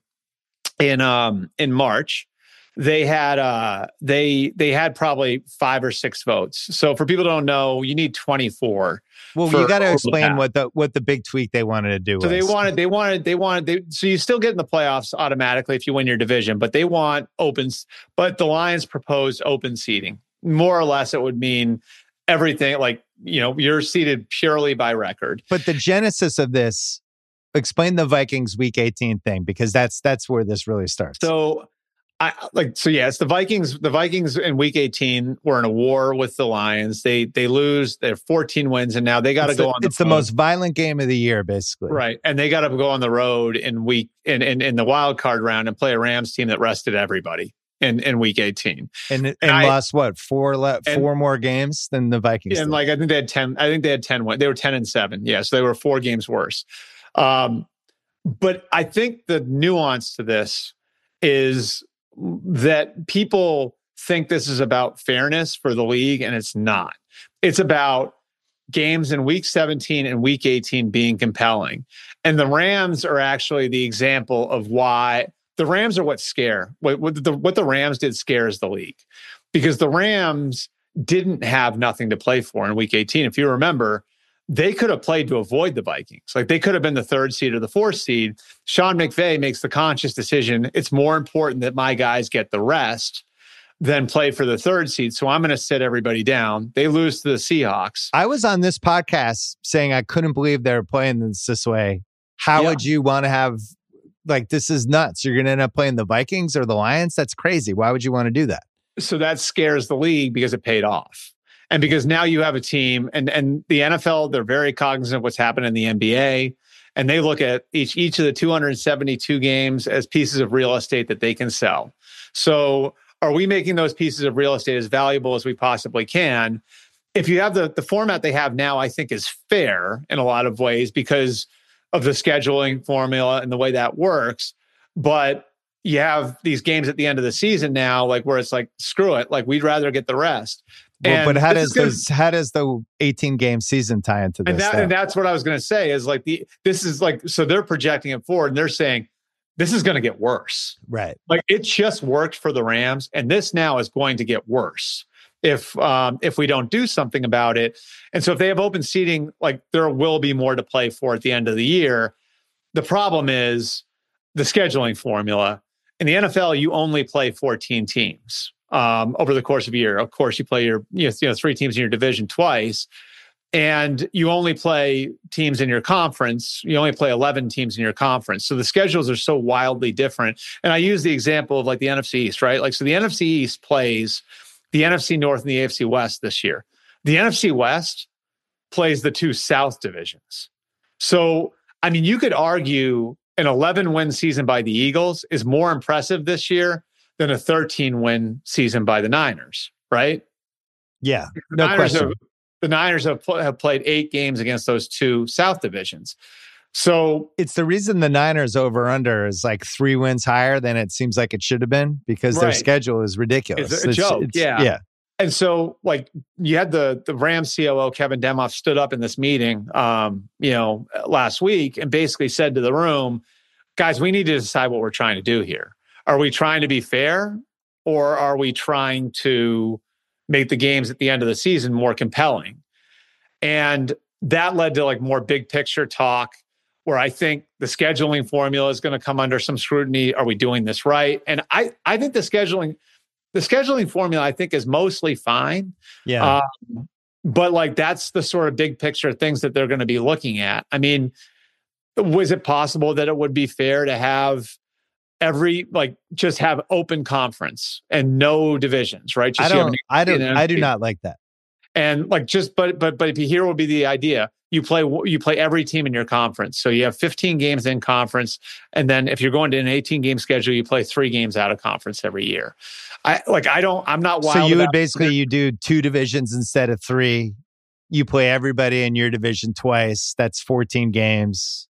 in um, in March, they had uh, they they had probably five or six votes. So, for people who don't know, you need twenty-four. Well, you got to explain what the what the big tweak they wanted to do. So was. they wanted they wanted they wanted they, so you still get in the playoffs automatically if you win your division, but they want opens. But the Lions proposed open seating. More or less, it would mean everything. Like you know, you're seated purely by record. But the genesis of this, explain the Vikings Week eighteen thing because that's that's where this really starts. So. I, like so, yes. The Vikings, the Vikings in Week eighteen were in a war with the Lions. They they lose. They're fourteen wins, and now they got to go the, on. The it's road. The most violent game of the year, basically. Right, and they got to go on the road in week in, in in the wild card round and play a Rams team that rested everybody in, in Week eighteen, and and, and I, lost what four le- and, four more games than the Vikings. And did. like I think they had ten. I think they had ten. They were ten and seven. Yeah, so they were four games worse. Um, but I think the nuance to this is. That people think this is about fairness for the league, and it's not. It's about games in Week seventeen and Week eighteen being compelling. And the Rams are actually the example of why the Rams are what scare. What, what, the, what the Rams did scares the league. Because the Rams didn't have nothing to play for in Week eighteen. If you remember, they could have played to avoid the Vikings. Like they could have been the third seed or the fourth seed. Sean McVay makes the conscious decision. It's more important that my guys get the rest than play for the third seed. So I'm going to sit everybody down. They lose to the Seahawks. I was on this podcast saying I couldn't believe they were playing this this way. How yeah. would you want to have, like, this is nuts. You're going to end up playing the Vikings or the Lions? That's crazy. Why would you want to do that? So that scares the league because it paid off. And because now you have a team, and, and the N F L, they're very cognizant of what's happened in the N B A, and they look at each each of the two hundred seventy-two games as pieces of real estate that they can sell. So are we making those pieces of real estate as valuable as we possibly can? If you have the, the format they have now, I think is fair in a lot of ways because of the scheduling formula and the way that works. But you have these games at the end of the season now, like where it's like, screw it, like we'd rather get the rest. Well, but how does those, how does the eighteen game season tie into this? And, that, and that's what I was going to say is like the this is like so they're projecting it forward and they're saying this is going to get worse. Right. Like it just worked for the Rams, and this now is going to get worse if um, if we don't do something about it. And so if they have open seating, like there will be more to play for at the end of the year. The problem is the scheduling formula. in the N F L, you only play fourteen teams um, over the course of a year. Of course, you play your you know, you know three teams in your division twice, and you only play teams in your conference. You only play eleven teams in your conference. So the schedules are so wildly different. And I use the example of like the N F C East, right? Like, so the N F C East plays the N F C North and the A F C West this year. The N F C West plays the two South divisions. So, I mean, you could argue an eleven-win season by the Eagles is more impressive this year than a thirteen-win season by the Niners, right? Yeah, The no Niners question. have- the Niners have, pl- have played eight games against those two South divisions. So It's the reason the Niners over under is like three wins higher than it seems like it should have been, because their Right. schedule is ridiculous. It's a joke, yeah. yeah. And so, like, you had the the Rams C O O Kevin Demoff stood up in this meeting, um, you know, last week, and basically said to the room, "Guys, we need to decide what we're trying to do here. Are we trying to be fair, or are we trying to make the games at the end of the season more compelling?" And that led to like more big picture talk, where I think the scheduling formula is going to come under some scrutiny. Are we doing this right? And I I think the scheduling. The scheduling formula, I think, is mostly fine. Yeah. Um, but like, that's the sort of big picture things that they're going to be looking at. I mean, was it possible that it would be fair to have every, like, just have open conference and no divisions, right? Just I you have don't, an- I don't, and- I do not like that. And like, just, but, but, but if you here would be the idea, you play, you play every team in your conference. So you have fifteen games in conference. And then if you're going to an eighteen game schedule, you play three games out of conference every year. I like, I don't, I'm not wild. So you would about- basically, you do two divisions instead of three. You play everybody in your division twice. That's fourteen games.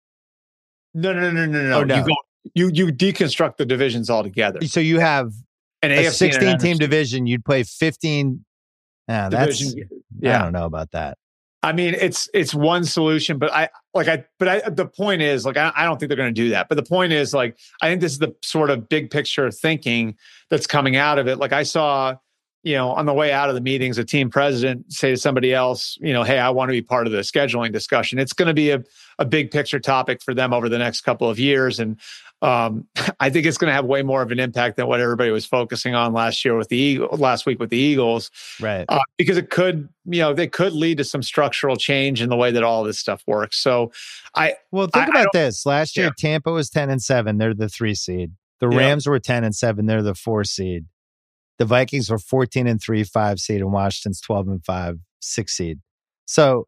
No, no, no, no, no. Oh, no. You go, you you deconstruct the divisions altogether. So you have An a A F C and an sixteen team N F C division. You'd play fifteen. Ah, that's, division. I Yeah, don't know about that. I mean, it's it's one solution, but I like I. But I, the point is, like, I, I don't think they're going to do that. But the point is, like, I think this is the sort of big picture thinking that's coming out of it. Like, I saw, you know, on the way out of the meetings, a team president say to somebody else, you know, "Hey, I want to be part of the scheduling discussion." It's going to be a a big picture topic for them over the next couple of years, and um, I think it's going to have way more of an impact than what everybody was focusing on last year with the Eagle, last week with the Eagles. Right. Uh, because it could, you know, they could lead to some structural change in the way that all this stuff works. So, I Well, think I- I about don't- this. Last year, Yeah. Tampa was ten and seven. They're the three seed. The Yeah. Rams were ten and seven. They're the four seed. The Vikings were fourteen and three, five seed, and Washington's twelve and five, six seed. So,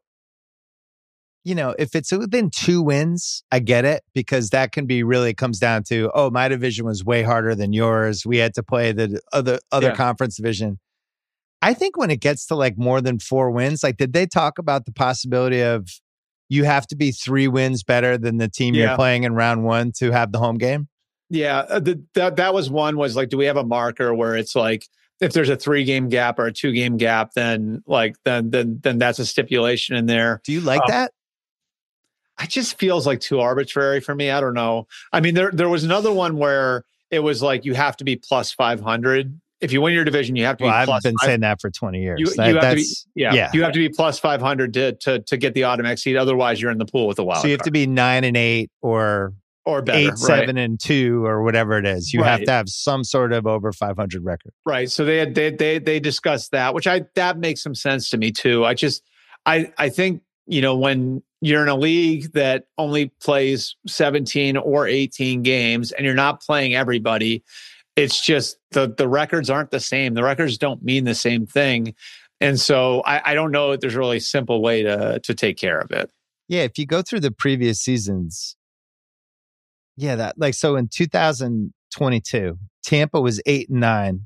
you know, if it's within two wins, I get it, because that can be really comes down to, oh, my division was way harder than yours. We had to play the other other Yeah. conference division. I think when it gets to like more than four wins, like, did they talk about the possibility of you have to be three wins better than the team Yeah. you're playing in round one to have the home game? yeah, uh, the, that that was one was like, do we have a marker where it's like, if there's a three game gap or a two game gap, then like then then then that's a stipulation in there. Do you like Oh. that? It just feels like too arbitrary for me. I don't know. I mean, there there was another one where it was like you have to be plus five hundred. If you win your division, you have to Well, be I've plus been five- saying that for twenty years. You, That- you have to be, that's, yeah, yeah. You have to be plus five hundred to to to get the automatic seed. Otherwise, you're in the pool with a wild so you have card. to be nine and eight or or better, eight, right? seven and two or whatever it is. You have Right. to have some sort of over five hundred record. Right. So they had they they they discussed that, which I that makes some sense to me too. I just I I think, you know, when you're in a league that only plays seventeen or eighteen games and you're not playing everybody, it's just the the records aren't the same. The records don't mean the same thing. And so I, I don't know if there's a really simple way to to take care of it. Yeah, if you go through the previous seasons, yeah, that like so in two thousand twenty-two, Tampa was eight and nine,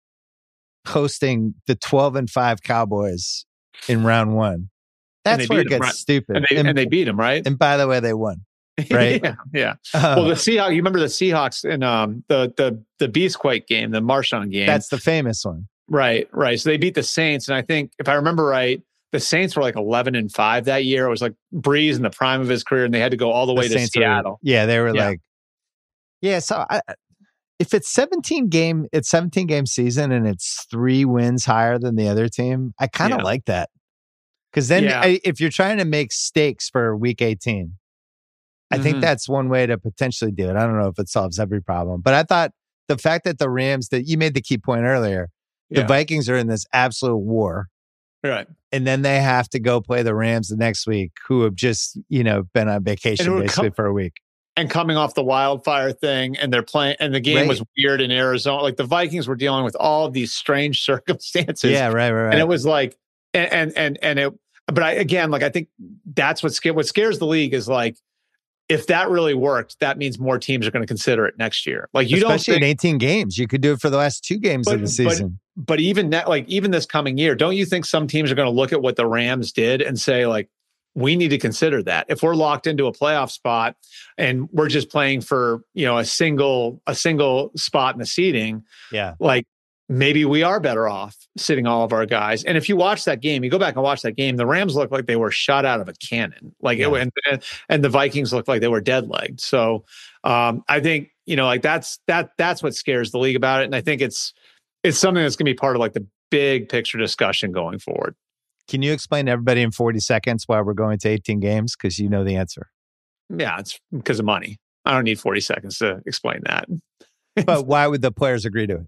hosting the twelve and five Cowboys in round one. And That's they where beat it them, gets right. stupid. And they and, they beat them, right? and by the way, they won. Right. yeah. Yeah. Uh, Well, the Seahawks, you remember the Seahawks in um the the the Beastquake game, the Marshawn game. that's the famous one. Right, right. So they beat the Saints, and I think if I remember right, the Saints were like eleven and five that year. It was like Breeze in the prime of his career, and they had to go all the, The way to Saints were- Seattle. yeah, they were Yeah. like, yeah. So I, if it's seventeen game, it's seventeen game season, and it's three wins higher than the other team, I kind of Yeah. like that. Because then, Yeah. I, if you're trying to make stakes for week eighteen, I Mhm. think that's one way to potentially do it. I don't know if it solves every problem, but I thought the fact that the Rams, that you made the key point earlier, the Yeah. Vikings are in this absolute war. Right. And then they have to go play the Rams the next week, who have just, you know, been on vacation who are basically com- for a week. And coming off the wildfire thing, and they're playing, and the game Right. was weird in Arizona. Like the Vikings were dealing with all of these strange circumstances. Yeah, right, right, right. And it was like, and and and, and it, but I, again, like I think that's what scares, what scares the league is like, if that really worked, that means more teams are going to consider it next year. Like you Especially don't think, in eighteen games. You could do it for the last two games But- of the season. but even that, like even this coming year, don't you think some teams are going to look at what the Rams did and say like, we need to consider that if we're locked into a playoff spot and we're just playing for, you know, a single, a single spot in the seeding, Yeah. like maybe we are better off sitting all of our guys. And if you watch that game, you go back and watch that game, the Rams look like they were shot out of a cannon. Like Yeah. it, and, and the Vikings looked like they were dead legged. So um, I think, you know, like that's, that, that's what scares the league about it. And I think it's, it's something that's going to be part of like the big picture discussion going forward. Can you explain to everybody in forty seconds why we're going to eighteen games? Because you know the answer. Yeah, it's because of money. I don't need forty seconds to explain that. But why would the players agree to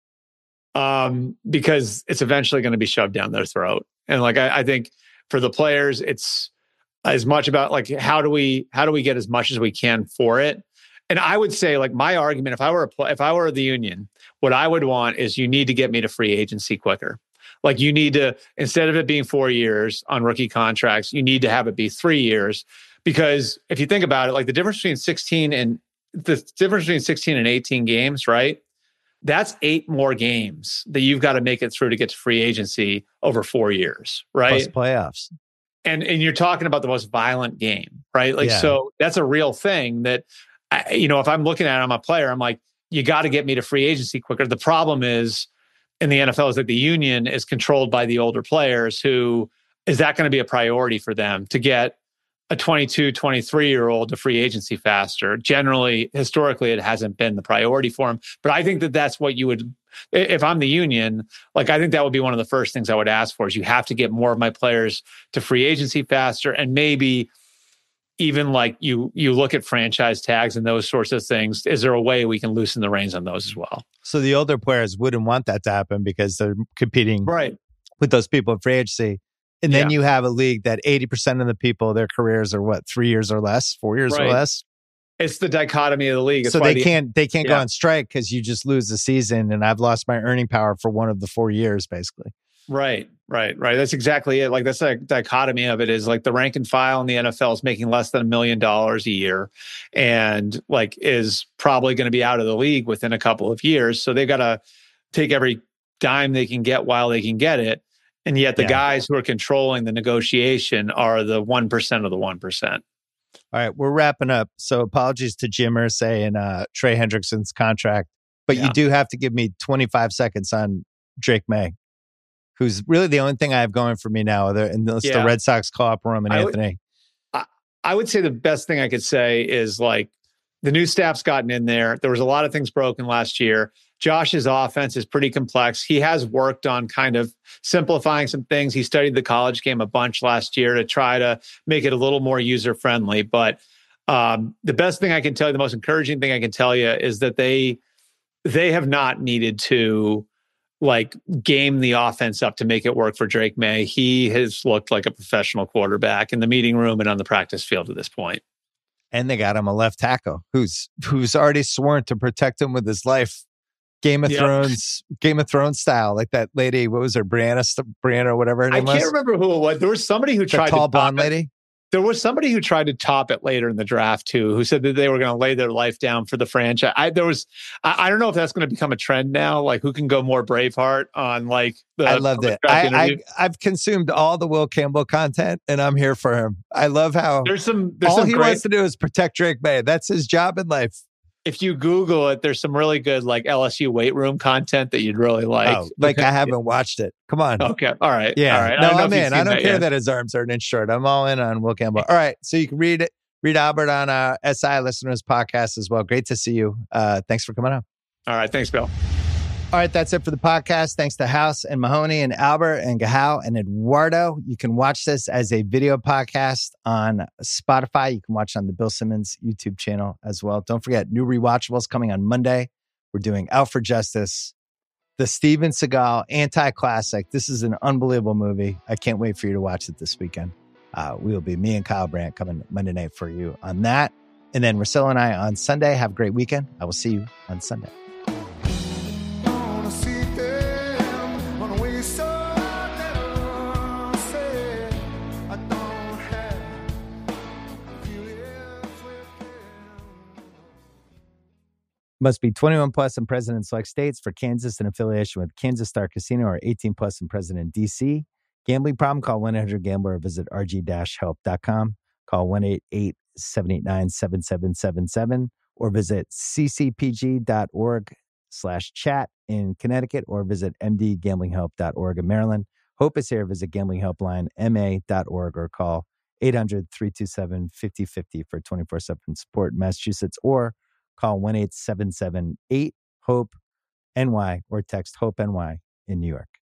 it? Um, because it's eventually going to be shoved down their throat. And like I, I think for the players, it's as much about like how do we how do we get as much as we can for it. And I would say like my argument, if I were a pl- if I were the union, what I would want is you need to get me to free agency quicker. Like you need to, instead of it being four years on rookie contracts, you need to have it be three years. Because if you think about it, like the difference between sixteen and the difference between sixteen and eighteen games, right? That's eight more games that you've got to make it through to get to free agency over four years, right? Plus playoffs. And and you're talking about the most violent game, right? Like, Yeah. so that's a real thing that, I, you know, if I'm looking at it, I'm a player, I'm like, you got to get me to free agency quicker. The problem is in the N F L is that the union is controlled by the older players who, is that going to be a priority for them to get a twenty-two, twenty-three year old to free agency faster? Generally, historically, it hasn't been the priority for them. But I think that that's what you would, if I'm the union, like I think that would be one of the first things I would ask for is you have to get more of my players to free agency faster. And maybe even like you, you look at franchise tags and those sorts of things. Is there a way we can loosen the reins on those as well? So the older players wouldn't want that to happen because they're competing Right. with those people in free agency. And then Yeah. you have a league that eighty percent of the people, their careers are what, three years or less, four years or Right. less. It's the dichotomy of the league. It's So why they the- can't they can't go yeah. on strike because you just lose the season, and I've lost my earning power for one of the four years, basically. Right, right, right. That's exactly it. Like that's a dichotomy of it is like the rank and file in the N F L is making less than a million dollars a year and like is probably going to be out of the league within a couple of years. So they've got to take every dime they can get while they can get it. And yet the Yeah. guys who are controlling the negotiation are the one percent of the one percent. All right, we're wrapping up. So apologies to Jim Irsay and uh, Trey Hendrickson's contract, but Yeah. you do have to give me twenty-five seconds on Drake May, who's really the only thing I have going for me now, other unless Yeah. the Red Sox call up Roman I would- Anthony. I would say the best thing I could say is like the new staff's gotten in there. There was a lot of things broken last year. Josh's offense is pretty complex. He has worked on kind of simplifying some things. He studied the college game a bunch last year to try to make it a little more user friendly. But um, the best thing I can tell you, the most encouraging thing I can tell you is that they they have not needed to like game the offense up to make it work for Drake May. He has looked like a professional quarterback in the meeting room and on the practice field at this point. And they got him a left tackle who's who's already sworn to protect him with his life. Game of Yep. Thrones, Game of Thrones style, like that lady. What was her, Brianna, St- Brianna, or whatever her I name can't was. remember who it was. There was somebody who The tried tall to top blonde it. lady. There was somebody who tried to top it later in the draft too, who said that they were going to lay their life down for the franchise. I there was, I, I don't know if that's going to become a trend now. Like who can go more Braveheart on like the. I loved the it. draft I, I interview. I've consumed all the Will Campbell content, and I'm here for him. I love how There's some. There's all some he great. wants to do is protect Drake May. That's his job in life. If you Google it, there's some really good like L S U weight room content that you'd really like. oh, like I haven't watched it. Come on. Okay. All right. Yeah. All right. No, I don't know I'm if you've in. I seen don't that care yet. that his arms are an inch short. I'm all in on Will Campbell. All right. So you can read it. Read Albert on uh, S I Listeners Podcast as well. Great to see you. Uh, thanks for coming on. All right. Thanks, Bill. All right, that's it for the podcast. Thanks to House and Mahoney and Albert and Gahal and Eduardo. You can watch this as a video podcast on Spotify. You can watch it on the Bill Simmons YouTube channel as well. Don't forget, new rewatchables coming on Monday. We're doing Out for Justice, the Steven Seagal anti-classic. This is an unbelievable movie. I can't wait for you to watch it this weekend. Uh, we will be, me and Kyle Brandt, coming Monday night for you on that. And then Russillo and I on Sunday. Have a great weekend. I will see you on Sunday. Must be twenty-one plus and present in select states. For Kansas, in affiliation with Kansas Star Casino, or eighteen plus and present in D C. Gambling problem? Call one eight hundred gambler or visit r g dash help dot com. Call one eight eight seven eight nine seven seven seven seven or visit c c p g dot org slash chat in Connecticut or visit m d gambling help dot org in Maryland. Hope is here. Visit gambling helpline m a dot org or call eight hundred three two seven five oh five oh for twenty-four seven support in Massachusetts, or call one eight seven seven eight hope N Y or text HOPE-N Y in New York.